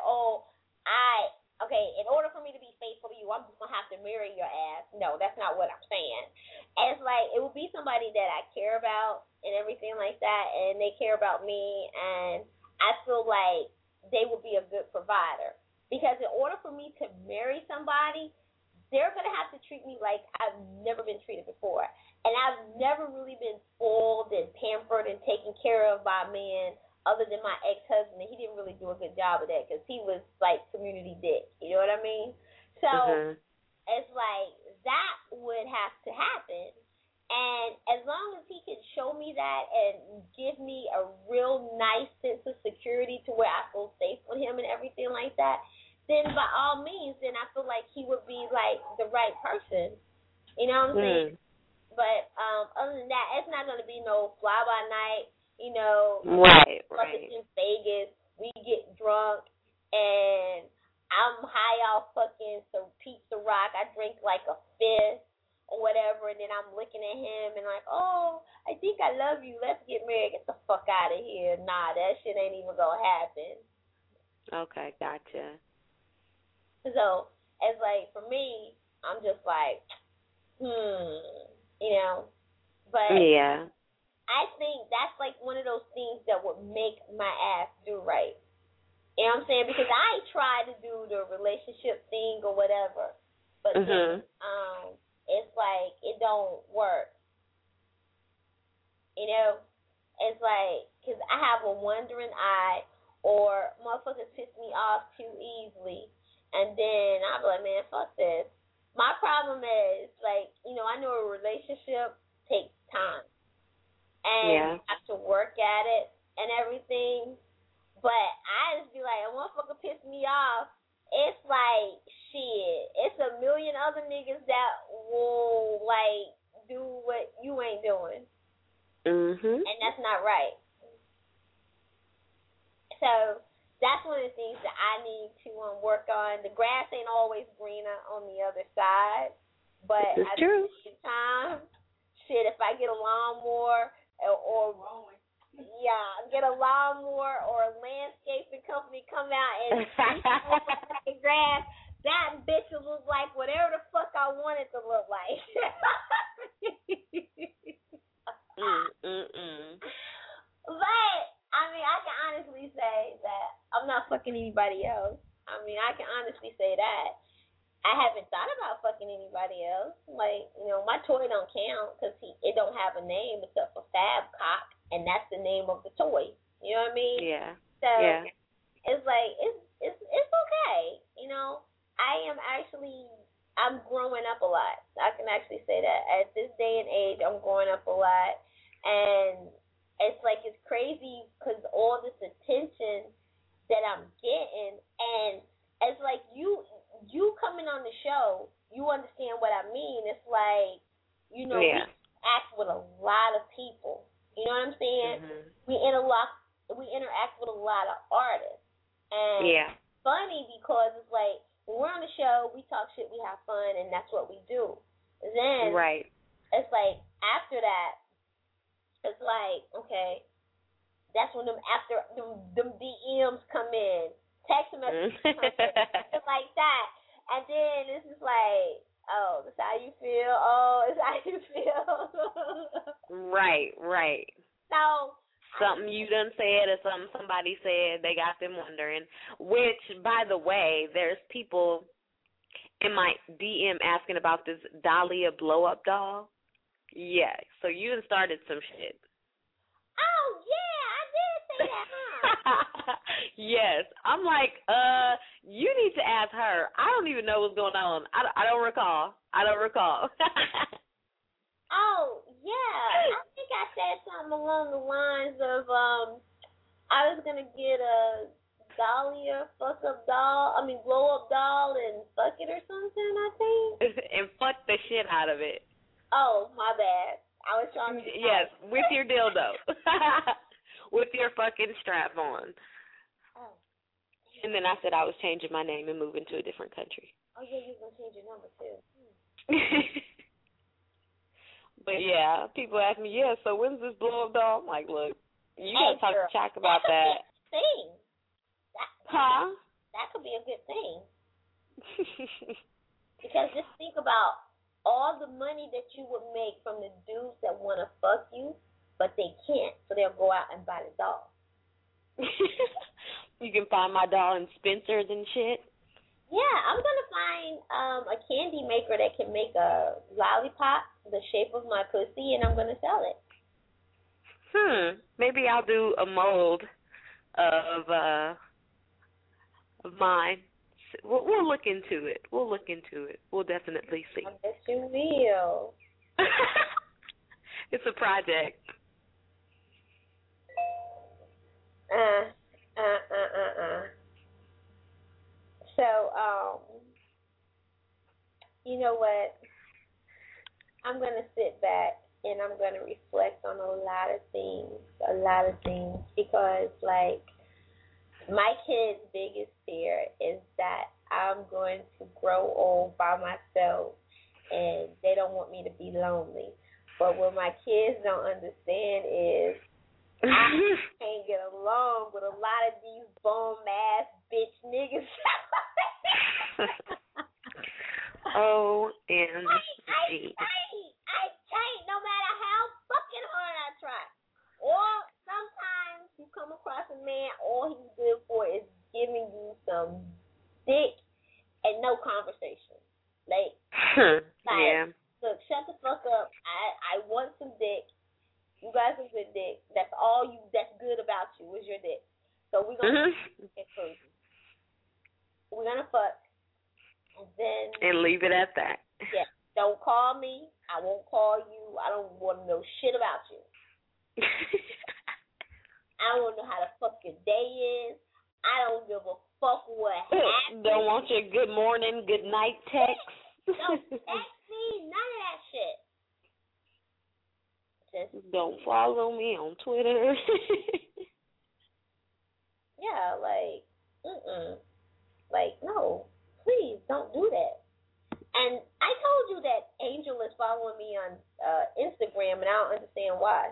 [SPEAKER 15] in order for me to be faithful to you, I'm just going to have to marry your ass. No, that's not what I'm saying. And it's like, it would be somebody that I care about and everything like that, and they care about me, and I feel like they would be a good provider. Because in order for me to marry somebody, they're going to have to treat me like I've never been treated before. And I've never really been spoiled and pampered and taken care of by a man other than my ex-husband. And he didn't really do a good job of that because he was like community dick. You know what I mean? So it's like that would have to happen. And as long as he can show me that and give me a real nice sense of security to where I feel safe with him and everything like that, then by all means, then I feel like he would be like the right person. You know what I'm saying? But other than that, it's not going to be no fly-by-night, you know.
[SPEAKER 16] Right.
[SPEAKER 15] In Vegas, we get drunk, and I'm high off fucking Pizza Rock. I drink like a fifth or whatever, and then I'm looking at him and like, oh, I think I love you. Let's get married. Get the fuck out of here. Nah, that shit ain't even going to happen.
[SPEAKER 16] Okay, gotcha.
[SPEAKER 15] So, it's like, for me, I'm just like, you know. But
[SPEAKER 16] yeah,
[SPEAKER 15] I think that's like one of those things that would make my ass do right. You know what I'm saying? Because I tried to do the relationship thing or whatever, but then, it's like it don't work. You know? It's like, because I have a wandering eye, or motherfuckers piss me off too easily, and then I'm like, man, fuck this. My problem is, like, you know, I know a relationship takes time. And you have to work at it and everything. But I just be like, a motherfucker piss me off. It's like, shit. It's a million other niggas that will, like, do what you ain't doing. And that's not right. So that's one of the things that I need to work on. The grass ain't always greener on the other side, but at the same time, shit, if I get a lawnmower or get a lawnmower or a landscaping company come out and the grass, that bitch will look like whatever the fuck I want it to look like. But I mean, I can honestly say that I'm not fucking anybody else. I mean, I can honestly say that. I haven't thought about fucking anybody else. Like, you know, my toy don't count because it don't have a name except for Fab Cock, and that's the name of the toy. You know what I mean?
[SPEAKER 16] Yeah.
[SPEAKER 15] So it's like it's okay. You know, I'm growing up a lot. I can actually say that at this day and age, I'm growing up a lot, and it's like it's crazy because all this attention that I'm getting, and it's like you coming on the show, you understand what I mean. It's like, you know, we act with a lot of people. You know what I'm saying? We we interact with a lot of artists. And it's funny because it's like, when we're on the show, we talk shit, we have fun, and that's what we do. Then it's like, after that, it's like, okay, that's when them DMs come in, text messages come in, shit like that. And then it's just like, oh, that's how you feel. Oh, that's how you feel.
[SPEAKER 16] Right.
[SPEAKER 15] So
[SPEAKER 16] something you done said or something somebody said, they got them wondering. Which, by the way, there's people in my DM asking about this Dahlia blow-up doll. Yeah, so you done started some shit.
[SPEAKER 15] Oh, yeah, I did say that, huh?
[SPEAKER 16] Yes. I'm like, you need to ask her. I don't even know what's going on. I don't recall.
[SPEAKER 15] Oh, yeah. I think I said something along the lines of, I was going to get a Dahlia blow-up doll and fuck it or something, I think.
[SPEAKER 16] And fuck the shit out of it.
[SPEAKER 15] Oh, my bad. I was trying to...
[SPEAKER 16] Yes, with your dildo. With your fucking strap on.
[SPEAKER 15] Oh.
[SPEAKER 16] And then I said I was changing my name and moving to a different country.
[SPEAKER 15] Oh, yeah, you're going to change your number, too.
[SPEAKER 16] But, yeah, people ask me, so when's this blow-up doll? I'm like, look, you got to talk to Chuck about that.
[SPEAKER 15] Thing.
[SPEAKER 16] Huh?
[SPEAKER 15] That could be a good thing. Because just think about all the money that you would make from the dudes that want to fuck you, but they can't, so they'll go out and buy the doll.
[SPEAKER 16] You can find my doll in Spencer's and shit.
[SPEAKER 15] Yeah, I'm going to find a candy maker that can make a lollipop the shape of my pussy, and I'm going to sell it.
[SPEAKER 16] Maybe I'll do a mold of mine. We'll look into it. We'll definitely see.
[SPEAKER 15] I bet you will.
[SPEAKER 16] It's a project.
[SPEAKER 15] So, you know what? I'm going to sit back and I'm going to reflect on a lot of things, because, like, my kid's biggest fear is that I'm going to grow old by myself and they don't want me to be lonely. But what my kids don't understand is I can't get along with a lot of these bum-ass bitch niggas.
[SPEAKER 16] OMG.
[SPEAKER 15] I can't, no matter how fucking hard I try. Or sometimes you come across a man, all he's good for is giving you some dick and no conversation. Like, look, shut the fuck up. I want some dick. You got some good dick. That's good about you is your dick. So we're gonna get crazy. We're gonna fuck. And then
[SPEAKER 16] leave it at that.
[SPEAKER 15] Yeah. Don't call me. I won't call you. I don't want to know shit about you. I don't want to know how the fuck your day is. I don't give a fuck what happened.
[SPEAKER 16] Don't want your good morning, good night text.
[SPEAKER 15] Don't text me. None of that shit. Just
[SPEAKER 16] don't follow me on Twitter.
[SPEAKER 15] Yeah, like, like, no, please don't do that. And I told you that Angel is following me on Instagram, and I don't understand why.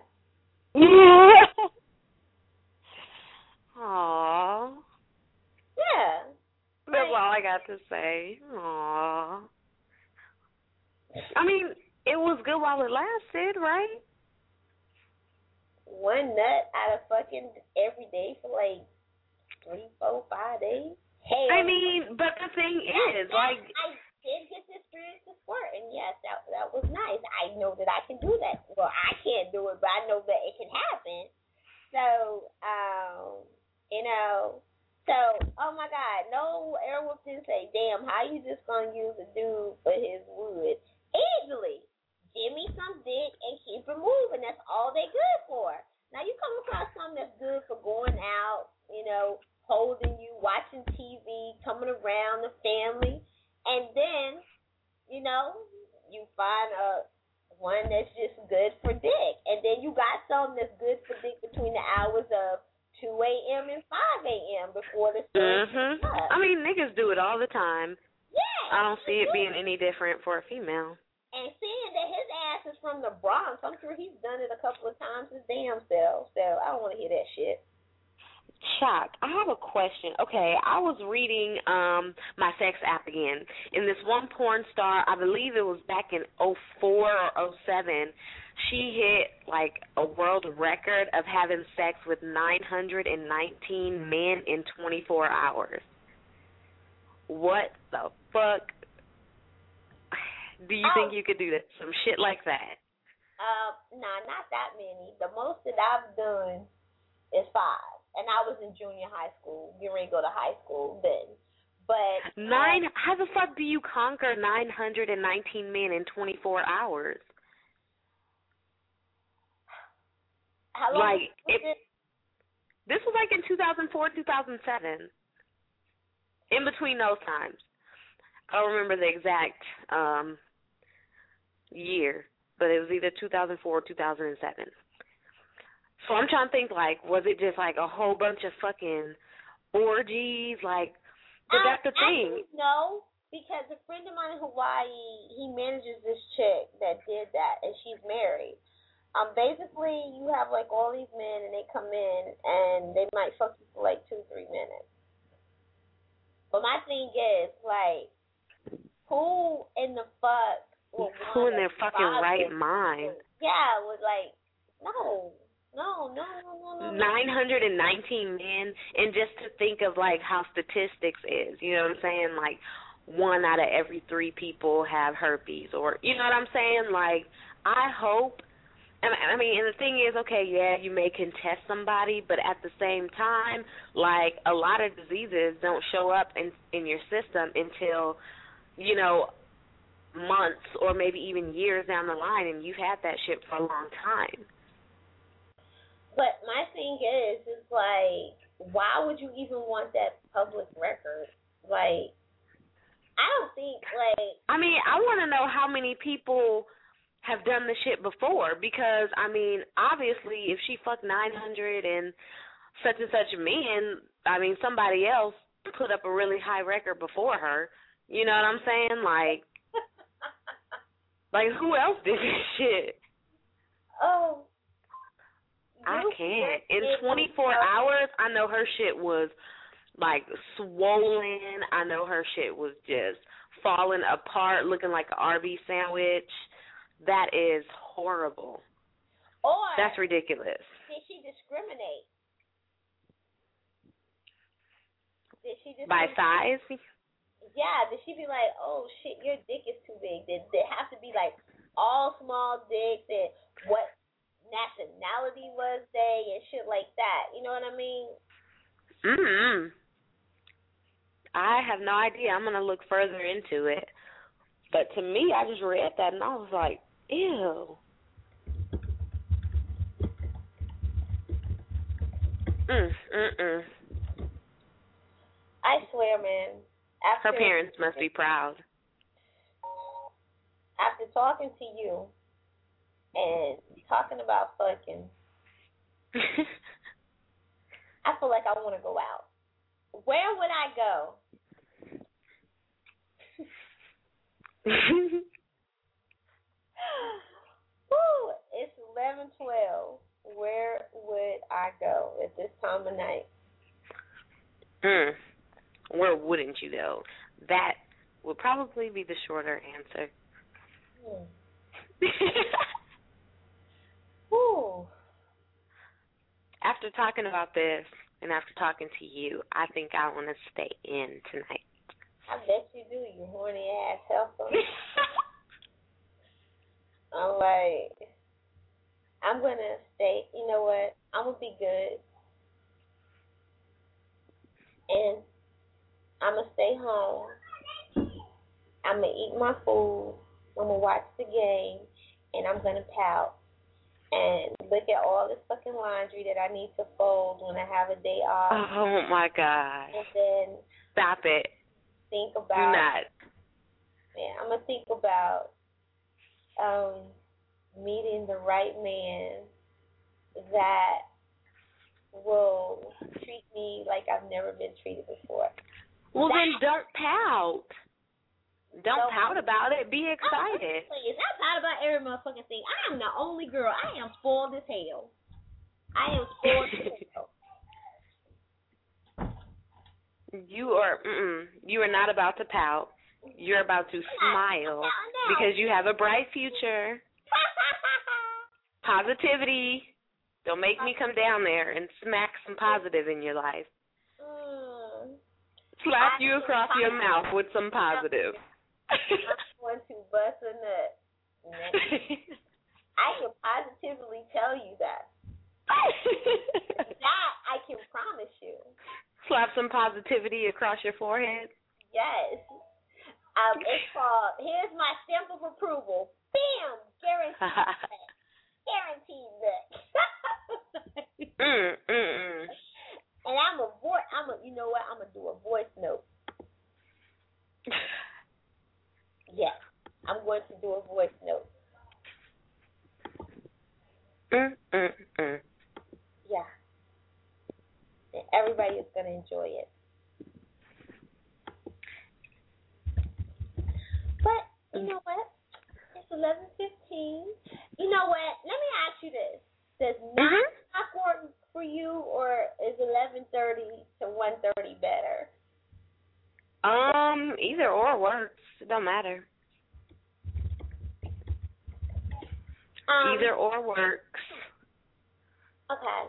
[SPEAKER 16] Aww.
[SPEAKER 15] Yeah.
[SPEAKER 16] That's all I got to say. Aww. I mean, it was good while it lasted, right?
[SPEAKER 15] One nut out of fucking every day for like 3, 4, 5 days. Hell.
[SPEAKER 16] I mean, but the thing is, like,
[SPEAKER 15] I did get to experience the squirt, and yes, that was nice. I know that I can do that. Well, I can't do it, but I know that it can happen. So, you know, oh my God, no Airwolf didn't say, damn, how you just gonna use a dude for his wood? Easily. Give me some dick and keep it moving. That's all they good for. Now, you come across something that's good for going out, you know, holding you, watching TV, coming around the family, and then, you know, you find a one that's just good for dick. And then you got some that's good for dick between the hours of 2 a.m. and 5 a.m. before the sun comes up.
[SPEAKER 16] I mean, niggas do it all the time.
[SPEAKER 15] Yeah.
[SPEAKER 16] I don't see it being any different for a female.
[SPEAKER 15] And seeing that his ass is from the Bronx, I'm sure he's done it a couple of times his damn self. So I don't want to hear that shit.
[SPEAKER 16] Chuck, I have a question. Okay, I was reading my sex app again, and this one porn star, I believe it was back in 2004 or 2007, she hit like a world record of having sex with 919 men in 24 hours. What the fuck? Do you think you could do that? Some shit like that?
[SPEAKER 15] Nah, not that many. The most that I've done is 5. And I was in junior high school. You ready to go to high school then. But
[SPEAKER 16] how the fuck do you conquer 919 men in 24 hours?
[SPEAKER 15] How long
[SPEAKER 16] this was like in 2004, 2007. In between those times. I don't remember the exact year, but it was either 2004 or 2007. So I'm trying to think, like, was it just like a whole bunch of fucking orgies? Like, but that's the thing.
[SPEAKER 15] No, because a friend of mine in Hawaii, he manages this chick that did that, and she's married. Basically, you have like all these men, and they come in, and they might fuck you for like 2-3 minutes. But my thing is, like, who in the fuck?
[SPEAKER 16] Who in their fucking right mind?
[SPEAKER 15] Yeah, was like, no.
[SPEAKER 16] 919 men, and just to think of like how statistics is, you know what I'm saying? Like 1 out of every 3 people have herpes, or you know what I'm saying? Like I hope, and I mean, and the thing is, okay, yeah, you may contest somebody, but at the same time, like a lot of diseases don't show up in your system until, you know, months or maybe even years down the line, and you've had that shit for a long time.
[SPEAKER 15] But my thing is like, why would you even want that public record? Like, I don't think, like...
[SPEAKER 16] I mean, I want to know how many people have done the shit before, because, I mean, obviously, if she fucked 900 and such men, I mean, somebody else put up a really high record before her. You know what I'm saying? Like who else did this shit?
[SPEAKER 15] Oh...
[SPEAKER 16] I can't. In 24 hours, I know her shit was, like, swollen. I know her shit was just falling apart, looking like an Arby's sandwich. That is horrible.
[SPEAKER 15] Or
[SPEAKER 16] that's ridiculous.
[SPEAKER 15] Did she discriminate?
[SPEAKER 16] By size?
[SPEAKER 15] Yeah. Did she be like, oh, shit, your dick is too big? Did it have to be, like, all small dicks and what nationality was they and shit like that? You know what I mean?
[SPEAKER 16] I have no idea. I'm going to look further into it. But to me, I just read that and I was like, ew.
[SPEAKER 15] I swear, man.
[SPEAKER 16] Her parents must be proud.
[SPEAKER 15] After talking to you and talking about fucking, I feel like I want to go out. Where would I go? Woo, it's 11:12. Where would I go at this time of night?
[SPEAKER 16] Where wouldn't you go? That would probably be the shorter answer.
[SPEAKER 15] Woo.
[SPEAKER 16] After talking about this and after talking to you, I think I want to stay in tonight.
[SPEAKER 15] I bet you do, you horny ass helper. I'm like, I'm going to stay, you know what, I'm going to be good. And I'm going to stay home. I'm going to eat my food. I'm going to watch the game. And I'm going to pout. And look at all this fucking laundry that I need to fold when I have a day off.
[SPEAKER 16] Oh, my God.
[SPEAKER 15] And then...
[SPEAKER 16] Stop it.
[SPEAKER 15] Think about...
[SPEAKER 16] Do not.
[SPEAKER 15] Yeah, I'm going to think about meeting the right man that will treat me like I've never been treated before.
[SPEAKER 16] Well, then don't pout. Don't pout about it. Be excited.
[SPEAKER 15] Please, I pout about every motherfucking thing. I am the only girl. I am spoiled as hell. I am spoiled as hell.
[SPEAKER 16] You are not about to pout. You're about to smile because you have a bright future. Positivity. Don't make me come down there and smack some positive in your life. Slap you across your mouth with some positive.
[SPEAKER 15] I'm going to bust a nut. I can positively tell you that. That I can promise you.
[SPEAKER 16] Slap some positivity across your forehead.
[SPEAKER 15] Yes. It's called, here's my stamp of approval. Bam! Guaranteed that. And you know what? I'm going to do a voice note. Yes. I'm going to do a voice note. Yeah. And everybody is going to enjoy it. But, you know what? It's 11:15. You know what? Let me ask you this. Does 9 o'clock work for you, or is 11:30 to 1:30 better?
[SPEAKER 16] Either or works. It don't matter. Either or works.
[SPEAKER 15] Okay.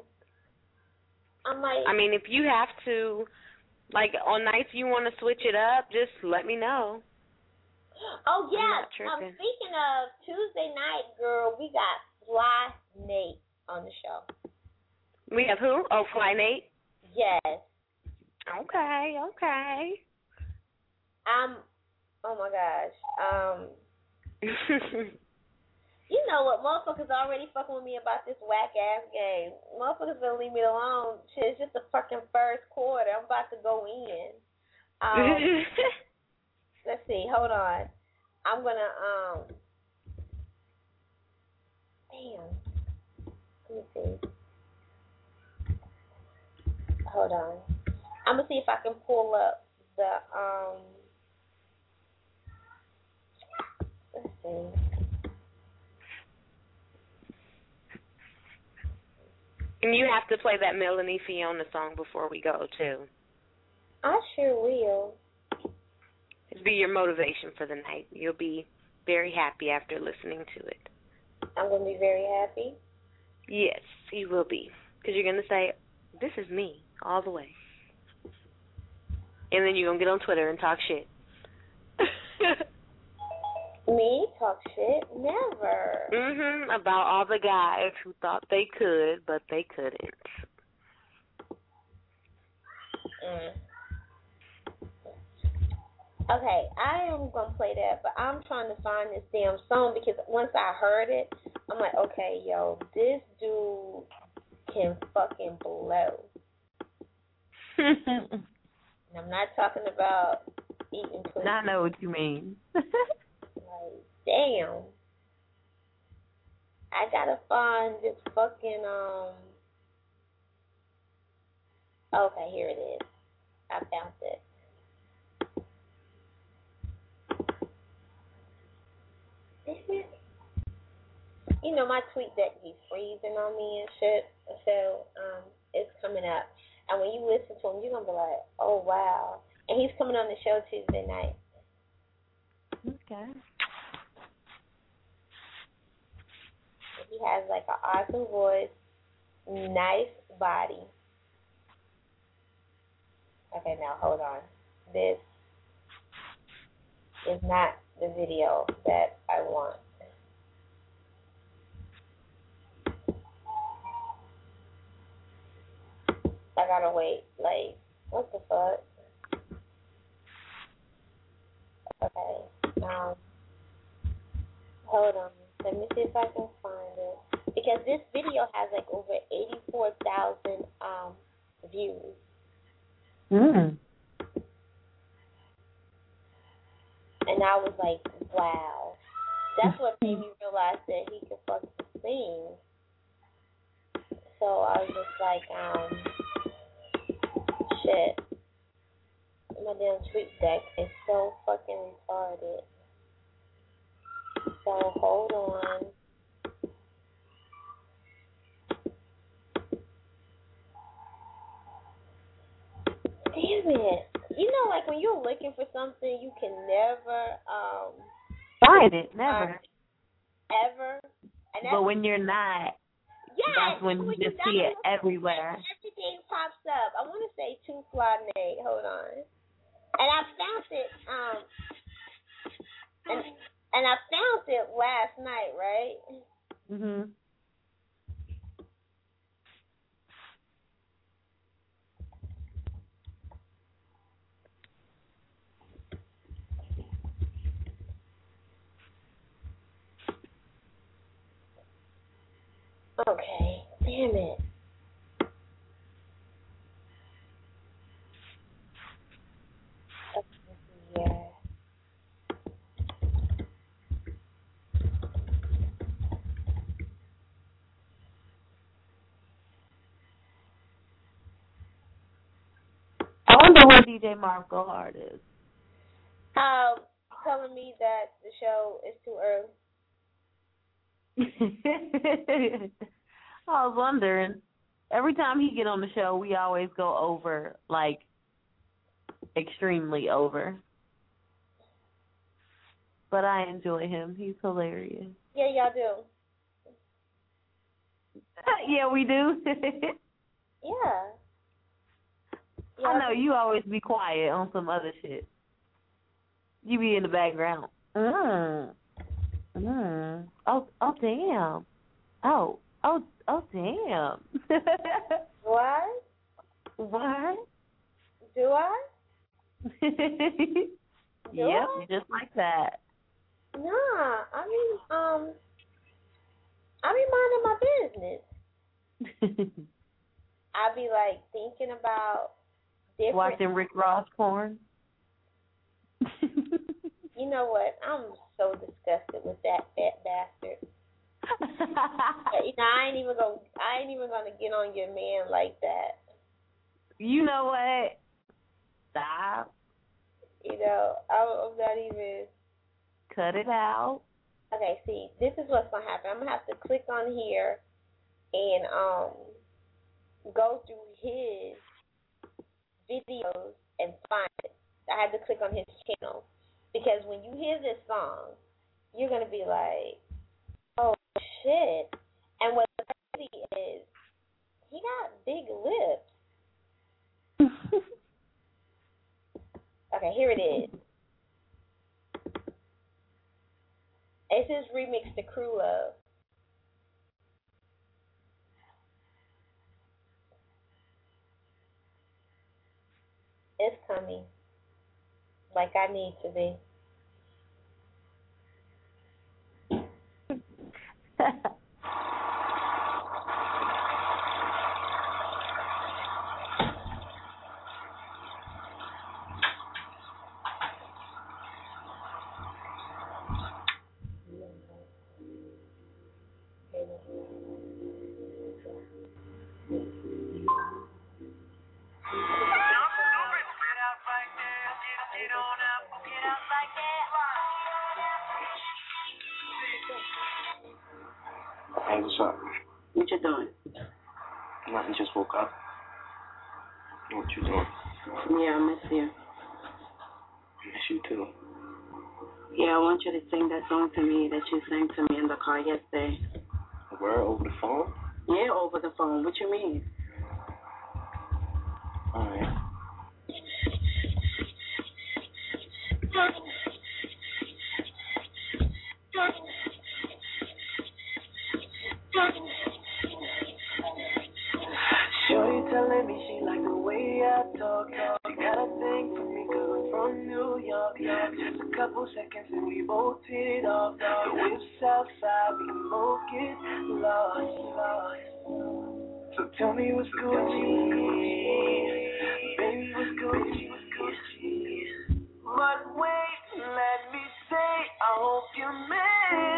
[SPEAKER 16] I mean, if you have to, like, on nights you want to switch it up, just let me know.
[SPEAKER 15] Oh, yeah. Speaking of Tuesday night, girl, we got Fly Nate on the show.
[SPEAKER 16] We have who? Oh, Fly Nate?
[SPEAKER 15] Yes.
[SPEAKER 16] Okay.
[SPEAKER 15] Oh, my gosh. You know what? Motherfuckers already fucking with me about this whack-ass game. Motherfuckers gonna leave me alone. Shit, it's just the fucking first quarter. I'm about to go in. Let's see. Hold on. I'm gonna, damn. Let me see. Hold on. I'm gonna see if I can pull up the, let's see.
[SPEAKER 16] And you have to play that Melanie Fiona song before we go, too.
[SPEAKER 15] I sure will.
[SPEAKER 16] It'll be your motivation for the night. You'll be very happy after listening to it.
[SPEAKER 15] I'm going to be very happy?
[SPEAKER 16] Yes, you will be. Because you're going to say, this is me, all the way. And then you're going to get on Twitter and talk shit.
[SPEAKER 15] Me? Talk shit? Never.
[SPEAKER 16] About all the guys who thought they could, but they couldn't.
[SPEAKER 15] Okay, I am going to play that, but I'm trying to find this damn song because once I heard it, I'm like, okay, yo, this dude can fucking blow. And I'm not talking about eating pussy.
[SPEAKER 10] I know what you mean.
[SPEAKER 15] Like, damn. I gotta find this fucking, okay, here it is. I found it. You know, my tweet deck be freezing on me and shit, so it's coming up. And when you listen to him, you're going to be like, oh, wow. And he's coming on the show Tuesday night.
[SPEAKER 10] Okay.
[SPEAKER 15] He has, like, an awesome voice, nice body. Okay, now, hold on. This is not the video that I want. I gotta wait, like, what the fuck? Okay, hold on. Let me see if I can find it. Because this video has, like, over 84,000 views. And I was like, wow. That's what made me realize that he could fucking sing. So I was just like, shit. My damn tweet deck is so fucking retarded. So hold on. Damn it. You know, like when you're looking for something, you can never
[SPEAKER 10] find it, never.
[SPEAKER 15] Ever. And
[SPEAKER 10] but when you're not, that's when you just see it everywhere.
[SPEAKER 15] Everything pops up. I want to say Two Fly Nate. Hold on. And I found it. And I found it last night, right?
[SPEAKER 10] Mhm.
[SPEAKER 15] Okay. Damn it. Yeah.
[SPEAKER 10] I wonder where DJ Marv Go Hard is.
[SPEAKER 15] Telling me that the show is too early.
[SPEAKER 10] I was wondering. Every time he get on the show, we always go over, like, extremely over. But I enjoy him. He's hilarious.
[SPEAKER 15] Yeah, y'all do.
[SPEAKER 10] Yeah, we do.
[SPEAKER 15] Yeah.
[SPEAKER 10] I know you always be quiet on some other shit. You be in the background. Oh, damn. Oh, damn.
[SPEAKER 15] What?
[SPEAKER 10] What?
[SPEAKER 15] Do I?
[SPEAKER 10] Yep, just like that.
[SPEAKER 15] Nah, I mean, I be minding my business. I be like thinking about different.
[SPEAKER 10] Watching Rick Ross porn.
[SPEAKER 15] You know what? I'm so disgusted with that fat bastard. I ain't even gonna get on your man like that.
[SPEAKER 10] You know what? Stop.
[SPEAKER 15] You know, I'm not even.
[SPEAKER 10] Cut it out.
[SPEAKER 15] Okay, see, this is what's gonna happen. I'm gonna have to click on here and go through his videos and find it. I had to click on his channel because when you hear this song, you're gonna be like, "Oh shit!" And what's crazy is he got big lips. Okay, here it is. It's his remix to Crew Love. It's coming. Like I need to be.
[SPEAKER 4] Hey, what's up?
[SPEAKER 22] What you doing?
[SPEAKER 4] Nothing, just woke up. What you doing?
[SPEAKER 22] Yeah, I miss you.
[SPEAKER 4] I miss you too.
[SPEAKER 22] Yeah, I want you to sing that song to me that you sang to me in the car yesterday.
[SPEAKER 4] Where? Over the phone?
[SPEAKER 22] Yeah, over the phone. What you mean?
[SPEAKER 4] Alright.
[SPEAKER 1] Shorty telling me she like the way I talk. She got a thing for me 'cause I'm from New York. Just a couple seconds and we both hit it off. The whips outside, we can both get lost. So tell me what's Gucci, baby, what's Gucci? But wait, let me say, I hope you made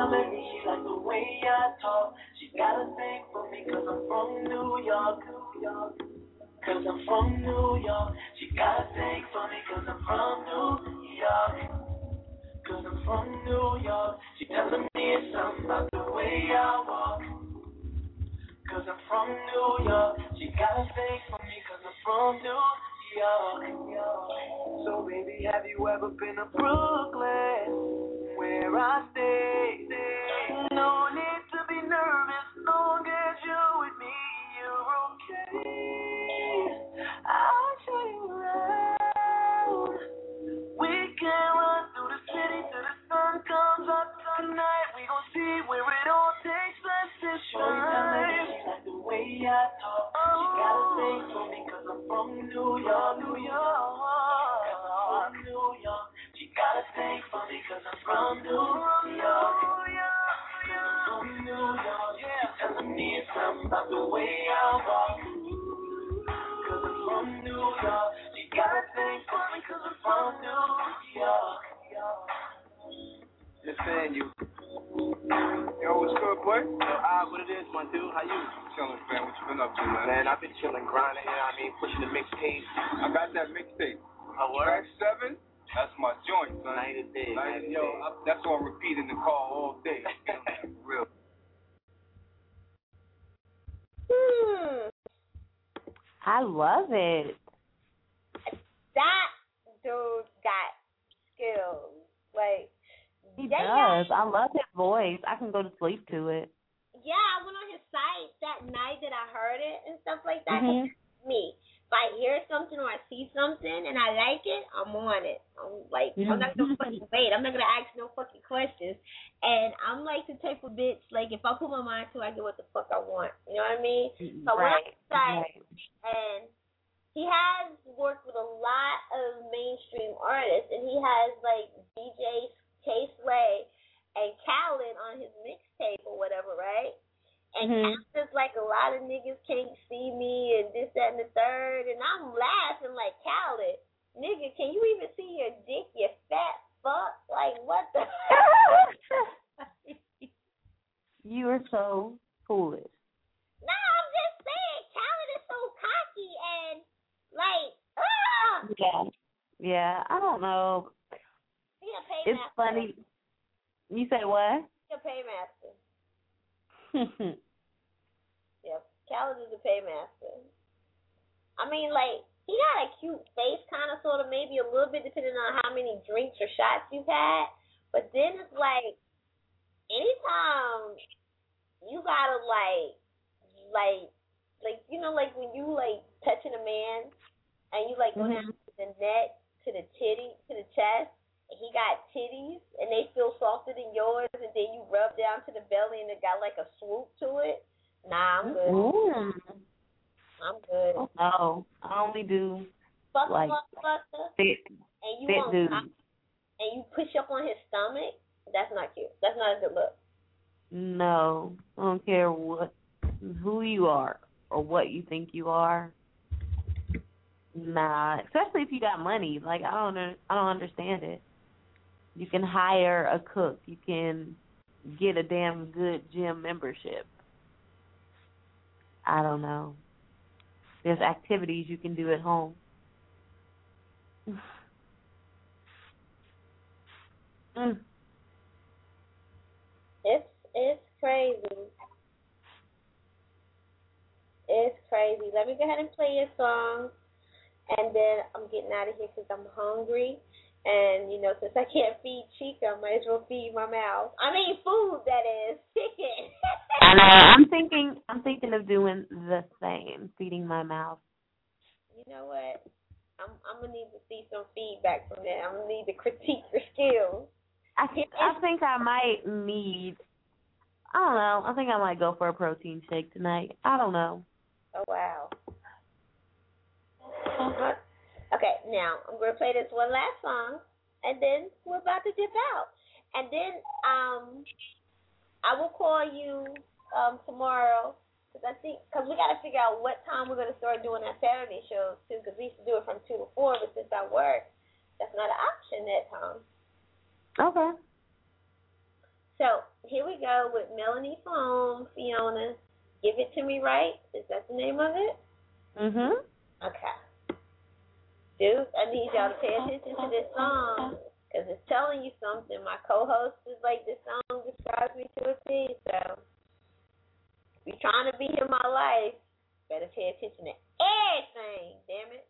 [SPEAKER 3] telling me she like the way I talk. She got a thing for me cause I'm from New York. Cause I'm from New York. She got a thing for me cause I'm from New York. Cause I'm from New York. She telling me it's something about the way I walk. Cause I'm from New York. She got a thing for me cause I'm from New York. So baby, have you ever been to Brooklyn? Where I stay? No need to be nervous, long as you're with me, you're okay. I'll show you around. We can run through the city till the sun comes up. Tonight we gon' see where it all takes us to shine. She like the way I talk. She got a thing for me cause I'm from New York. Cause I'm from New York. She got a thing for me cause I'm from New York. Cause I'm from New York. She's telling me it's something about the way I walk. Cause I'm from New York. She got a thing for me cause I'm from New York.
[SPEAKER 5] Just saying you. Yo, what's good, boy? What it is, my dude? How you? Chilling, man. What you been up to, man? Man, I've been chilling, grinding, you know what I mean? Pushing the mixtape. I got that mixtape. Track 7? That's my joint, son. Night and day. That's on repeat in the car all day. For real.
[SPEAKER 10] I love it.
[SPEAKER 15] That dude got skills. Like,
[SPEAKER 10] he does. I love his voice. I can go to sleep to it.
[SPEAKER 15] Yeah, I went on his site that night that I heard it and stuff like that.
[SPEAKER 10] Mm-hmm.
[SPEAKER 15] Me, if I hear something or I see something and I like it, I'm on it. I'm like, I'm not gonna fucking wait. I'm not gonna ask no fucking questions. And I'm like the type of bitch, like, if I put my mind to it, I get what the fuck I want. You know what I mean? So when I decide, and he has worked with a lot of mainstream artists, and he has like DJ K-Slay and Khaled on his mixtape or whatever, right? And just like a lot of niggas can't see me and this, that, and the third, and I'm laughing like, Khaled, nigga, can you even see your dick, you fat fuck? Like, what the
[SPEAKER 10] You are so foolish.
[SPEAKER 15] No, I'm just saying, Khaled is so cocky and like,
[SPEAKER 10] Yeah, I don't know.
[SPEAKER 15] He a paymaster.
[SPEAKER 10] It's funny. You say what?
[SPEAKER 15] He a paymaster. Yep, Khaled is a paymaster. I mean, like, he got a cute face, kind of, sort of, maybe a little bit, depending on how many drinks or shots you've had. But then it's like, anytime you gotta like, you know, like when you like touching a man and you like go down to the neck, to the titty, to the chest, and he got titties and they feel softer than yours, and then you rub down to the belly and it got like a swoop to it. Nah, I'm good. I'm good.
[SPEAKER 10] Oh, no, I only do
[SPEAKER 15] fuck
[SPEAKER 10] like
[SPEAKER 15] motherfucker, and you and you push up on his stomach. That's not cute. That's not a good look.
[SPEAKER 10] No, I don't care who you are or what you think you are. Nah, especially if you got money. Like, I don't understand it. You can hire a cook. You can get a damn good gym membership. I don't know. There's activities you can do at home.
[SPEAKER 15] It's crazy. It's crazy. Let me go ahead and play your song, and then I'm getting out of here because I'm hungry. And, you know, since I can't feed Chica, I might as well feed my mouth. I mean, food, that is. Chicken.
[SPEAKER 10] I know. I'm thinking of doing the same, feeding my mouth.
[SPEAKER 15] You know what? I'm going to need to see some feedback from that. I'm going to need to critique your skills.
[SPEAKER 10] I think I might need, I don't know, I think I might go for a protein shake tonight. I don't know.
[SPEAKER 15] Oh, wow. Okay, now I'm going to play this one last song, and then we're about to dip out. And then I will call you tomorrow, because we got to figure out what time we're going to start doing our Saturday shows, too, because we used to do it from 2 to 4, but since I work, that's not an option that time.
[SPEAKER 10] Okay.
[SPEAKER 15] So here we go with Melanie Foam, Fiona. Give It To Me Right. Is that the name of it?
[SPEAKER 10] Mhm.
[SPEAKER 15] Okay. Dude, I need y'all to pay attention to this song because it's telling you something. My co-host is like, this song describes me to a T. So if you're trying to be in my life, better pay attention to everything. Damn it.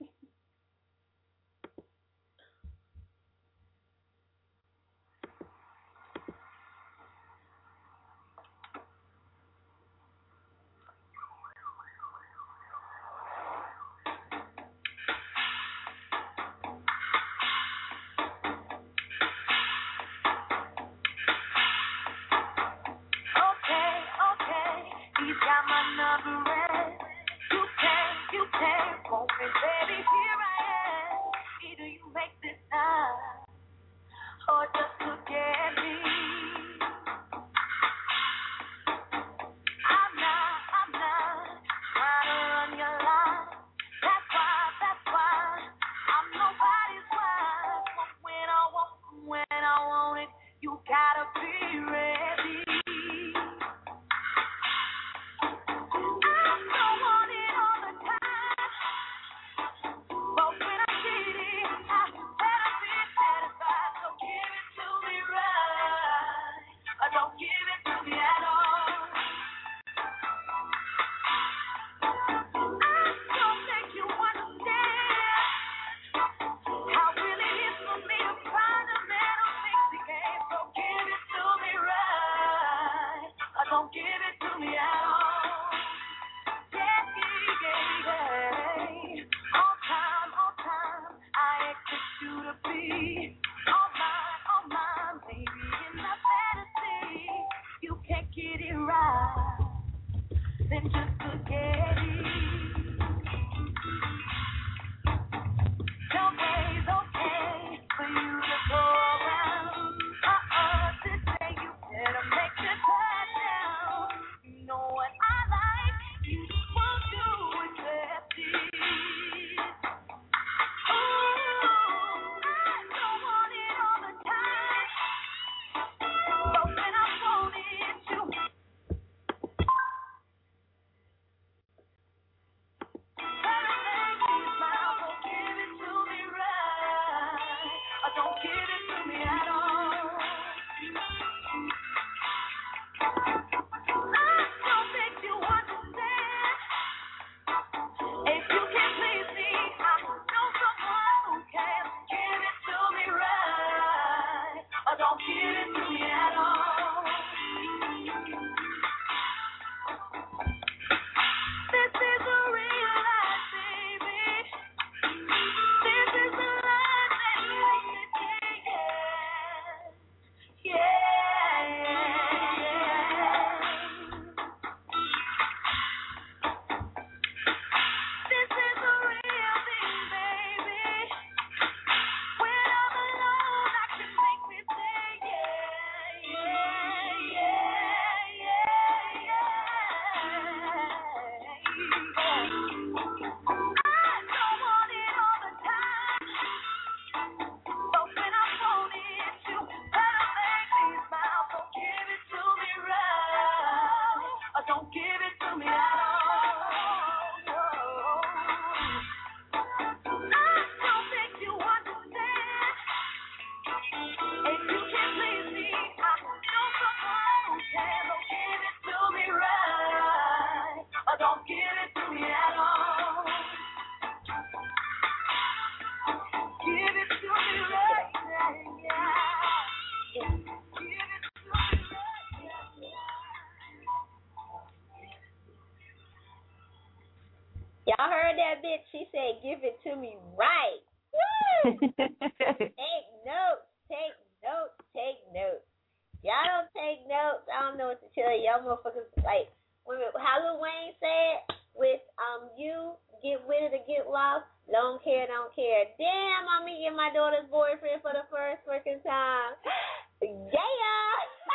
[SPEAKER 3] He's got my number and you can't hold me, baby, here I am. Either you make this time or just look at me. I'm not trying to run your line. That's why I'm nobody's wife. But when I want it, you gotta be ready. Don't give it to me at all. I don't think you understand how really it is for me to find a man who thinks he can. So give it to me right. Don't give it to me at all. Yeah. On time, I expect you to be on mine, baby, in my fantasy. You can't get it right, then just forget it. Don't wait, okay, for you to go around. Today you better make the touchdown. You know what I like, you want to accept it. I don't want it all the time, but when I want it, you give it to me right, or don't give it to me at all. I don't think you understand. If you can't please me, I know someone who can. Give it to me right, or don't give it to me at all. This is a real life, baby. This is the life that makes me sing, yeah. This is a real thing, baby. When I'm alone, I can make me sing, I don't want it all the time, but when I want it, you better make me smile. So give it to me right, or don't give it to me at all. I don't think you understand. If you can't please me, I know someone who can. So give it to me right, or don't give it to me at all. Give it to me right, yeah. Give it to me right, yeah.
[SPEAKER 15] Y'all heard that bitch? She said, give it to me right. Woo! Take notes. Y'all don't take notes. I don't know what to tell you. Y'all motherfuckers, like, how Lil Wayne said with you, get with it or get lost, don't care. Damn, I'm meeting my daughter's boyfriend for the first freaking time. Yeah.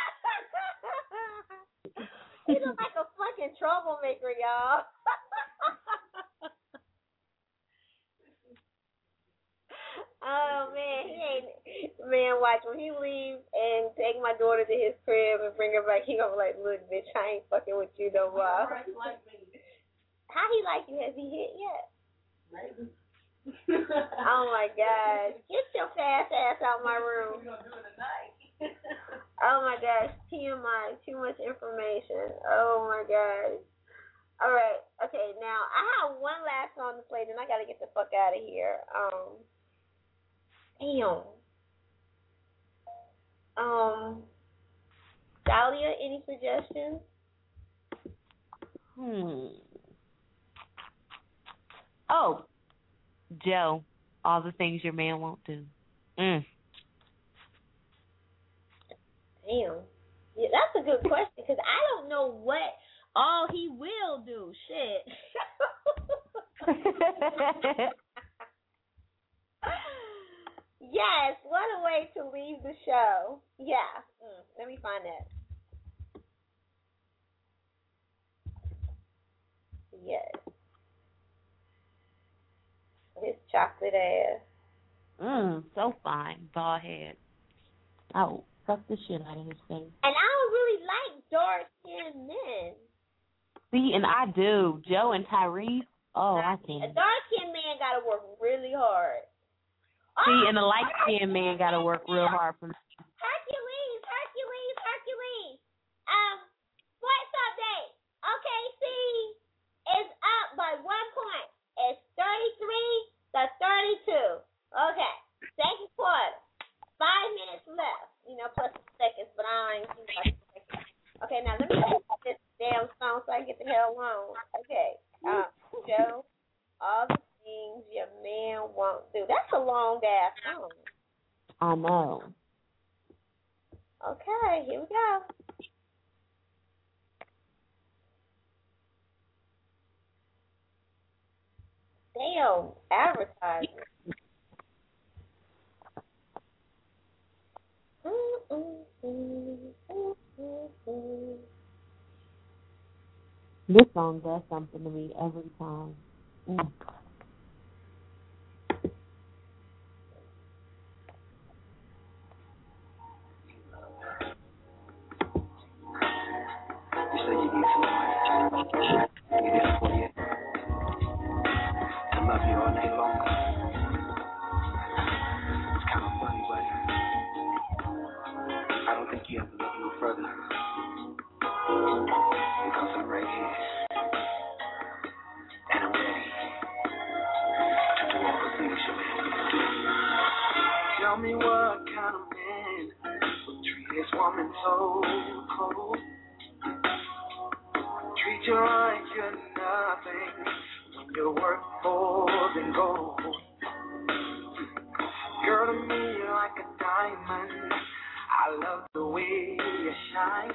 [SPEAKER 15] He look like a fucking troublemaker, y'all. Oh man, Man, watch, when he leaves and take my daughter to his crib and bring her back, he gonna be like, look, bitch, I ain't fucking with you no more. How he like you? Has he hit yet? Maybe. Oh my gosh. Get your fast ass out my room. We're gonna do it tonight. Oh my gosh. TMI. Too much information. Oh my gosh. All right. Okay, now I have one last song to play, then I gotta get the fuck out of here. Dahlia, any suggestions?
[SPEAKER 16] Oh, Joe, all the things your man won't do.
[SPEAKER 15] Damn. Yeah, that's a good question, because I don't know what all he will do. Shit. Yes, what a way to leave the show. Yeah. Let me find that. Yes. His chocolate ass.
[SPEAKER 16] So fine. Bald head. Oh, fuck the shit out of his face.
[SPEAKER 15] And I don't really like dark-skinned men.
[SPEAKER 16] See, and I do. Joe and Tyrese, I can't.
[SPEAKER 15] A dark-skinned man got to work really hard.
[SPEAKER 16] See, and a light-skinned man got to work real hard for me.
[SPEAKER 15] Hercules. Sports update. OKC is up by 1 point. It's 33-32. Okay, second quarter. 5 minutes left. Plus the seconds, but I ain't too much seconds. Okay, now let me get this damn song so I can get the hell on. Okay, Joe, all the things your man won't do. That's a long ass song.
[SPEAKER 16] I know.
[SPEAKER 15] Okay, here we go. Damn, advertising.
[SPEAKER 16] This song does something to me every time.
[SPEAKER 1] You say you need somebody. You need a 48. I love you all day long. It's kind of funny, but I don't think you have to look no further. Because I'm right here. And I'm ready to do all the things you man can do. Tell me what kind of man would treat his woman so cold. Treat you like you're nothing when you're worth more than gold. Girl, to me you're like a diamond. I love the way you shine.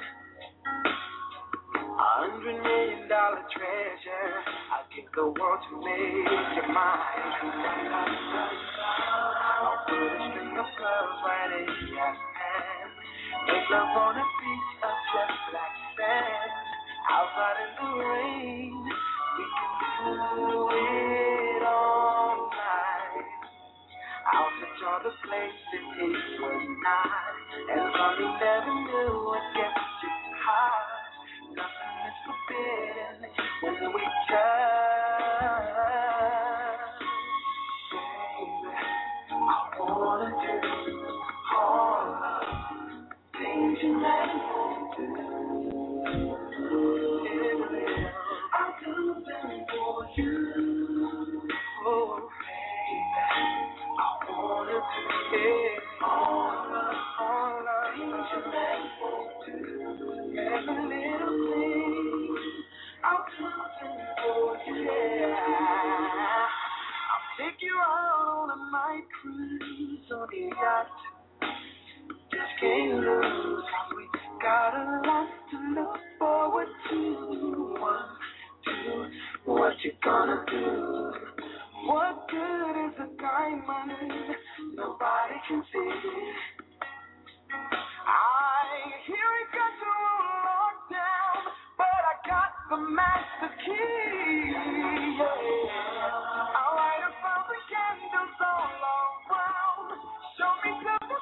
[SPEAKER 1] $100 million treasure. I'll give the world to make you mine. I'll put a string of pearls right in your hand. Make love on a beach of jet black sand. Outside in the rain, we can do it all night. I'll touch all the places it was not. As long as you never knew what gets you high. Nothing is forbidden when we touch. Baby, I wanna do all the things you never do. I'll do them for you. Oh, baby, I wanna do it all the things you never do. Every little thing, I'll do them for you. Yeah. I'll take you out on my cruise on the yacht. Just can't lose. We got a lot to look forward to. 1, 2, what you gonna do? What good is a diamond nobody can see? I hear it got you all locked down, but I got the master key. Yeah. I'll light 1,000 candles all around. Show me to the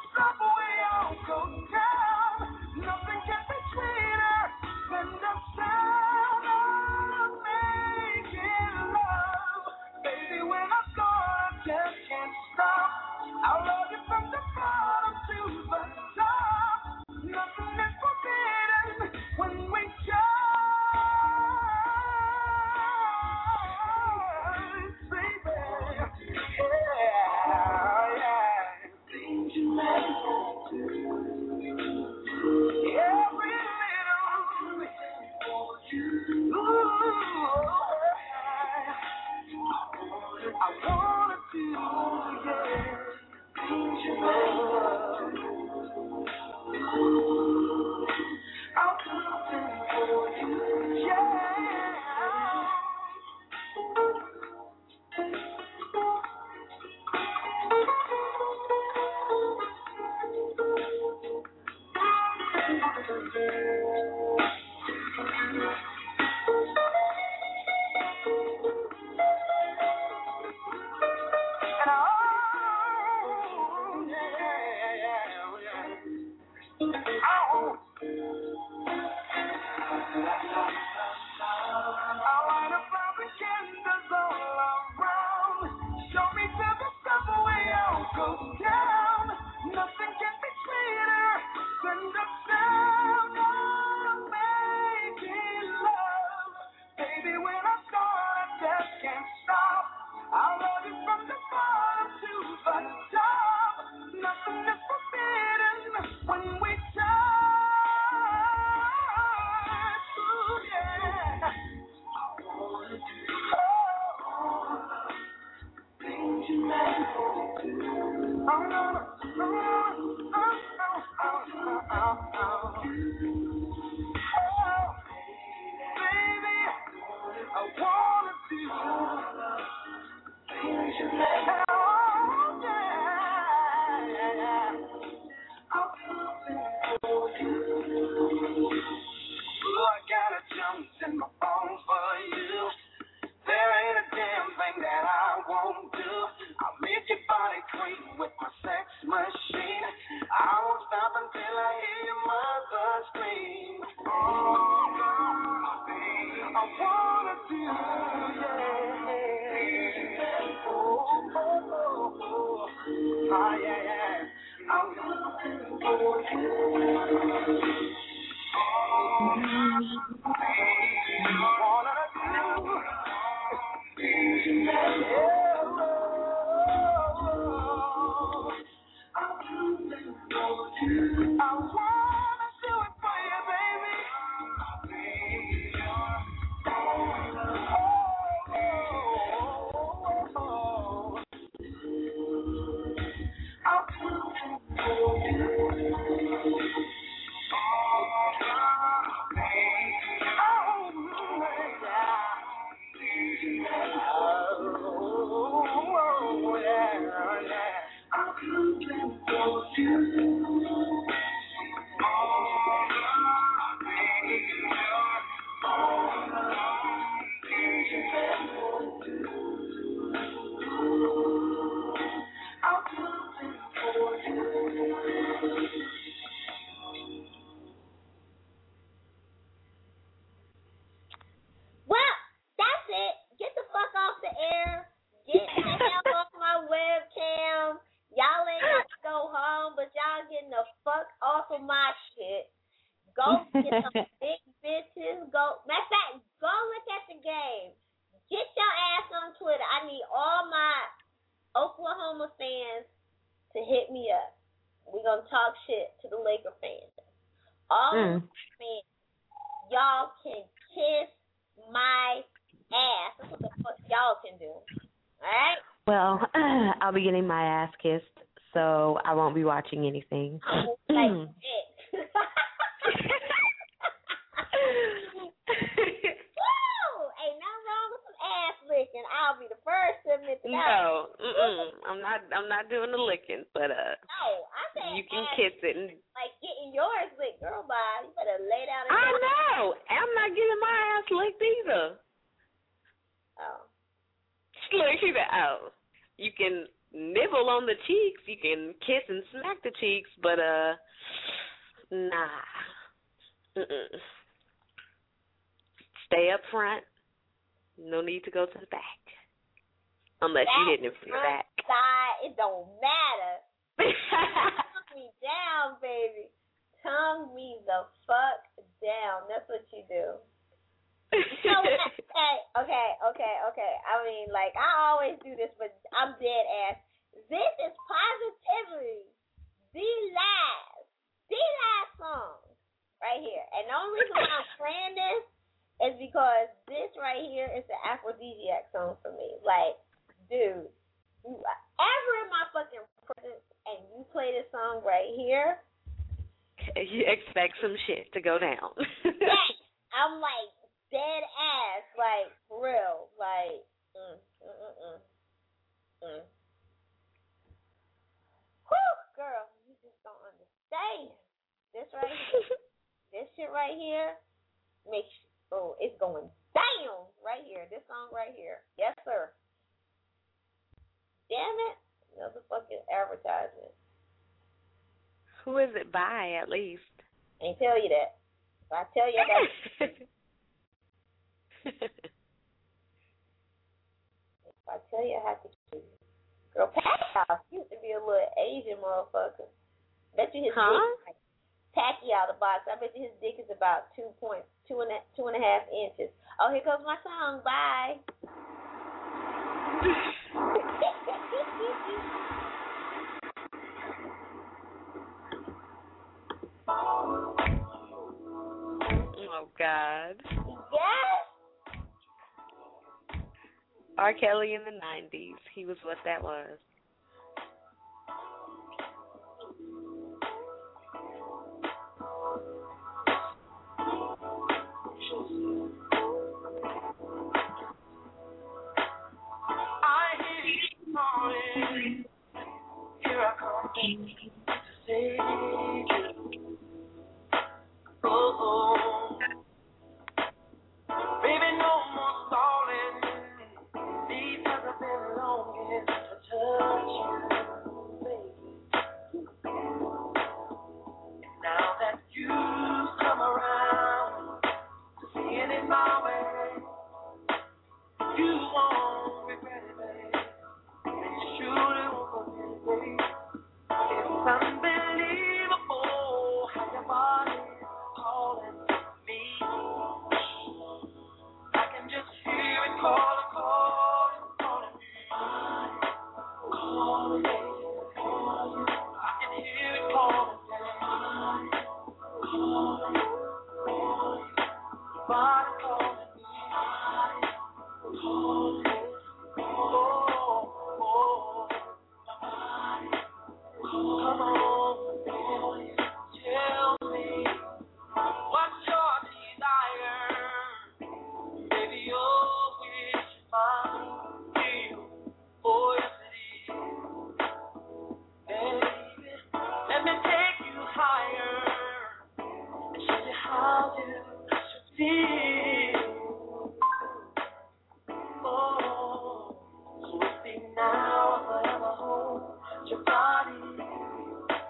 [SPEAKER 16] Well, I'll be getting my ass kissed, so I won't be watching anything.
[SPEAKER 15] Like it. Woo! Ain't nothing wrong with some ass licking. I'll be the first to admit that.
[SPEAKER 16] No, I'm not doing the licking, but
[SPEAKER 15] no, I said
[SPEAKER 16] you can
[SPEAKER 15] ass,
[SPEAKER 16] kiss it. And
[SPEAKER 15] like getting yours licked, girl. Bye. You better lay down. And
[SPEAKER 16] I know. I'm not getting my ass licked either.
[SPEAKER 15] Oh.
[SPEAKER 16] Look, she said, oh, you can nibble on the cheeks, you can kiss and smack the cheeks, but nah. Stay up front. No need to go to the back. Unless you're hitting it from the back.
[SPEAKER 15] Side, it don't matter. Tongue me down, baby. Tongue me the fuck down. That's what you do. So, okay. I mean, like, I always do this, but I'm dead ass. This is positively the last song right here. And the only reason why I'm playing this is because this right here is the aphrodisiac song for me. Like, dude, you ever in my fucking presence and you play this song right here,
[SPEAKER 16] you expect some shit to go down.
[SPEAKER 15] yes, I'm like dead ass, like for real, like. Whew, girl, you just don't understand. This right here, this shit right here, makes it's going down right here. This song right here, yes sir. Damn it, another fucking advertisement.
[SPEAKER 16] Who is it by, at least?
[SPEAKER 15] Ain't tell you that. If I tell you that. If I tell you, I have to kill you. Girl, Pacquiao used to be a little Asian motherfucker. Bet you his dick is like Pacquiao the box. I bet you his dick is about 2.5 inches. Oh, here comes my song. Bye.
[SPEAKER 16] Oh, God.
[SPEAKER 15] Yes.
[SPEAKER 16] R. Kelly in the 90s. He was what that was.
[SPEAKER 2] Here I come to save you. Oh, baby, no more stalling. Because I've been longing to touch you, baby. And now that you've come around to seeing it my way, you won't regret it, baby. And you surely won't forget it, baby. It's unbelievable how your body's calling me. I can just hear it calling, calling me. Calling me. I can hear it calling, calling, body calling me. Calling me. Come on, baby, tell me what's your desire, baby. Your wish is mine, feel, oh yes it is, baby. Let me take you higher and show you how you should feel. Oh, so speak now or forever hold your body.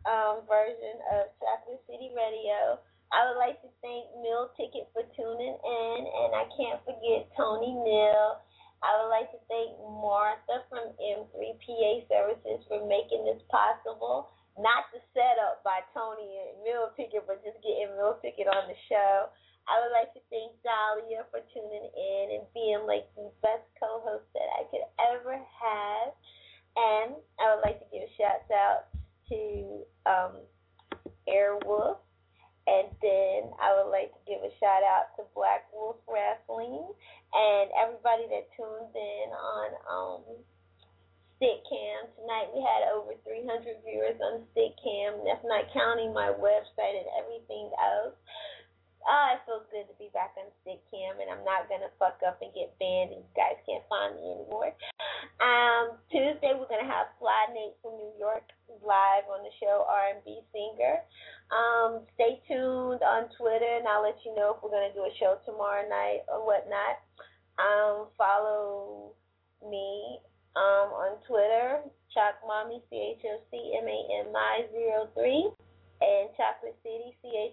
[SPEAKER 15] version of Chocolate City Radio. I would like to thank Meal Ticket for tuning in, and I can't forget Tony Neal. I would like to thank Martha from M3PA Services for making this possible. Not the setup by Tony and Meal Ticket, but just getting Meal Ticket on the show. I would like to thank Dahlia for tuning in and being like the best co-host that I could ever have. And I would like to give a shout out to Airwolf. And then I would like to give a shout out to Black Wolf Wrestling and everybody that tuned in on Stickcam. Tonight we had over 300 viewers on Stickcam. That's not counting my website and everything else. It feels good to be back on Stickcam, and I'm not going to fuck up and get banned and you guys can't find me anymore. Tuesday we're going to have Fly Nate from New York live on the show, R&B singer. Stay tuned on Twitter, and I'll let you know if we're going to do a show tomorrow night or whatnot. Follow me on Twitter, Choc Mommy, CHOCMAMI03, and Chocolate City,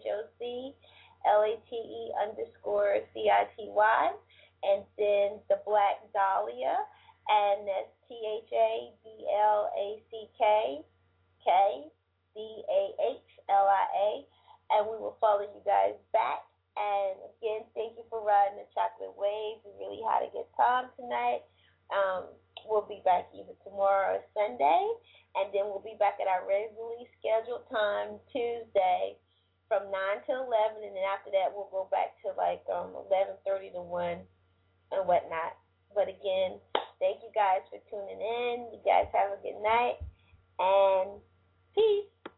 [SPEAKER 15] CHOCLATE_CITY, and then the Black Dahlia, and that's THABLACKKDAHLIA, and we will follow you guys back. And again, thank you for riding the chocolate wave. We really had a good time tonight. We'll be back either tomorrow or Sunday, and then we'll be back at our regularly scheduled time Tuesday from 9 to 11, and then after that we'll go back to like 11:30 to 1 and whatnot. But again, thank you guys for tuning in. You guys have a good night, and peace.